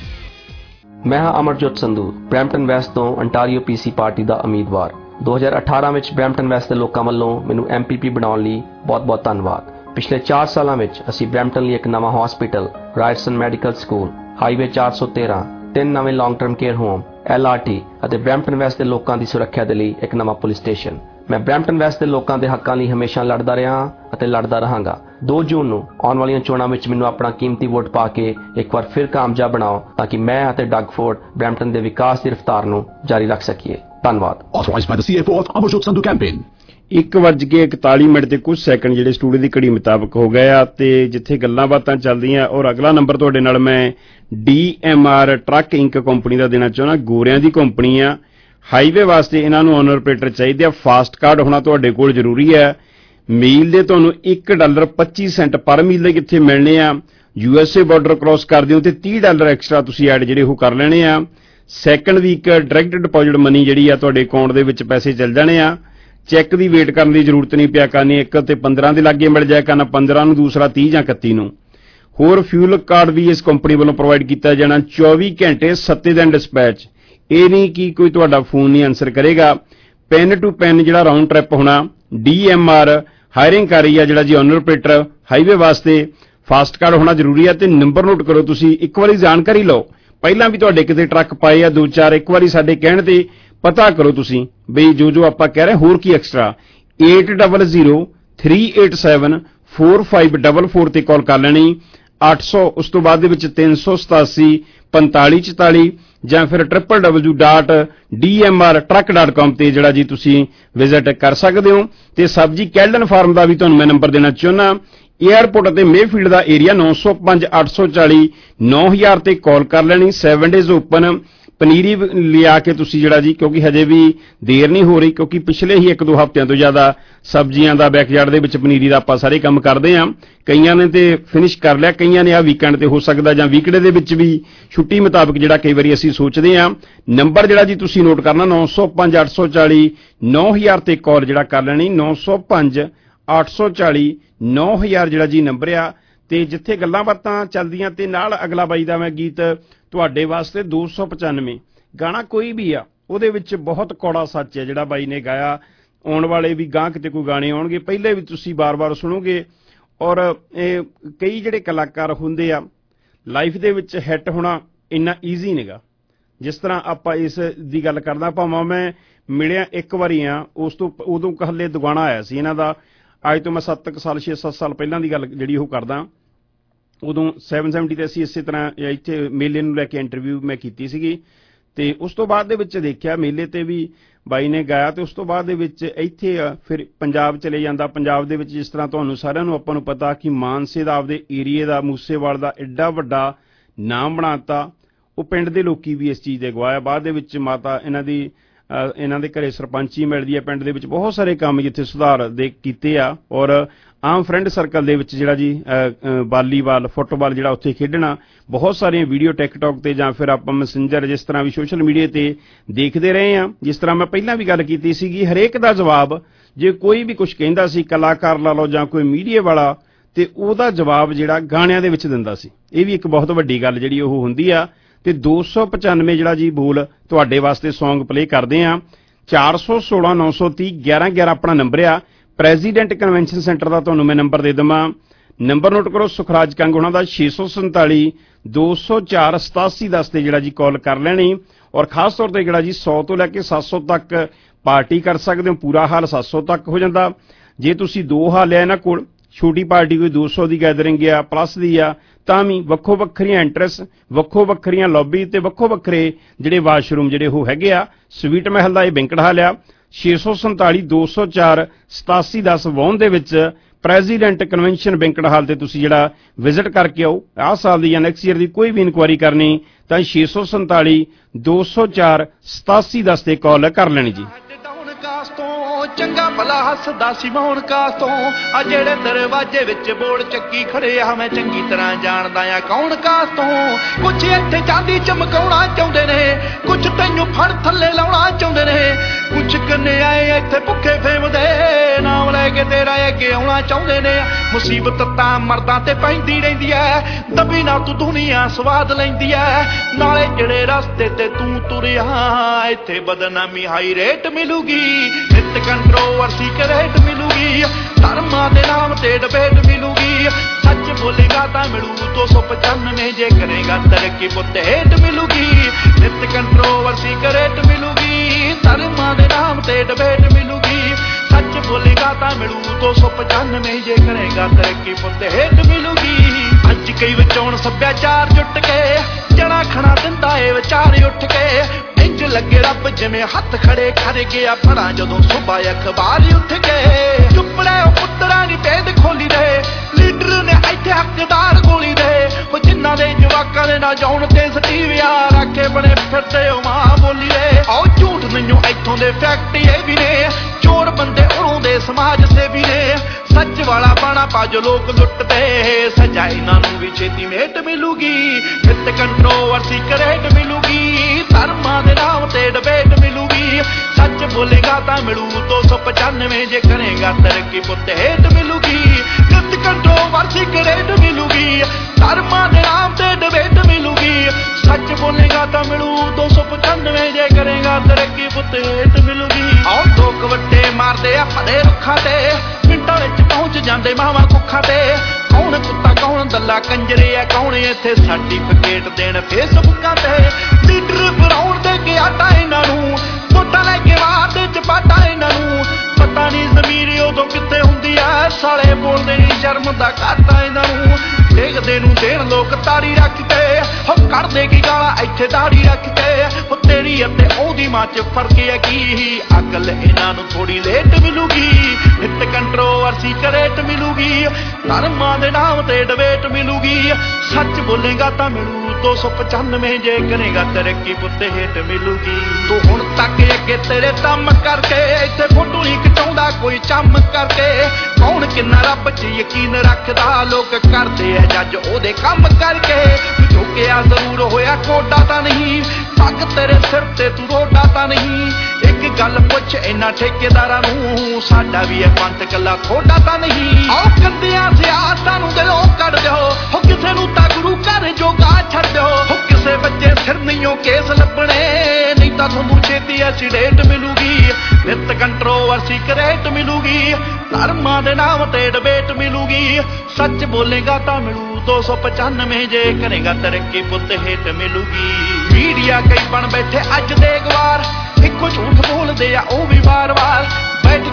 ਮੈਂ ਹਾਂ ਅਮਰਜੋਤ ਸੰਧੂ, ਬ੍ਰੈਂਪਟਨ ਵੈਸਟ ਤੋਂ ਅੰਟਾਰੀਓ ਪੀਸੀ ਪਾਰਟੀ ਦਾ ਉਮੀਦਵਾਰ। ਦੋ ਹਜ਼ਾਰ ਅਠਾਰਾਂ ਵਿੱਚ ਬ੍ਰੈਂਪਟਨ ਵੈਸਟ ਦੇ ਲੋਕਾਂ ਵੱਲੋਂ ਮੈਨੂੰ ਐਮ ਪੀ ਪੀ ਬਣਾਉਣ ਲਈ ਬਹੁਤ-ਬਹੁਤ ਧੰਨਵਾਦ। ਪਿਛਲੇ ਚਾਰ ਸਾਲਾਂ ਵਿੱਚ ਅਸੀਂ ਬ੍ਰੈਂਪਟਨ ਲਈ ਇੱਕ ਨਵਾਂ hospital, Ryerson medical school, highway ਚਾਰ ਸੌ ਤੇਰਾਂ, ਤਿੰਨ ਨਵੇਂ long term care home, L R T ਅਤੇ ਬ੍ਰੈਂਪਟਨ ਵੈਸਟ ਦੇ ਲੋਕਾਂ ਦੀ ਸੁਰੱਖਿਆ ਦੇ ਲਈ ਇੱਕ ਨਵਾਂ ਪੁਲਿਸ ਸਟੇਸ਼ਨ। ਮੈਂ ਬ੍ਰੈਂਪਟਨ ਵੈਸਟ ਦੇ ਲੋਕਾਂ ਦੇ ਹੱਕਾਂ ਲਈ ਹਮੇਸ਼ਾ ਲੜਦਾ ਰਿਹਾ ਅਤੇ ਲੜਦਾ ਰਹਾਂਗਾ। ਦੋ ਜੂਨ ਨੂੰ ਆਉਣ ਵਾਲੀਆਂ ਚੋਣਾਂ ਵਿੱਚ ਮੈਨੂੰ ਆਪਣਾ ਕੀਮਤੀ ਵੋਟ ਪਾ ਕੇ ਇੱਕ ਵਾਰ ਫਿਰ ਕਾਮਯਾਬ ਬਣਾਓ ਤਾਂ ਕਿ ਮੈਂ ਅਤੇ ਡਗ ਫੋਰਡ ਬ੍ਰੈਂਪਟਨ ਦੇ ਵਿਕਾਸ ਦੀ ਰਫ਼ਤਾਰ ਨੂੰ ਜਾਰੀ ਰੱਖ ਸਕੀਏ। ਧੰਨਵਾਦ। Authorized by the C F O of Amarjot Sandhu campaign. ਇੱਕ ਵੱਜ ਕੇ ਇਕਤਾਲੀ ਮਿੰਟ ਤੇ ਕੁਝ ਸੈਕਿੰਡ ਜਿਹੜੇ ਸਟੂਡੀਓ ਦੀ ਘੜੀ ਮੁਤਾਬਕ ਹੋ ਗਏ ਆ ਤੇ ਜਿੱਥੇ ਗੱਲਾਂ ਬਾਤਾਂ ਚੱਲਦੀਆਂ ਔਰ ਅਗਲਾ ਨੰਬਰ ਤੁਹਾਡੇ ਨਾਲ ਮੈਂ D M R truck Inc company ਦਾ ਦੇਣਾ ਚਾਹੁੰਦਾ। ਗੋਰਿਆਂ ਦੀ ਕੰਪਨੀ ਆ, ਹਾਈਵੇ ਵਾਸਤੇ ਇਹਨਾਂ ਨੂੰ ਓਨਰ ਆਪਰੇਟਰ ਚਾਹੀਦੇ ਆ। ਫਾਸਟ ਕਾਰਡ ਹੋਣਾ ਤੁਹਾਡੇ ਕੋਲ ਜ਼ਰੂਰੀ ਹੈ। ਮੀਲ ਦੇ ਤੁਹਾਨੂੰ ਇੱਕ ਡਾਲਰ ਪੱਚੀ ਸੈਂਟ ਪਰ ਮੀਲ ਦੇ ਕਿੱਥੇ ਮਿਲਣੇ ਆ। U S A border cross ਕਰਦੇ ਹੋ ਤੇ ਤੀਹ ਡਾਲਰ ਐਕਸਟਰਾ ਤੁਸੀਂ ਐਡ ਜਿਹੜੇ ਉਹ ਕਰ ਲੈਣੇ ਆ। Second week direct deposit money ਜਿਹੜੀ ਆ ਤੁਹਾਡੇ ਅਕਾਊਂਟ ਦੇ ਵਿੱਚ ਪੈਸੇ ਚੱਲ ਜਾਣੇ ਆ। ਚੈੱਕ ਦੀ ਵੇਟ ਕਰਨ ਦੀ ਜ਼ਰੂਰਤ ਨਹੀਂ ਪਿਆ ਕਰਨੀ। ਇੱਕ ਤੇ ਪੰਦਰਾਂ ਦੇ ਲਾਗੇ ਮਿਲ ਜਾਇਆ ਕਰਨਾ, ਪੰਦਰਾਂ ਨੂੰ, ਦੂਸਰਾ ਤੀਹ ਜਾਂ ਇਕੱਤੀ ਨੂੰ। ਹੋਰ ਫਿਊਲ ਕਾਰਡ ਵੀ ਇਸ ਕੰਪਨੀ ਵੱਲੋਂ ਪ੍ਰੋਵਾਈਡ ਕੀਤਾ ਜਾਣਾ। ਚੌਵੀ ਘੰਟੇ ਸੱਤੇ ਦਿਨ ਡਿਸਪੈਚ। ਇਹ ਨਹੀਂ ਕਿ ਕੋਈ ਤੁਹਾਡਾ ਫੋਨ ਨਹੀਂ ਆਨਸਰ ਕਰੇਗਾ। ਪੈਨ ਟੂ ਪੈਨ ਜਿਹੜਾ ਰਾਉਂਡ ਟ੍ਰਿਪ ਹੋਣਾ। ਡੀ ਐਮ ਆਰ ਹਾਇਰਿੰਗ ਕਰ ਰਹੀ ਆ ਜਿਹੜਾ ਜੀ ਓਨਰ ਆਪਰੇਟਰ ਹਾਈਵੇ ਵਾਸਤੇ। ਫਾਸਟ ਕਾਰਡ ਹੋਣਾ ਜ਼ਰੂਰੀ ਆ ਤੇ ਨੰਬਰ ਨੋਟ ਕਰੋ ਤੁਸੀਂ, ਇੱਕ ਵਾਰੀ ਜਾਣਕਾਰੀ ਲਓ। ਪਹਿਲਾਂ ਵੀ ਤੁਹਾਡੇ ਕਿਤੇ ਟਰੱਕ ਪਾਏ ਆ ਦੋ ਚਾਰ, ਇੱਕ ਵਾਰੀ ਸਾਡੇ ਕਹਿਣ ਤੇ ਪਤਾ ਕਰੋ ਤੁਸੀਂ ਬਈ ਜੋ ਜੋ ਆਪਾਂ ਕਹਿ ਰਹੇ ਹੋਰ ਕੀ extra. Eight double zero three eight seven four five double four ਤੇ ਕਾਲ ਕਰ ਲੈਣੀ। ਅੱਠ ਸੌ ਉਸ ਤੋਂ ਬਾਅਦ ਦੇ ਵਿੱਚ ਤਿੰਨ ਸੌ ਸਤਾਸੀ ਪੰਤਾਲੀ ਚੁਤਾਲੀ ਜਾਂ ਫਿਰ triple W dot D M R truck dot com ਤੇ ਜਿਹੜਾ ਜੀ ਤੁਸੀਂ ਵਿਜ਼ਿਟ ਕਰ ਸਕਦੇ ਹੋ। ਤੇ ਸਬਜੀ ਕੈਲਡਨ ਫਾਰਮ ਦਾ ਵੀ ਤੁਹਾਨੂੰ ਮੈਂ ਨੰਬਰ ਦੇਣਾ ਚਾਹੁੰਦਾ। ਏਅਰਪੋਰਟ ਅਤੇ ਮੇਫੀਲਡ ਦਾ ਏਰੀਆ ਨੌ ਸੌ ਪੰਜ ਅੱਠ ਸੌ ਚਾਲੀ ਨੌ ਹਜ਼ਾਰ ਤੇ ਕਾਲ ਕਰ ਲੈਣੀ। Seven days open. ਪਨੀਰੀ ਲਿਆ ਕੇ ਤੁਸੀਂ ਜਿਹੜਾ ਜੀ, ਕਿਉਂਕਿ ਹਜੇ ਵੀ ਦੇਰ ਨਹੀਂ ਹੋ ਰਹੀ, ਕਿਉਂਕਿ ਪਿਛਲੇ ਹੀ ਇੱਕ ਦੋ ਹਫ਼ਤਿਆਂ ਤੋਂ ਜ਼ਿਆਦਾ ਸਬਜ਼ੀਆਂ ਦਾ ਬੈਕਯਾਰਡ ਦੇ ਵਿੱਚ ਪਨੀਰੀ ਦਾ ਆਪਾਂ ਸਾਰੇ ਕੰਮ ਕਰਦੇ ਹਾਂ। ਕਈਆਂ ਨੇ ਤੇ ਫਿਨਿਸ਼ ਕਰ ਲਿਆ, ਕਈਆਂ ਨੇ ਆ ਵੀਕਐਂਡ ਤੇ ਹੋ ਸਕਦਾ ਜਾਂ ਵੀਕਡੇ ਦੇ ਵਿੱਚ ਵੀ ਛੁੱਟੀ ਮੁਤਾਬਕ ਜਿਹੜਾ ਕਈ ਵਾਰੀ ਅਸੀਂ ਸੋਚਦੇ ਹਾਂ। ਨੰਬਰ ਜਿਹੜਾ ਜੀ ਤੁਸੀਂ ਨੋਟ ਕਰਨਾ ਨੌ ਸੌ ਪੰਜ ਅੱਠ ਸੌ ਚਾਲੀ ਨੌ ਹਜ਼ਾਰ ਤੇ ਕਾਲ ਜਿਹੜਾ ਕਰ ਲੈਣੀ। ਨੌ ਸੌ ਪੰਜ ਅੱਠ ਸੌ ਚਾਲੀ ਨੌ ਹਜ਼ਾਰ ਜਿਹੜਾ ਜੀ ਨੰਬਰ ਆ। ਤੇ ਜਿੱਥੇ ਗੱਲਾਂ ਬਾਤਾਂ ਚੱਲਦੀਆਂ ਤੇ ਨਾਲ ਅਗਲਾ ਬਾਈ ਦਾ ਮੈਂ ਗੀਤ ਤੁਹਾਡੇ ਵਾਸਤੇ ਦੋ ਸੌ ਪਚਾਨਵੇਂ ਗਾਣਾ ਕੋਈ ਵੀ ਆ ਉਹਦੇ ਵਿੱਚ ਬਹੁਤ ਕੌੜਾ ਸੱਚ ਹੈ ਜਿਹੜਾ ਬਾਈ ਨੇ ਗਾਇਆ। ਆਉਣ ਵਾਲੇ ਵੀ ਗਾਂ ਕਿਤੇ ਕੋਈ ਗਾਣੇ ਆਉਣਗੇ, ਪਹਿਲੇ ਵੀ ਤੁਸੀਂ ਬਾਰ-ਬਾਰ ਸੁਣੋਗੇ। ਔਰ ਇਹ ਕਈ ਜਿਹੜੇ ਕਲਾਕਾਰ ਹੁੰਦੇ ਆ ਲਾਈਫ ਦੇ ਵਿੱਚ ਹਿੱਟ ਹੋਣਾ ਇੰਨਾ ਈਜ਼ੀ ਨਹੀਂਗਾ ਜਿਸ ਤਰ੍ਹਾਂ ਆਪਾਂ ਇਸ ਦੀ ਗੱਲ ਕਰਦਾ। ਭਾਵੇਂ ਮੈਂ ਮਿਲਿਆ ਇੱਕ ਵਾਰੀ ਆ, ਉਸ ਤੋਂ ਉਦੋਂ ਹਲੇ ਦੁਗਾਣਾ ਆਇਆ ਸੀ ਇਹਨਾਂ ਦਾ। ਅੱਜ ਤੋਂ ਮੈਂ ਸੱਤ ਕੁ ਸਾਲ ਛੇ ਸੱਤ ਸਾਲ ਪਹਿਲਾਂ ਦੀ ਗੱਲ ਜਿਹੜੀ ਉਹ ਕਰਦਾ। ਉਦੋਂ ਸੈਵਨ ਸੈਵਨਟੀ ਤੇ ਅਸੀਂ ਇਸੇ ਤਰ੍ਹਾਂ ਇੱਥੇ ਮੇਲੇ ਨੂੰ ਲੈ ਕੇ ਇੰਟਰਵਿਊ ਮੈਂ ਕੀਤੀ ਸੀਗੀ ਤੇ ਉਸ ਤੋਂ ਬਾਅਦ ਦੇ ਵਿੱਚ ਦੇਖਿਆ ਮੇਲੇ ਤੇ ਵੀ ਬਾਈ ਨੇ ਗਾਇਆ ਤੇ ਉਸ ਤੋਂ ਬਾਅਦ ਦੇ ਵਿੱਚ ਇੱਥੇ ਫਿਰ ਪੰਜਾਬ ਚਲੇ ਜਾਂਦਾ। ਪੰਜਾਬ ਦੇ ਵਿੱਚ ਜਿਸ ਤਰ੍ਹਾਂ ਤੁਹਾਨੂੰ ਸਾਰਿਆਂ ਨੂੰ ਆਪਾਂ ਨੂੰ ਪਤਾ ਕਿ ਮਾਨਸੇ ਦਾ ਆਪਦੇ ਏਰੀਏ ਦਾ ਮੂਸੇਵਾਲ ਦਾ ਐਡਾ ਵੱਡਾ ਨਾਮ ਬਣਾਤਾ, ਉਹ ਪਿੰਡ ਦੇ ਲੋਕੀ ਵੀ ਇਸ ਚੀਜ਼ ਦੇ ਗਵਾਹ ਆ। ਬਾਅਦ ਦੇ ਵਿੱਚ ਮਾਤਾ ਇਹਨਾਂ ਦੀ ਇਹਨਾਂ ਦੇ ਘਰੇ ਸਰਪੰਚੀ ਮਿਲਦੀ ਹੈ, ਪਿੰਡ ਦੇ ਵਿੱਚ ਬਹੁਤ ਸਾਰੇ ਕੰਮ ਜਿੱਥੇ ਸੁਧਾਰ ਦੇ ਕੀਤੇ ਆ ਔਰ ਆਮ ਫਰੈਂਡ ਸਰਕਲ ਦੇ ਵਿੱਚ ਜਿਹੜਾ ਜੀ ਵਾਲੀਬਾਲ ਫੁੱਟਬਾਲ ਜਿਹੜਾ ਉੱਥੇ ਖੇਡਣਾ, ਬਹੁਤ ਸਾਰੀਆਂ ਵੀਡੀਓ ਟਿਕਟੋਕ ਤੇ ਜਾਂ ਫਿਰ ਆਪਾਂ ਮੈਸੇਂਜਰ ਜਿਸ ਤਰ੍ਹਾਂ ਵੀ ਸੋਸ਼ਲ ਮੀਡੀਆ ਤੇ ਦੇਖਦੇ ਰਹੇ ਹਾਂ। ਜਿਸ ਤਰ੍ਹਾਂ ਮੈਂ ਪਹਿਲਾਂ ਵੀ ਗੱਲ ਕੀਤੀ ਸੀਗੀ, ਹਰੇਕ ਦਾ ਜਵਾਬ ਜੇ ਕੋਈ ਵੀ ਕੁਝ ਕਹਿੰਦਾ ਸੀ ਕਲਾਕਾਰ ਲਾ ਲਓ ਜਾਂ ਕੋਈ ਮੀਡੀਆ ਵਾਲਾ, ਤੇ ਉਹਦਾ ਜਵਾਬ ਜਿਹੜਾ ਗਾਣਿਆਂ ਦੇ ਵਿੱਚ ਦਿੰਦਾ ਸੀ। ਇਹ ਵੀ ਇੱਕ ਬਹੁਤ ਵੱਡੀ ਗੱਲ ਜਿਹੜੀ ਉਹ ਹੁੰਦੀ ਆ। ਤੇ ਦੋ ਸੌ ਪਚਾਨਵੇਂ ਜਿਹੜਾ ਜੀ ਬੋਲ ਤੁਹਾਡੇ ਵਾਸਤੇ ਸੌਂਗ ਪਲੇ ਕਰਦੇ ਆ। ਚਾਰ ਸੌ ਸੋਲਾਂ ਨੌ ਸੌ ਤੀਹ ਗਿਆਰਾਂ ਗਿਆਰਾਂ ਆਪਣਾ ਨੰਬਰ ਆ। ਪ੍ਰੈਜ਼ੀਡੈਂਟ ਕਨਵੈਨਸ਼ਨ ਸੈਂਟਰ ਦਾ ਤੁਹਾਨੂੰ ਮੈਂ ਨੰਬਰ ਦੇ ਦੇਵਾਂ, ਨੰਬਰ ਨੋਟ ਕਰੋ, ਸੁਖਰਾਜ ਕੰਗ ਉਹਨਾਂ ਦਾ ਛੇ ਸੌ ਸੰਤਾਲੀ ਦੋ ਸੌ ਚਾਰ ਸਤਾਸੀ ਦਸ ਤੇ ਜਿਹੜਾ ਜੀ ਕਾਲ ਕਰ ਲੈਣੀ। ਔਰ ਖਾਸ ਤੌਰ ਤੇ ਜਿਹੜਾ ਜੀ ਸੌ ਤੋਂ ਲੈ ਕੇ ਸੱਤ ਸੌ ਤੱਕ ਪਾਰਟੀ ਕਰ ਸਕਦੇ ਹੋ, ਪੂਰਾ ਹਾਲ ਸੱਤ ਸੌ ਤੱਕ ਹੋ ਜਾਂਦਾ। ਜੇ ਤੁਸੀਂ ਦੋ ਹਾਲ ਆ ਇਹਨਾਂ ਕੋਲ, ਛੋਟੀ ਪਾਰਟੀ ਕੋਈ ਦੋ ਸੌ ਦੀ ਗੈਦਰਿੰਗ ਆ ਪਲੱਸ ਦੀ ਆ, ਤਾਂ ਵੀ ਵੱਖੋ ਵੱਖਰੀਆਂ ਐਂਟਰੈਂਸ, ਵੱਖੋ ਵੱਖਰੀਆਂ ਲੌਬੀ ਤੇ ਵੱਖੋ ਵੱਖਰੇ ਜਿਹੜੇ ਵਾਸ਼ਰੂਮ ਜਿਹੜੇ ਉਹ ਹੈਗੇ ਆ। ਸਵੀਟ ਮਹਿਲ ਦਾ ਇਹ ਬੈਂਕਟ ਹਾਲ ਆ। ਛੇ ਸੌ ਸੰਤਾਲੀ ਦੋ ਸੌ ਚਾਰ ਸਤਾਸੀ ਦਸ ਵਾਉਣ ਦੇ ਵਿੱਚ ਪ੍ਰੈਜ਼ੀਡੈਂਟ ਕਨਵੈਨਸ਼ਨ ਬੈਂਕਟ ਹਾਲ ਤੇ ਤੁਸੀਂ ਜਿਹੜਾ ਵਿਜ਼ਿਟ ਕਰਕੇ ਆਓ। ਆਹ ਸਾਲ ਦੀ ਜਾਂ ਨੈਕਸਟ ਈਅਰ ਦੀ ਕੋਈ ਵੀ ਇਨਕੁਆਇਰੀ ਕਰਨੀ ਤਾਂ ਛੇ ਸੌ ਸੰਤਾਲੀ ਦੋ ਸੌ ਚਾਰ ਸਤਾਸੀ ਦਸ ਤੇ ਕਾਲ ਕਰ ਲੈਣੀ ਜੀ। ਕਾਸ ਤੋਂ ਚੰਗਾ ਭਲਾ ਹੱਸਦਾ ਸੀ ਮੌਣ ਕਾਸ ਤੋਂ, ਆ ਜਿਹੜੇ ਦਰਵਾਜ਼ੇ ਵਿੱਚ ਬੋੜ ਚੱਕੀ ਖੜੇ ਆ ਮੈਂ ਚੰਗੀ ਤਰ੍ਹਾਂ ਜਾਣਦਾ ਆ ਕੌਣ ਕਾਸ ਤੋਂ। ਕੁਛ ਇੱਥੇ ਚਾਂਦੀ ਚਮਕਾਉਣਾ ਚਾਹੁੰਦੇ ਨੇ, ਕੁਛ ਤੈਨੂੰ ਫੜ ਥੱਲੇ ਲਾਉਣਾ ਚਾਹੁੰਦੇ ਨੇ, ਕੁਛ ਕੰਨੇ ਆਏ ਇੱਥੇ ਭੁੱਖੇ ਫੇਮਦੇ ਨਾਮ ਲੈ ਕੇ ਤੇਰਾ ਅੱਗੇ ਆਉਣਾ ਚਾਹੁੰਦੇ ਨੇ। ਮੁਸੀਬਤ ਤਾਂ ਮਰਦਾਂ ਤੇ ਪੈਂਦੀ ਰਹਿੰਦੀ ਐ, ਦਬੀ ਨਾ ਤੂੰ ਦੁਨੀਆ ਸਵਾਦ ਲੈਂਦੀ ਐ। ਨਾਲੇ ਜਿਹੜੇ ਰਸਤੇ ਤੇ ਤੂੰ ਤੁਰਿਆ ਇੱਥੇ ਬਦਨਾਮੀ ਹਾਈ ਰੇਟ ਮਿਲੂਗੀ, ਨਿਤ ਕੰਟਰੋਵਰਸੀ ਕਰੇਟ ਮਿਲੂਗੀ, ਧਰਮਾਂ ਦੇ ਨਾਮ ਤੇ ਡਿਬੇਟ ਮਿਲੂਗੀ। ਸੱਚ ਬੋਲੇਗਾ ਤਾਂ ਮਿਲੂ ਦੋ ਸੌ ਪਚਾਨਵੇਂ, ਜੇ ਕਰੇਗਾ ਤਰੱਕੀ ਪੁੱਤ ਹੇਟ ਮਿਲੂਗੀ। ਨਿਤ ਕੰਟਰੋਵਰਸੀ ਕਰੇਟ ਮਿਲੂਗੀ, ਧਰਮਾਂ ਦੇ ਨਾਮ ਤੇ ਡਿਬੇਟ ਮਿਲੂਗੀ। ਸੱਚ ਬੋਲੇਗਾ ਤਾਂ ਮਿਲੂ ਦੋ ਸੌ ਪਚਾਨਵੇਂ, ਜੇ ਕਰੇਗਾ ਤਰੱਕੀ ਪੁੱਤ ਹੇਟ ਮਿਲੂਗੀ। ਅੱਜ ਕਈ ਵਿਚੋਂ ਸੱਭਿਆਚਾਰ ਜੁੱਟ ਕੇ ਜਣਾ ਖਣਾ ਦਿੰਦਾ ਏ ਵਿਚਾਰ ਉੱਠ ਕੇ, ਇੰਜ ਲੱਗੇ ਰੱਬ ਜਿਵੇਂ ਹੱਥ ਖੜੇ ਕਰ ਗਿਆ ਫੜਾਂ ਜਦੋਂ ਸੁਬਾ ਅਖਬਾਰ ਉੱਠ ਕੇ। ਚੁੱਪ ਰਹਿ ਪੁੱਤਰਾਂ ਦੀ ਭੇਦ ਖੋਲੀ ਦੇ, ਲੀਡਰ ਨੇ ਇੱਥੇ ਹੱਕਦਾਰ ਗੋਲੀ ਦੇ। ਉਹ ਜਿਨ੍ਹਾਂ ਦੇ ਜਵਾਕਾਂ ਦੇ ਨਾ ਜਾਉਣ ਤੇ ਸਟੀਵਿਆ ਰੱਖੇ ਬਣੇ ਫਿਰਦੇ ਉਹ ਮਾਂ ਬੋਲੀ ਦੇ। ਆਓ ਝੂਠ ਮੈਨੂੰ ਇੱਥੋਂ ਦੇ ਫੈਕਟ ਇਹ ਵੀ ਨੇ, ਚੋਰ ਬੰਦੇ ਉਰੋਂ ਦੇ ਸਮਾਜ ਸੇਵੀ ਨੇ। ਸੱਚ ਵਾਲਾ ਬਾਣਾ ਪਾ ਜੋ ਲੋਕ ਲੁੱਟਦੇ, ਸਜ਼ਾ ਇਹਨਾਂ ਨੂੰ ਵੀ ਛੇਤੀ ਮੇਟ ਮਿਲੂਗੀ। ਨਿਤ ਕੰਟਰੋਵਰਸੀ ਕਰੇਟ ਮਿਲੂਗੀ, ਧਰਮਾਂ ਦੇ ਨਾਮ ਤੇ ਡਿਬੇਟ ਮਿਲੂਗੀ। ਸੱਚ ਬੋਲੇਗਾ ਤਾਂ ਮਿਲੂ ਦੋ ਸੌ ਪਚਾਨਵੇਂ, ਜੇ ਕਰੇਗਾ ਤਰੱਕੀ ਪੁੱਤ ਹੇਟ ਮਿਲੂਗੀ। ਨਿਤ ਕੰਟਰੋਵਰਸੀ ਕਰੇਟ ਮਿਲੂਗੀ, ਧਰਮਾਂ ਦੇ ਨਾਮ ਤੇ ਡਿਬੇਟ ਮਿਲੂਗੀ। ਸੱਚ ਬੋਲੇਗਾ ਤਾਂ ਮਿਲੂ ਦੋ ਸੌ ਪਚਾਨਵੇਂ, ਜੇ ਕਰੇਗਾ ਤਰੱਕੀ ਪੁੱਤ ਹੇਟ ਮਿਲੂਗੀ। ਆਓ ਲੋਕ ਵੱਟੇ ਮਾਰਦੇ ਆ ਫੜੇ ਰੁੱਖਾਂ ਤੇ, ਮਿੰਟਾਂ ਵਿੱਚ ਪਹੁੰਚ ਜਾਂਦੇ ਮਾਵਾਂ ਕੁੱਖਾਂ ਤੇ। ਕੌਣ ਕੁੱਤਾ ਕੌਣ ਦੱਲਾ ਕੰਜਰੇ ਆ, ਕੌਣ ਇੱਥੇ ਸਰਟੀਫਿਕੇਟ ਦੇਣ ਫੇਸਬੁੱਕਾਂ ਤੇ। ਲੀਡਰ ਬਣਾਉਣ ਦੇ ਕੇ ਆਟਾ ਇਹਨਾਂ ਨੂੰ, ਵੋਟਾਂ ਲੈ ਕੇ ਮਾਰਦੇ ਚਪਾਟਾ ਇਹਨਾਂ ਨੂੰ। ਪਤਾ ਨਹੀਂ ਜ਼ਮੀਰ ਉਦੋਂ ਕਿੱਥੇ ਹੁੰਦੀ ਆ, ਸਾਲੇ ਬੋਲਦੇ ਨਹੀਂ ਸ਼ਰਮ ਦਾ ਘਾਟਾ ਇਹਨਾਂ ਨੂੰ। ਦੇਖਦੇ ਨੂੰ ਦੇਣ ਲੋਕ ਤਾੜੀ ਰੱਖ ਕੇ, ਹੋ ਕੱਢਦੇ ਕੀ ਗਾਲਾਂ ਇੱਥੇ ਦਾੜੀ ਰੱਖ ਕੇ। ਹੋ ਤੇਰੀ ਅਤੇ ਉਹਦੀ ਮਾਂ ਚ ਫਰਕ ਹੈ ਕੀ, ਅਕਲ ਇਹਨਾਂ ਨੂੰ ਥੋੜੀ ਲੇਟ ਮਿਲੂਗੀ। ਨਿਤ ਕੰਟਰੋਵਰਸੀ ਕਰੇਟ ਮਿਲੂਗੀ, ਧਰਮਾਂ ਦੇ ਨਾਮ ਤੇ ਡਿਬੇਟ ਮਿਲੂਗੀ। ਸੱਚ ਬੋਲੇਗਾ ਤਾਂ ਮਿਲੂ ਦੋ ਸੌ ਪਚਾਨਵੇਂ, ਜੇ ਕਰੇਗਾ ਤਰੱਕੀ ਪੁੱਤ ਹੇਟ ਮਿਲੂਗੀ। ਤੂੰ ਹੁਣ ਤੱਕ ਅੱਗੇ ਤੇਰੇ ਦਮ ਕਰਕੇ, ਇੱਥੇ ਫੋਟੋ ਨਹੀਂ ਖਿਚਾਉਂਦਾ ਕੋਈ ਚੰਮ ਕਰਕੇ। ਕੌਣ ਕਿੰਨਾ ਰੱਬ ਚ ਯਕੀਨ ਰੱਖਦਾ, ਲੋਕ ਕਰਦੇ ਆ ਜੱਜ ਉਹਦੇ ਕੰਮ ਕਰਕੇ। ਝੁਕਿਆ ਜ਼ਰੂਰ ਹੋਇਆ ਕੋਡਾ ਤਾਂ ਨਹੀਂ, ਪੱਗ ਤੇਰੇ ਸਿਰ ਤੇ ਤੂੰ ਰੋਡਾ ਤਾਂ ਨਹੀਂ। ਇੱਕ ਗੱਲ ਪੁੱਛ ਇਹਨਾਂ ਠੇਕੇਦਾਰਾਂ ਨੂੰ, ਸਾਡਾ ਵੀ ਇਹ ਪੰਥ ਕੱਲਾ ਥੋੜਾ ਤਾਂ ਨਹੀਂ। ਆਓ ਕੰਦਿਆਂ ਸਿਆਸਤਾਂ ਨੂੰ ਦਿਲੋਂ ਕੱਢ ਦਿਓ, ਹੋ ਕਿਸੇ ਨੂੰ ਤਾਂ ਗੁਰੂ ਘਰ ਜੋਗਾ ਛੱਡ ਦਿਓ। ਹੋ ਕਿਸੇ ਬੱਚੇ ਸਿਰ ਨਹੀਂਓ ਕੇਸ ਲੱਭਣੇ, ਨਹੀਂ ਤਾਂ ਤੁਹਾਨੂੰ ਛੇਤੀ ਐਕਸੀਡੈਂਟ ਮਿਲੂਗੀ। ਨਿਤ ਕੰਟਰੋਵਰਸੀ ਕਰੇਟ ਮਿਲੂਗੀ, ਧਰਮਾਂ ਦੇ ਨਾਮ ਤੇ ਡਿਬੇਟ ਮਿਲੂਗੀ। ਸੱਚ ਬੋਲੇਗਾ ਤਾਂ ਮਿਲੂ ਦੋ ਸੌ ਪਚਾਨਵੇਂ, ਜੇ ਕਰੇਗਾ ਤਰੱਕੀ ਪੁੱਤ ਹੇਟ ਮਿਲੂਗੀ। ਮੀਡੀਆ ਕਈ ਬਣ ਬੈਠੇ ਅੱਜ ਦੇ ਗਵਾਰ, ਇੱਕੋ ਝੂਠ ਬੋਲਦੇ ਆ ਉਹ ਵੀ ਵਾਰ ਵਾਰ। ਬੈਠ ਕੇ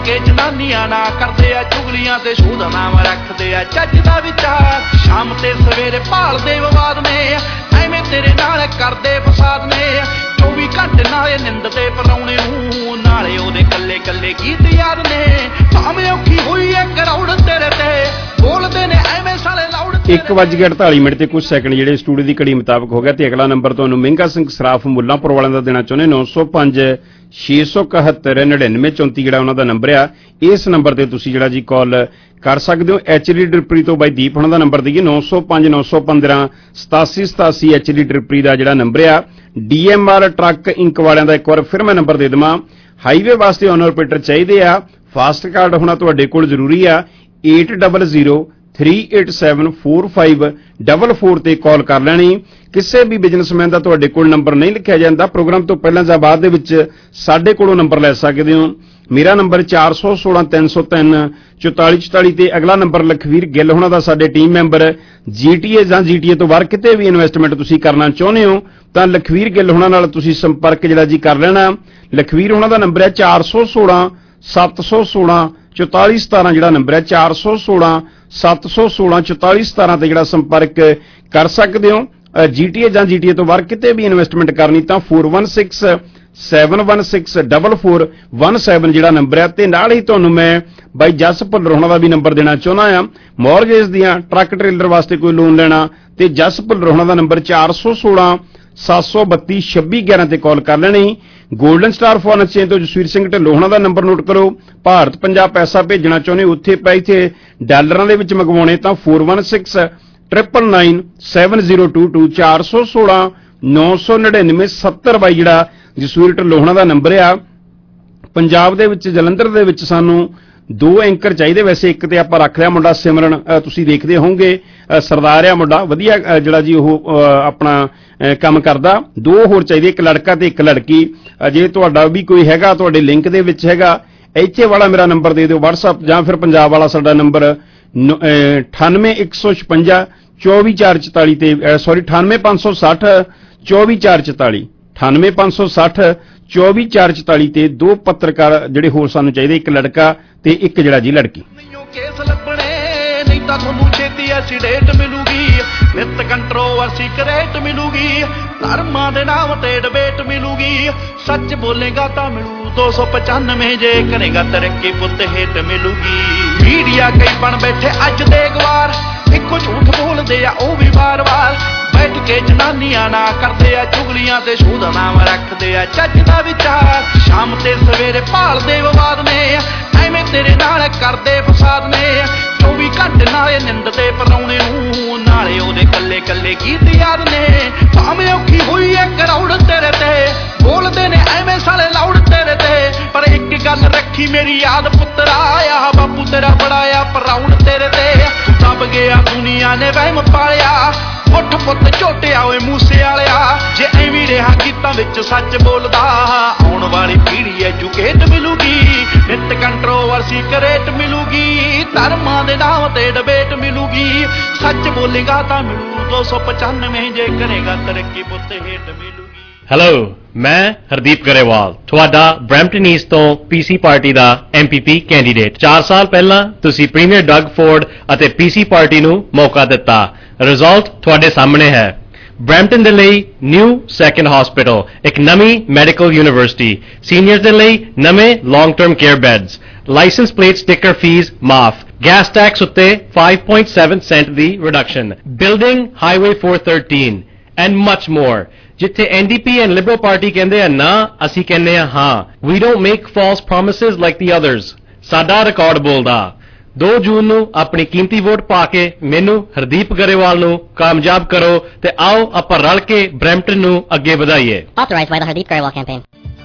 ਕੇ ਜਨਾਨੀਆਂ ਨਾ ਕਰਦੇ ਆ ਚੁਗਲੀਆਂ ਤੇ ਛੂ ਦਾ ਨਾਮ ਰੱਖਦੇ ਆ ਚੱਜ ਦਾ ਵਿਚਾਰ ਸ਼ਾਮ ਤੇ ਸਵੇਰੇ ਭਾਲਦੇ ਵਿਵਾਦ ਨੇ ਐਵੇਂ ਤੇਰੇ ਨਾਲ ਕਰਦੇ ਫਸਾਦ ਨੇ ਚੌਵੀ ਘੰਟੇ ਨਾਲੇ ਨਿੰਦ ਤੇ ਪਰਾਉਣੇ ਨੂੰ ਨਾਲੇ ਉਹਦੇ ਕੱਲੇ ਕੱਲੇ ਗੀਤ ਯਾਦ ਨੇ ਭਾਵੇਂ ਔਖੀ ਹੋਈ ਐ ਕਰੌੜ ਤੇਰੇ ਤੇ ਬੋਲਦੇ ਨੇ ਐਵੇਂ ਸਾਲੇ ਲਾਉਡ ਇੱਕ ਵੱਜ ਕੇ ਅੜਤਾਲੀ ਮਿੰਟ ਤੇ ਕੁਝ ਸੈਕਿੰਡ ਜਿਹੜੇ ਸਟੂਡੀਓ ਦੀ ਘੜੀ ਮੁਤਾਬਕ ਹੋ ਗਿਆ ਤੇ ਅਗਲਾ ਨੰਬਰ ਤੁਹਾਨੂੰ ਮਹਿੰਗਾ ਸਿੰਘ ਸਰਾਫ ਮੁੱਲਾਂਪੁਰ ਵਾਲਿਆਂ ਦਾ ਦੇਣਾ ਚਾਹੁੰਦੇ ਨੌ ਸੌ ਪੰਜ ਛੇ ਸੌ ਇਕਹੱਤਰ ਨੜਿਨਵੇਂ ਚੌਂਤੀ ਜਿਹੜਾ ਉਹਨਾਂ ਦਾ ਨੰਬਰ ਆ ਇਸ ਨੰਬਰ ਤੇ ਤੁਸੀਂ ਜਿਹੜਾ ਜੀ ਕਾਲ ਕਰ ਸਕਦੇ ਹੋ। ਐਚ ਡੀ ਡ੍ਰਿਪਰੀ ਤੋਂ ਬਾਈ ਦੀਪ ਉਹਨਾਂ ਦਾ ਨੰਬਰ ਦੇਈਏ ਨੌ ਸੌ ਪੰਜ ਨੌ ਸੌ ਪੰਦਰਾਂ ਸਤਾਸੀ ਸਤਾਸੀ ਐਚ ਡੀ ਡ੍ਰਿਪਰੀ ਦਾ ਜਿਹੜਾ ਨੰਬਰ ਆ। D M R truck Inc ਵਾਲਿਆਂ ਦਾ ਇੱਕ ਵਾਰ ਫਿਰ ਮੈਂ ਨੰਬਰ ਦੇ ਦੇਵਾਂ ਹਾਈਵੇ ਵਾਸਤੇ ਓਨਰ ਆਪਰੇਟਰ ਚਾਹੀਦੇ ਆ ਫਾਸਟ ਕਾਰਡ ਹੋਣਾ ਤੁਹਾਡੇ ਕੋਲ ਜ਼ਰੂਰੀ ਆ eight zero zero three eight seven four five four four ਤੇ ਕਾਲ ਕਰ ਲੈਣੀ। ਕਿਸੇ ਵੀ ਬਿਜ਼ਨਸਮੈਨ ਦਾ ਤੁਹਾਡੇ ਕੋਲ ਨੰਬਰ ਨਹੀਂ ਲਿਖਿਆ ਜਾਂਦਾ ਪ੍ਰੋਗਰਾਮ ਤੋਂ ਪਹਿਲਾਂ ਜਾਂ ਬਾਅਦ ਦੇ ਵਿੱਚ ਸਾਡੇ ਕੋਲੋਂ ਨੰਬਰ ਲੈ ਸਕਦੇ ਹੋ। ਮੇਰਾ ਨੰਬਰ ਚਾਰ ਸੌ ਸੋਲਾਂ ਤਿੰਨ ਸੌ ਤਿੰਨ ਚੁਤਾਲੀ ਚੁਤਾਲੀ ਤੇ ਅਗਲਾ ਨੰਬਰ ਲਖਵੀਰ ਗਿੱਲ ਹੋਣਾ ਦਾ ਸਾਡੇ ਟੀਮ ਮੈਂਬਰ ਜੀਟੀਏ ਜਾਂ ਜੀਟੀਏ ਤੋਂ ਬਾਹਰ ਕਿਤੇ ਵੀ ਇਨਵੈਸਟਮੈਂਟ ਤੁਸੀਂ ਕਰਨਾ ਚਾਹੁੰਦੇ ਹੋ ਤਾਂ ਲਖਵੀਰ ਗਿੱਲ ਹੋਣਾ ਨਾਲ ਤੁਸੀਂ ਸੰਪਰਕ ਜਿਹੜਾ ਜੀ ਕਰ ਲੈਣਾ। ਲਖਵੀਰ ਹੋਣਾ ਦਾ ਨੰਬਰ ਹੈ ਚਾਰ ਸੌ ਸੋਲਾਂ ਸੱਤ ਸੌ ਸੋਲਾਂ ਚੁਤਾਲੀ ਸਤਾਰਾਂ ਜਿਹੜਾ ਨੰਬਰ ਹੈ ਚਾਰ ਸੌ ਸੋਲਾਂ ਸੱਤ ਸੌ ਸੋਲਾਂ ਚੁਤਾਲੀ ਸਤਾਰਾਂ ਤੇ ਜਿਹੜਾ ਸੰਪਰਕ ਕਰ ਸਕਦੇ ਹੋ। ਜੀਟੀਏ ਜਾਂ ਜੀਟੀਏ ਤੋਂ ਬਾਹਰ ਕਿਤੇ ਵੀ ਇਨਵੈਸਟਮੈਂਟ ਕਰਨੀ ਤਾਂ four one six seven one six four four one seven ਜਿਹੜਾ ਨੰਬਰ ਹੈ ਤੇ ਨਾਲ ਹੀ ਤੁਹਾਨੂੰ ਮੈਂ ਬਾਈ ਜਸ ਭੁੱਲਰ ਹੋਣਾ ਦਾ ਵੀ ਨੰਬਰ ਦੇਣਾ ਚਾਹੁੰਦਾ ਆ ਮੌਰਗੇਜ ਦੀਆਂ ਟਰੱਕ ਟ੍ਰੇਲਰ ਵਾਸਤੇ ਕੋਈ ਲੋਨ ਲੈਣਾ ਤੇ ਜਸ ਭੁੱਲਰ ਹੋਣਾ ਦਾ ਨੰਬਰ ਚਾਰ ਸੌ ਸੋਲਾਂ ਸੱਤ ਸੌ ਬੱਤੀ ਛੱਬੀ ਗਿਆਰਾਂ ਤੇ ਕਾਲ ਕਰ ਲੈਣੀ। ਗੋਲਡਨ ਸਟਾਰ ਫੋਨ ਐਕਸਚੇਂਜ ਤੋਂ ਜਸਵੀਰ ਸਿੰਘ ਢਿੱਲੋਂ ਹੋਣਾ ਦਾ ਨੰਬਰ ਨੋਟ ਕਰੋ। ਭਾਰਤ ਪੰਜਾਬ ਪੈਸਾ ਭੇਜਣਾ ਚਾਹੁੰਦੇ ਉੱਥੇ ਪੈਸੇ ਡਾਲਰਾਂ ਦੇ ਵਿੱਚ ਮੰਗਵਾਉਣੇ ਤਾਂ four one six nine nine seven zero two two ਚਾਰ ਸੌ ਸੋਲਾਂ ਨੌ ਸੌ ਨੜਿਨਵੇਂ ਸੱਤਰ ਬਾਈ ਜਿਹੜਾ ਜਸਵੀਰ ਢਿੱਲੋਂ ਹੋਣਾ ਦਾ ਨੰਬਰ ਆ। ਪੰਜਾਬ ਦੇ ਵਿੱਚ ਜਲੰਧਰ ਦੇ ਵਿੱਚ ਸਾਨੂੰ ਦੋ ਐਂਕਰ ਚਾਹੀਦੇ ਵੈਸੇ ਇੱਕ ਤੇ ਆਪਾਂ ਰੱਖ ਲਿਆ ਮੁੰਡਾ ਸਿਮਰਨ ਤੁਸੀਂ ਦੇਖਦੇ ਹੋਵੋਗੇ ਸਰਦਾਰ ਆ ਮੁੰਡਾ ਵਧੀਆ ਜਿਹੜਾ ਜੀ ਉਹ ਆਪਣਾ ਕੰਮ ਕਰਦਾ ਦੋ ਹੋਰ ਚਾਹੀਦੇ ਇੱਕ ਲੜਕਾ ਤੇ ਇੱਕ ਲੜਕੀ ਜੇ ਤੁਹਾਡਾ ਵੀ ਕੋਈ ਹੈਗਾ ਤੁਹਾਡੇ ਲਿੰਕ ਦੇ ਵਿੱਚ ਹੈਗਾ ਇੱਥੇ ਵਾਲਾ ਮੇਰਾ ਨੰਬਰ ਦੇ ਦਿਓ WhatsApp ਜਾਂ ਫਿਰ ਪੰਜਾਬ ਵਾਲਾ ਸਾਡਾ ਨੰਬਰ ਅਠਾਨਵੇਂ ਇੱਕ ਸੌ ਛਪੰਜਾ ਚੌਵੀ ਚਾਰ ਚੁਤਾਲੀ ਤੇ ਸੌਰੀ ਅਠਾਨਵੇਂ ਪੰਜ ਸੌ ਸੱਠ ਚੌਵੀ ਚਾਰ ਚੁਤਾਲੀ ਅਠਾਨਵੇਂ ਪੰਜ ਸੌ ਸੱਠ ਚੌਵੀ ਚਾਰ ਚੁਤਾਲੀ ਤੇ ਦੋ ਪੱਤਰਕਾਰ ਜਿਹੜੇ ਹੋਰ ਸਾਨੂੰ ਚਾਹੀਦੇ ਇੱਕ ਲੜਕਾ ਤੇ ਇੱਕ ਜਿਹੜਾ ਜੀ ਲੜਕੀ। ਕੇਸ ਲੱਭਣੇ ਨਹੀਂ ਤਾਂ ਤੁਹਾਨੂੰ ਛੇਤੀ ਐਕਸੀਡੈਂਟ ਮਿਲੂਗੀ ਨਿਤ ਕੰਟਰੋਵਰਸੀ ਕਰੇਟ ਮਿਲੂਗੀ ਧਰਮਾਂ ਦੇ ਨਾਮ ਤੇ ਡਿਬੇਟ ਮਿਲੂਗੀ ਸੱਚ ਬੋਲੇਗਾ ਤਾਂ ਮਿਲੂ ਦੋ ਸੌ ਪਚਾਨਵੇਂ ਜੇ ਕਰੇਗਾ ਤਰੱਕੀ ਪੁੱਤ ਹੇਟ ਮਿਲੂਗੀ। ਮੀਡੀਆ ਕਈ ਬਣ ਬੈਠੇ ਅੱਜ ਦੇ ਗਵਾਰ ਇੱਕੋ ਝੂਠ ਬੋਲਦੇ ਆ ਉਹ ਵੀ ਵਾਰ-ਵਾਰ ਬੈਠ ਕੇ ਜਨਾਨੀਆਂ ਨਾ ਕਰਦੇ ਆ ਚੁਗਲੀਆਂ ਤੇ ਛੂ ਦਾ ਨਾਮ ਰੱਖਦੇ ਆ ਚੱਜ ਦਾ ਵਿਚਾਰ ਸ਼ਾਮ ਤੇ ਸਵੇਰੇ ਭਾਲਦੇ ਵਿਵਾਦ ਨੇ ਐਵੇਂ ਤੇਰੇ ਨਾਲ ਕਰਦੇ ਫਸਾਦ ਨੇ ਚੌਵੀ ਘੰਟੇ ਨਾਲੇ ਨਿੰਦ ਤੇ ਪਰਾਉਣੇ ਨੂੰ ਨਾਲੇ ਉਹਦੇ ਕੱਲੇ ਕੱਲੇ ਗੀਤ ਯਾਦ ਨੇ ਭਾਵੇਂ ਔਖੀ ਹੋਈ ਐ ਕਰੌੜ ਤੇਰੇ ਤੇ ਬੋਲਦੇ ਨੇ ਐਵੇਂ ਸਾਲੇ ਲਾਉਡ ਤੇਰੇ ਤੇ ਪਰ ਇੱਕ ਗੱਲ ਰੱਖੀ ਮੇਰੀ ਯਾਦ ਪੁੱਤਰਾ ਆ ਬਾਪੂ ਤੇਰਾ ਬੜਾ ਆ ਪਰਾਉਡ ਤੇਰੇ ਤੇ ਦੱਬ ਗਿਆ ਦੁਨੀਆ ਨੇ ਵਹਿਮ ਪਾਲਿਆ ਉੱਠ ਪੁੱਤ ਝੋਟਿਆ ਓਏ ਮੂਸੇ ਵਾਲਿਆ ਜੇ ਐਵੇਂ ਰਿਹਾ ਗੀਤਾਂ ਵਿੱਚ ਸੱਚ ਬੋਲਦਾ ਆਉਣ ਵਾਲੀ ਪੀੜ੍ਹੀ ਐਜੂਕੇਟ ਮਿਲੂਗੀ ਨਿਤ ਕੰਟਰੋਵਰਸੀ ਕਰੇਟ ਮਿਲੂਗੀ ਧਰਮਾਂ ਦੇ ਨਾਮ ਤੇ ਡਿਬੇਟ ਮਿਲੂਗੀ ਸੱਚ ਬੋਲੇਗਾ ਤਾਂ ਮਿਲੂ ਦੋ ਸੌ ਪਚਾਨਵੇਂ ਜੇ ਕਰੇਗਾ ਤਰੱਕੀ ਪੁੱਤ ਹੇਟ ਮਿਲੂਗੀ। ਹੈਲੋ ਮੈਂ ਹਰਦੀਪ ਗਰੇਵਾਲ ਤੁਹਾਡਾ ਬਰੈਂਪਟਨ ਈਸਟ ਤੋਂ ਪੀਸੀ ਪਾਰਟੀ ਦਾ ਐਮਪੀਪੀ ਕੈਂਡੀਡੇਟ ਚਾਰ ਸਾਲ ਪਹਿਲਾਂ ਤੁਸੀਂ ਪ੍ਰੀਮੀਅਰ ਡਗ ਫੋਰਡ ਅਤੇ ਪੀਸੀ ਪਾਰਟੀ ਨੂੰ ਮੌਕਾ ਦਿੱਤਾ ਰਿਜ਼ਲਟ ਤੁਹਾਡੇ ਸਾਹਮਣੇ ਹੈ। ਬਰੈਂਪਟਨ ਦੇ ਲਈ ਨਿਊ ਸੈਕੰਡ ਹਸਪੀਟਲ ਇੱਕ ਨਵੀਂ ਮੈਡੀਕਲ ਯੂਨੀਵਰਸਿਟੀ ਸੀਨੀਅਰਸ ਦੇ ਲਈ ਨਵੇਂ long term care beds licence plate sticker fee ਮਾਫ ਗੈਸ ਟੈਕਸ ਉੱਤੇ five point seven ਸੈਂਟ ਦੀ reduction building highway four thirteen and much more ਜਿੱਥੇ ਐਨਡੀਪੀ ਐਂਡ ਲਿਬਰਲ ਪਾਰਟੀ ਕਹਿੰਦੇ ਆ ਨਾ ਅਸੀਂ ਕਹਿੰਦੇ ਆ ਹਾਂ we don't make false promises like the others ਸਾਡਾ ਰਿਕਾਰਡ ਬੋਲਦਾ ਦੋ ਜੂਨ ਨੂੰ ਆਪਣੀ ਕੀਮਤੀ ਵੋਟ ਪਾ ਕੇ ਮੈਨੂੰ ਹਰਦੀਪ ਗਰੇਵਾਲ ਨੂੰ ਕਾਮਯਾਬ ਕਰੋ ਤੇ ਆਓ ਆਪਾਂ ਰਲ ਕੇ ਬਰੈਂਪਟਨ ਨੂੰ ਅੱਗੇ ਵਧਾਈਏ। Authorized by the Hardeep Garewal campaign.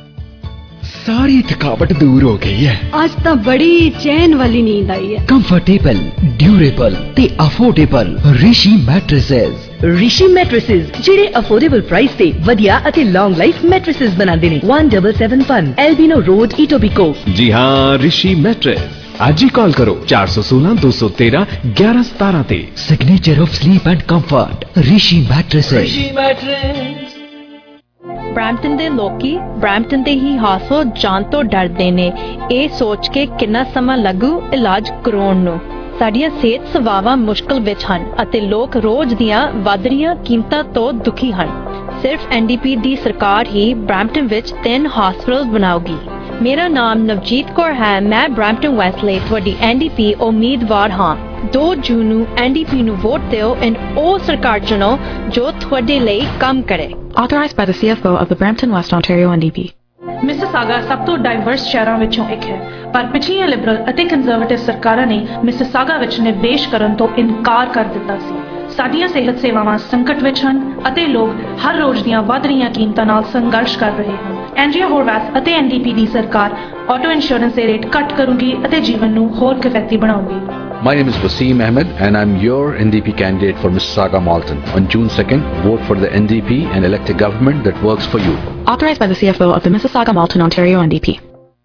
सारी थकावट दूर हो गई है आज तो बड़ी चैन वाली नींद आई है कंफर्टेबल ड्यूरेबल ते affordable Rishi mattresses Rishi mattresses ਜਿਹੜੇ ਅਫੋਰਡੇਬਲ ਪ੍ਰਾਈਸ ਤੇ ਵਧੀਆ ਅਤੇ ਲੌਂਗ ਲਾਈਫ ਮੈਟ੍ਰੈਸਸ ਬਣਾਉਂਦੇ ਨੇ one seven seven one Albion road Etobicoke. जी हाँ ऋषि मैट्रेस आज ही कॉल करो चार सौ सोलह दो सौ तेरह ग्यारह सतारह ते signature of sleep and comfort Rishi mattresses. Brampton ਦੇ ਲੋਕੀ ਬ੍ਰੈਂਪਟਨ ਦੇ ਹੀ ਹਾਸੋ ਜਾਣ ਤੋਂ ਡਰਦੇ ਨੇ। ਇਹ ਸੋਚ ਕੇ ਕਿੰਨਾ ਸਮਾਂ ਲੱਗੂ ਇਲਾਜ ਕਰਾਉਣ ਨੂੰ। ਸਾਡੀਆਂ ਸਿਹਤ ਸੇਵਾਵਾਂ ਮੁਸ਼ਕਲ ਵਿੱਚ ਹਨ ਅਤੇ ਲੋਕ ਰੋਜ਼ ਦੀਆਂ ਵੱਧ ਰਹੀਆਂ ਕੀਮਤਾਂ ਤੋਂ ਦੁਖੀ ਹਨ। ਸਿਰਫ ਐਨ ਡੀ ਪੀ ਦੀ ਸਰਕਾਰ ਹੀ ਬ੍ਰੈਂਪਟਨ ਵਿੱਚ ਤਿੰਨ ਹਸਪਤਾਲ ਬਣਾਉਗੀ। ਮੇਰਾ ਨਾਮ ਨਵਜੀਤ ਕੌਰ ਹੈ। ਮੈਂ ਬ੍ਰੈਂਪਟਨ ਵੈਸਟ ਲਈ ਤੁਹਾਡੀ ਐਨ ਡੀ ਪੀ ਉਮੀਦਵਾਰ ਹਾਂ। ਦੋ ਜੂਨ ਨੂੰ ਐਨ ਡੀ ਪੀ ਨੂੰ ਵੋਟ ਦਿਓ ਐਂਡ ਉਹ ਸਰਕਾਰ ਚੁਣੋ ਜੋ ਤੁਹਾਡੇ ਲਈ ਕੰਮ ਕਰੇ। Authorized by the C F O of the Brampton West Ontario N D P. Mississauga ਸਭ ਤੋਂ ਡਾਈਵਰਸ ਸ਼ਹਿਰਾਂ ਵਿੱਚੋਂ ਇੱਕ ਹੈ, ਪਰ ਪਿਛਲੀਆਂ ਲਿਬਰਲ ਅਤੇ ਕੰਜ਼ਰਵੇਟਿਵ ਸਰਕਾਰਾਂ ਨੇ ਮਿਸਿਸਾਗਾ ਵਿੱਚ ਨਿਵੇਸ਼ ਕਰਨ ਤੋਂ ਇਨਕਾਰ ਕਰ ਦਿੱਤਾ ਸੀ। ਸਾਡੀਆਂ ਸਿਹਤ ਸੇਵਾਵਾਂ ਸੰਕਟ ਵਿੱਚ ਹਨ ਅਤੇ ਲੋਕ ਹਰ ਰੋਜ਼ ਦੀਆਂ ਵੱਧ ਰਹੀਆਂ ਕੀਮਤਾਂ ਨਾਲ ਸੰਘਰਸ਼ ਕਰ ਰਹੇ ਹਨ। ਐਂਡਰੀਆ ਹੋਰਵੈਥ ਅਤੇ ਐਨ ਡੀ ਪੀ ਦੀ ਸਰਕਾਰ ਆਟੋ ਇੰਸ਼ੋਰੈਂਸ ਦੇ ਰੇਟ ਘੱਟ ਕਰੂਗੀ ਅਤੇ ਜੀਵਨ ਨੂੰ ਹੋਰ ਕਿਫਾਇਤੀ ਬਣਾਉਗੀ। My name is Wasim Ahmed and I'm your N D P candidate for Mississauga Malton. On June second, vote for the N D P and elect a government that works for you. Authorized by the C F O of the Mississauga Malton Ontario N D P.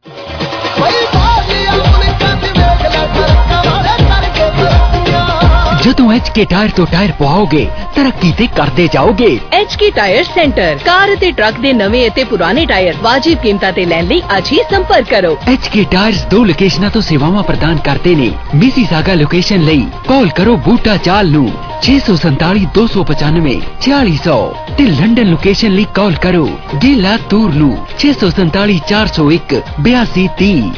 ਜਦੋਂ H K tire ਤੋਂ tire ਪਵਾਓਗੇ ਤਰੱਕੀ ਤੇ ਕਰਦੇ ਜਾਓਗੇ। H K tire centre car ਅਤੇ truck ਦੇ ਨਵੇਂ ਅਤੇ ਪੁਰਾਣੇ ਟਾਇਰ ਵਾਜਿਬ ਕੀਮਤਾਂ ਤੇ ਲੈਣ ਲਈ ਅੱਜ ਹੀ ਸੰਪਰਕ ਕਰੋ। ਐਚ ਕੇ ਟਾਇਰਸ ਦੋ ਲੋਕੇਸ਼ਨਾਂ ਤੋਂ ਸੇਵਾਵਾਂ ਪ੍ਰਦਾਨ ਕਰਦੇ ਨੇ। ਮਿਸੀਸਾਗਾ ਲੋਕੇਸ਼ਨ ਲਈ ਕਾਲ ਕਰੋ ਬੂਟਾ ਚਾਲ ਨੂੰ ਛੇ ਸੌ ਸੰਤਾਲੀ ਦੋ ਸੌ ਪਚਾਨਵੇਂ ਛਿਆਲੀ ਸੌ ਤੇ ਲੰਡਨ ਲੋਕੇਸ਼ਨ ਲਈ ਕਾਲ ਕਰੋ ਗੇਲਾ ਤੂਰ ਨੂੰ ਛੇ ਸੌ ਸੰਤਾਲੀ ਚਾਰ ਸੌ ਇੱਕ ਬਿਆਸੀ ਤੀਹ।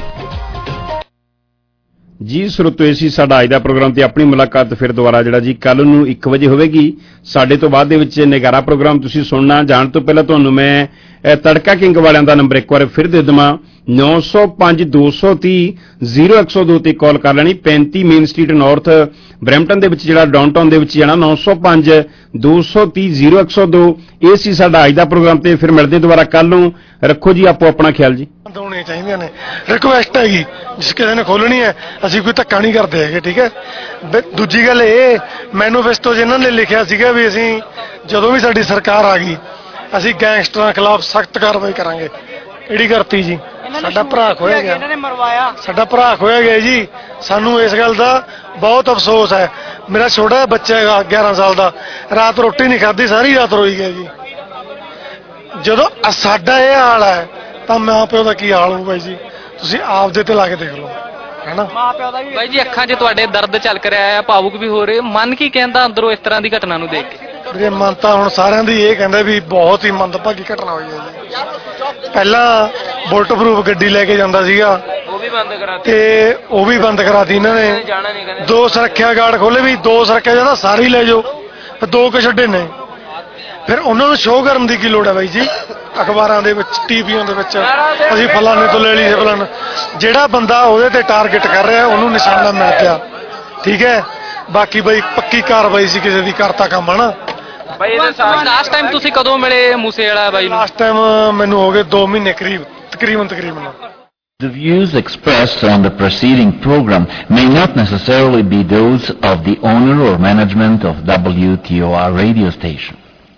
ਜੀ ਸਰੋਤੋ, ਇਹ ਸੀ ਸਾਡਾ ਅੱਜ ਦਾ ਪ੍ਰੋਗਰਾਮ ਤੇ ਆਪਣੀ ਮੁਲਾਕਾਤ ਫਿਰ ਦੁਬਾਰਾ ਜਿਹੜਾ ਜੀ ਕੱਲ ਨੂੰ ਇੱਕ ਵਜੇ ਹੋਵੇਗੀ। ਸਾਡੇ ਤੋਂ ਬਾਅਦ ਦੇ ਵਿੱਚ ਨਿਗਾਰਾ ਪ੍ਰੋਗਰਾਮ ਤੁਸੀਂ ਸੁਣਨਾ। ਜਾਣ ਤੋਂ ਪਹਿਲਾਂ ਤੁਹਾਨੂੰ ਮੈਂ ਤੜਕਾ ਕਿੰਗ ਵਾਲਿਆਂ ਦਾ ਨੰਬਰ ਇੱਕ ਵਾਰ ਫਿਰ ਦੇ ਦੇਵਾਂ। ਨੌ ਸੌ ਪੰਜ ਦੋ ਸੌ ਤੀਹ ਜ਼ੀਰੋ ਇੱਕ ਸੌ ਦੋ ਤੇ ਕਾਲ ਕਰ ਲੈਣੀ। ਪੈਂਤੀ ਮੇਨ ਸਟਰੀਟ ਨਾਰਥ ਬਰੈਂਪਟਨ ਦੇ ਵਿੱਚ ਜਿਹੜਾ ਡਾਊਨਟਾਊਨ ਦੇ ਵਿੱਚ ਜਾਣਾ ਨੌ ਸੌ ਪੰਜ ਦੋ ਸੌ ਤੀਹ ਜ਼ੀਰੋ ਇੱਕ ਸੌ ਦੋ। ਇਹ ਸੀ ਸਾਡਾ ਅੱਜ ਦਾ ਪ੍ਰੋਗਰਾਮ ਤੇ ਫਿਰ ਮਿਲਦੇ ਦੁਬਾਰਾ ਕੱਲ ਨੂੰ। ਰੱਖੋ ਜੀ ਆਪੋ ਆਪਣਾ ਖਿਆਲ ਜੀ। ਹੋਣੀਆਂ ਚਾਹੀਦੀਆਂ ਨੇ। ਰਿਕੁਐਸਟ ਹੈਗੀ, ਜਿਸ ਕਿਸੇ ਨੇ ਖੋਲਣੀ ਹੈ, ਅਸੀਂ ਕੋਈ ਧੱਕਾ ਨਹੀਂ ਕਰਦੇ ਹੈਗੇ, ਠੀਕ ਹੈ। ਦੂਜੀ ਗੱਲ ਇਹ, ਮੈਨੀਫੈਸਟੋ ਜਿਨ੍ਹਾਂ ਨੇ ਲਿਖਿਆ ਸੀਗਾ ਵੀ ਅਸੀਂ ਜਦੋਂ ਵੀ ਸਾਡੀ ਸਰਕਾਰ ਆ ਗਈ ਅਸੀਂ ਗੈਂਗਸਟਰਾਂ ਖਿਲਾਫ ਸਖਤ ਕਾਰਵਾਈ ਕਰਾਂਗੇ, ਕਿਹੜੀ ਕਰਤੀ ਜੀ। ਸਾਡਾ ਭਰਾ ਖੋਇਆ ਗਿਆ, ਸਾਡਾ ਭਰਾ ਖੋਇਆ ਗਿਆ ਜੀ। ਸਾਨੂੰ ਇਸ ਗੱਲ ਦਾ ਬਹੁਤ ਅਫਸੋਸ ਹੈ। ਮੇਰਾ ਛੋਟਾ ਬੱਚਾ ਹੈਗਾ ਗਿਆਰਾਂ ਸਾਲ ਦਾ, ਰਾਤ ਰੋਟੀ ਨਹੀਂ ਖਾਧੀ, ਸਾਰੀ ਰਾਤ ਰੋਈ ਗਿਆ ਜੀ। ਜਦੋਂ ਸਾਡਾ ਇਹ ਹਾਲ ਹੈ ਤਾਂ ਮਾਂ ਪਿਓ ਦਾ ਕੀ ਹਾਲ ਹੋਊ ਬਾਈ ਜੀ, ਤੁਸੀਂ ਆਪਦੇ ਤੇ ਲਾ ਕੇ ਦੇਖ ਲਓ, ਹੈਨਾ। ਬਾਈ ਜੀ ਅੱਖਾਂ 'ਚ ਤੁਹਾਡੇ ਦਰਦ ਝਲਕ ਰਿਹਾ ਹੈ, ਭਾਵੁਕ ਵੀ ਹੋ ਰਹੇ, ਮਨ ਕੀ ਕਹਿੰਦਾ ਅੰਦਰੋਂ ਇਸ ਤਰ੍ਹਾਂ ਦੀ ਘਟਨਾ ਨੂੰ ਦੇਖ ਕੇ? ਵੀਰੇ ਮਨ ਤਾਂ ਹੁਣ ਸਾਰਿਆਂ ਦੀ ਇਹ ਕਹਿੰਦਾ ਵੀ ਬਹੁਤ ਹੀ ਮੰਦਭਾਗੀ ਘਟਨਾ ਹੋਈ ਹੈ ਜੀ। ਪਹਿਲਾਂ ਬੁਲਟ ਪ੍ਰੂਫ ਗੱਡੀ ਲੈ ਕੇ ਜਾਂਦਾ ਸੀਗਾ, ਉਹ ਵੀ ਬੰਦ ਕਰਾਤੀ ਤੇ ਉਹ ਵੀ ਬੰਦ ਕਰਾਤੀ ਇਹਨਾਂ ਨੇ। ਦੋ ਸੁਰੱਖਿਆ ਗਾਰਡ ਖੋਲੇ ਵੀ ਦੋ ਸੁਰੱਖਿਆ ਜਾਂਦਾ ਸਾਰੇ ਲੈ ਜਾਓ, ਫਿਰ ਦੋ ਕਿ ਛੱਡੇ ਨੇ। ਫਿਰ ਉਹਨਾਂ ਨੂੰ ਸ਼ੋਅ ਕਰਨ ਦੀ ਕੀ ਲੋੜ ਹੈ ਬਾਈ ਜੀ, ਅਖਬਾਰਾਂ ਦੇ ਵਿੱਚ ਟੀਵੀਆਂ ਦੇ ਵਿੱਚ ਅਸੀਂ ਫਲਾਣੇ ਤੋਂ ਲੈ ਲਈ ਸੀ ਫਲਾਣਾ। ਜਿਹੜਾ ਬੰਦਾ ਉਹਦੇ ਤੇ ਟਾਰਗੇਟ ਕਰ ਰਿਹਾ ਉਹਨੂੰ ਨਿਸ਼ਾਨਾ ਮਿਲ ਗਿਆ, ਠੀਕ ਹੈ। ਬਾਕੀ ਬਾਈ ਪੱਕੀ ਕਾਰਵਾਈ ਸੀ ਕਿਸੇ ਦੀ, ਕਰਤਾ ਕੰਮ ਹਨਾ ਬਾਈ। ਲਾਸਟ ਟਾਈਮ ਤੁਸੀਂ ਕਦੋਂ ਮਿਲੇ ਮੂਸੇ ਵਾਲਾ ਬਾਈ ਨੂੰ? ਲਾਸਟ ਟਾਈਮ ਮੈਨੂੰ ਹੋ ਗਏ ਦੋ ਮਹੀਨੇ ਕਰੀਬ, ਤਕਰੀਬਨ ਤਕਰੀਬਨ। The views expressed on the preceding program may not necessarily be those of the owner or management of W T O R radio station.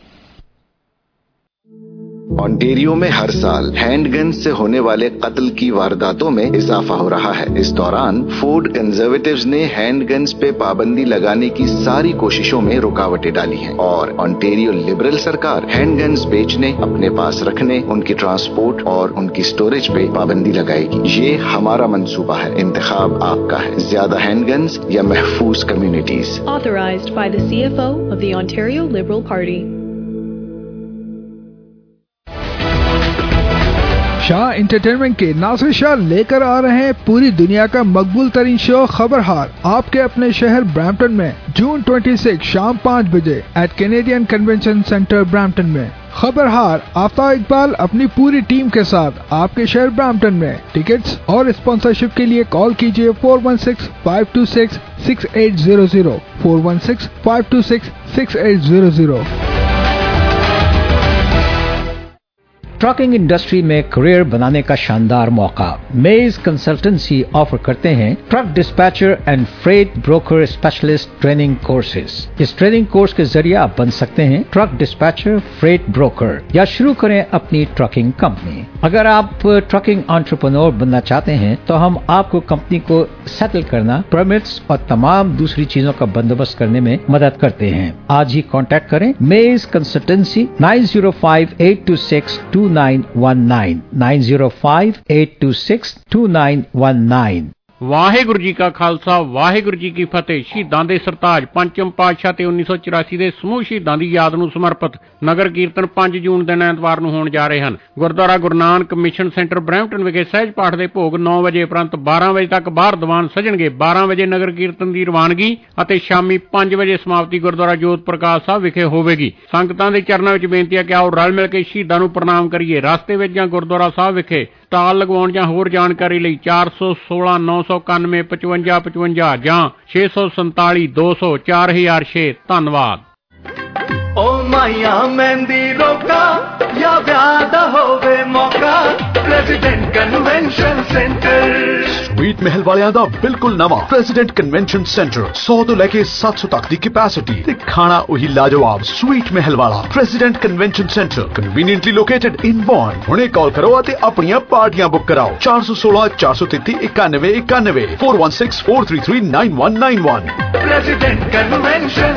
Ontario में हर साल हैंडगन से होने वाले कत्ल की वारदातों में इजाफा हो रहा है। इस दौरान फूड कंजर्वेटिव्स ने हैंडगन्स पे पाबंदी लगाने की सारी कोशिशों में रुकावटें डाली हैं और ओंटारियो लिबरल सरकार हैंडगन्स बेचने, अपने पास रखने, उनकी ट्रांसपोर्ट और उनकी स्टोरेज पे पाबंदी लगाएगी। ये हमारा मंसूबा है, इंतखाब आपका है। ज्यादा हैंडगन्स या महफूज communities. Authorized by the C F O of the Ontario Liberal Party. Shah entertainment के नासिर शाह लेकर आ रहे हैं पूरी दुनिया का मकबूल तरीन शो खबरहार आपके अपने शहर ब्रैम्पटन में जून छब्बीस शाम पाँच बजे at Canadian convention centre Brampton में। खबरहार आफ्ताब इकबाल अपनी पूरी टीम के साथ आपके शहर ब्रैम्पटन में। टिकट्स और स्पॉन्सरशिप के लिए कॉल कीजिए four one six five two six six eight zero zero four one six five two six six eight zero zero. Trucking industry में करियर बनाने का शानदार मौका। मेज कंसल्टेंसी ऑफर करते हैं truck dispatcher and freight broker specialist training courses. इस training course के जरिए आप बन सकते हैं ट्रक डिस्पैचर, फ्रेट ब्रोकर या शुरू करें अपनी ट्रकिंग कंपनी। अगर आप ट्रकिंग एंटरप्रेन्योर बनना चाहते हैं तो हम आपको कंपनी को सेटल करना, परमिट्स और तमाम दूसरी चीजों का बंदोबस्त करने में मदद करते हैं। आज ही कांटेक्ट करें Maze consultancy nine zero five eight two six two nine one nine nine zero five eight two six two nine one nine. Waheguru ji ਕਾ ਖਾਲਸਾ, ਵਾਹਿਗੁਰੂ ਜੀ ਕੀ ਫਤਿਹ। ਸ਼ਹੀਦਾਂ ਦੇ ਸਰਤਾਜ ਪੰਚਮ ਪਾਤਸ਼ਾਹ ਤੇ ਉੱਨੀ ਸੌ ਚੁਰਾਸੀ ਦੇ ਸਮੂਹ ਸ਼ਹੀਦਾਂ ਦੀ ਯਾਦ ਨੂੰ ਸਮਰਪਿਤ ਨਗਰ ਕੀਰਤਨ ਪੰਜ ਜੂਨ ਦਿਨ ਐਤਵਾਰ ਨੂੰ ਹੋਣ ਜਾ ਰਹੇ ਹਨ। Gurdwara Guru Nanak mission centre Brampton ਵਿਖੇ ਸਹਿਜ ਪਾਠ ਦੇ ਭੋਗ ਨੌ ਵਜੇ ਉਪਰੰਤ ਬਾਰਾਂ ਵਜੇ ਤੱਕ ਬਾਹਰ ਦੀਵਾਨ ਸਜਣਗੇ। ਬਾਰਾਂ ਵਜੇ ਨਗਰ ਕੀਰਤਨ ਦੀ ਰਵਾਨਗੀ ਅਤੇ ਸ਼ਾਮੀ ਪੰਜ ਵਜੇ ਸਮਾਪਤੀ ਗੁਰਦੁਆਰਾ ਜੋਤ ਪ੍ਰਕਾਸ਼ ਸਾਹਿਬ ਵਿਖੇ ਹੋਵੇਗੀ। ਸੰਗਤਾਂ ਦੇ ਚਰਨਾਂ ਵਿੱਚ ਬੇਨਤੀ ਹੈ ਕਿ ਆਓ ਰਲ ਮਿਲ ਕੇ ਸ਼ਹੀਦਾਂ ਨੂੰ ਪ੍ਰਣਾਮ ਕਰੀਏ। ਰਸਤੇ ਵਿੱਚ ਜਾਂ ਗੁਰਦੁਆਰਾ ਸਾਹਿਬ ਵਿਖੇ ਸਟਾਲ ਲਗਵਾਉਣ ਜਾਂ ਹੋਰ ਜਾਣਕਾਰੀ ਲਈ ਚਾਰ ਸੌ ਸੋਲਾਂ ਨੌ ਸੌ ਇਕਾਨਵੇਂ ਪਚਵੰਜਾ ਪਚਵੰਜਾ ਜਾਂ ਛੇ ਸੌ ਸੰਤਾਲੀ ਦੋ ਸੌ ਚਾਰ ਹਜ਼ਾਰ ਛੇ। ਧੰਨਵਾਦ। ओ माया मेहंदी रोका या व्यादा होवे मौका प्रेसिडेंट कन्वेंशन सेंटर। स्वीट महल वालियां दा बिल्कुल नवा प्रेसिडेंट कन्वेंशन सेंटर सौ तो लेके सात सौ तक दी कैपेसिटी ते खाना वही लाजवाब। स्वीट महल वाला president convention centre conveniently located in Bolton. हुणे कॉल करो ते अपनियां पार्टियां बुक कराओ। चार सौ सोलह चार सौ तेती इक्यानवे इक्यानवे four one six four three three nine one nine one. President convention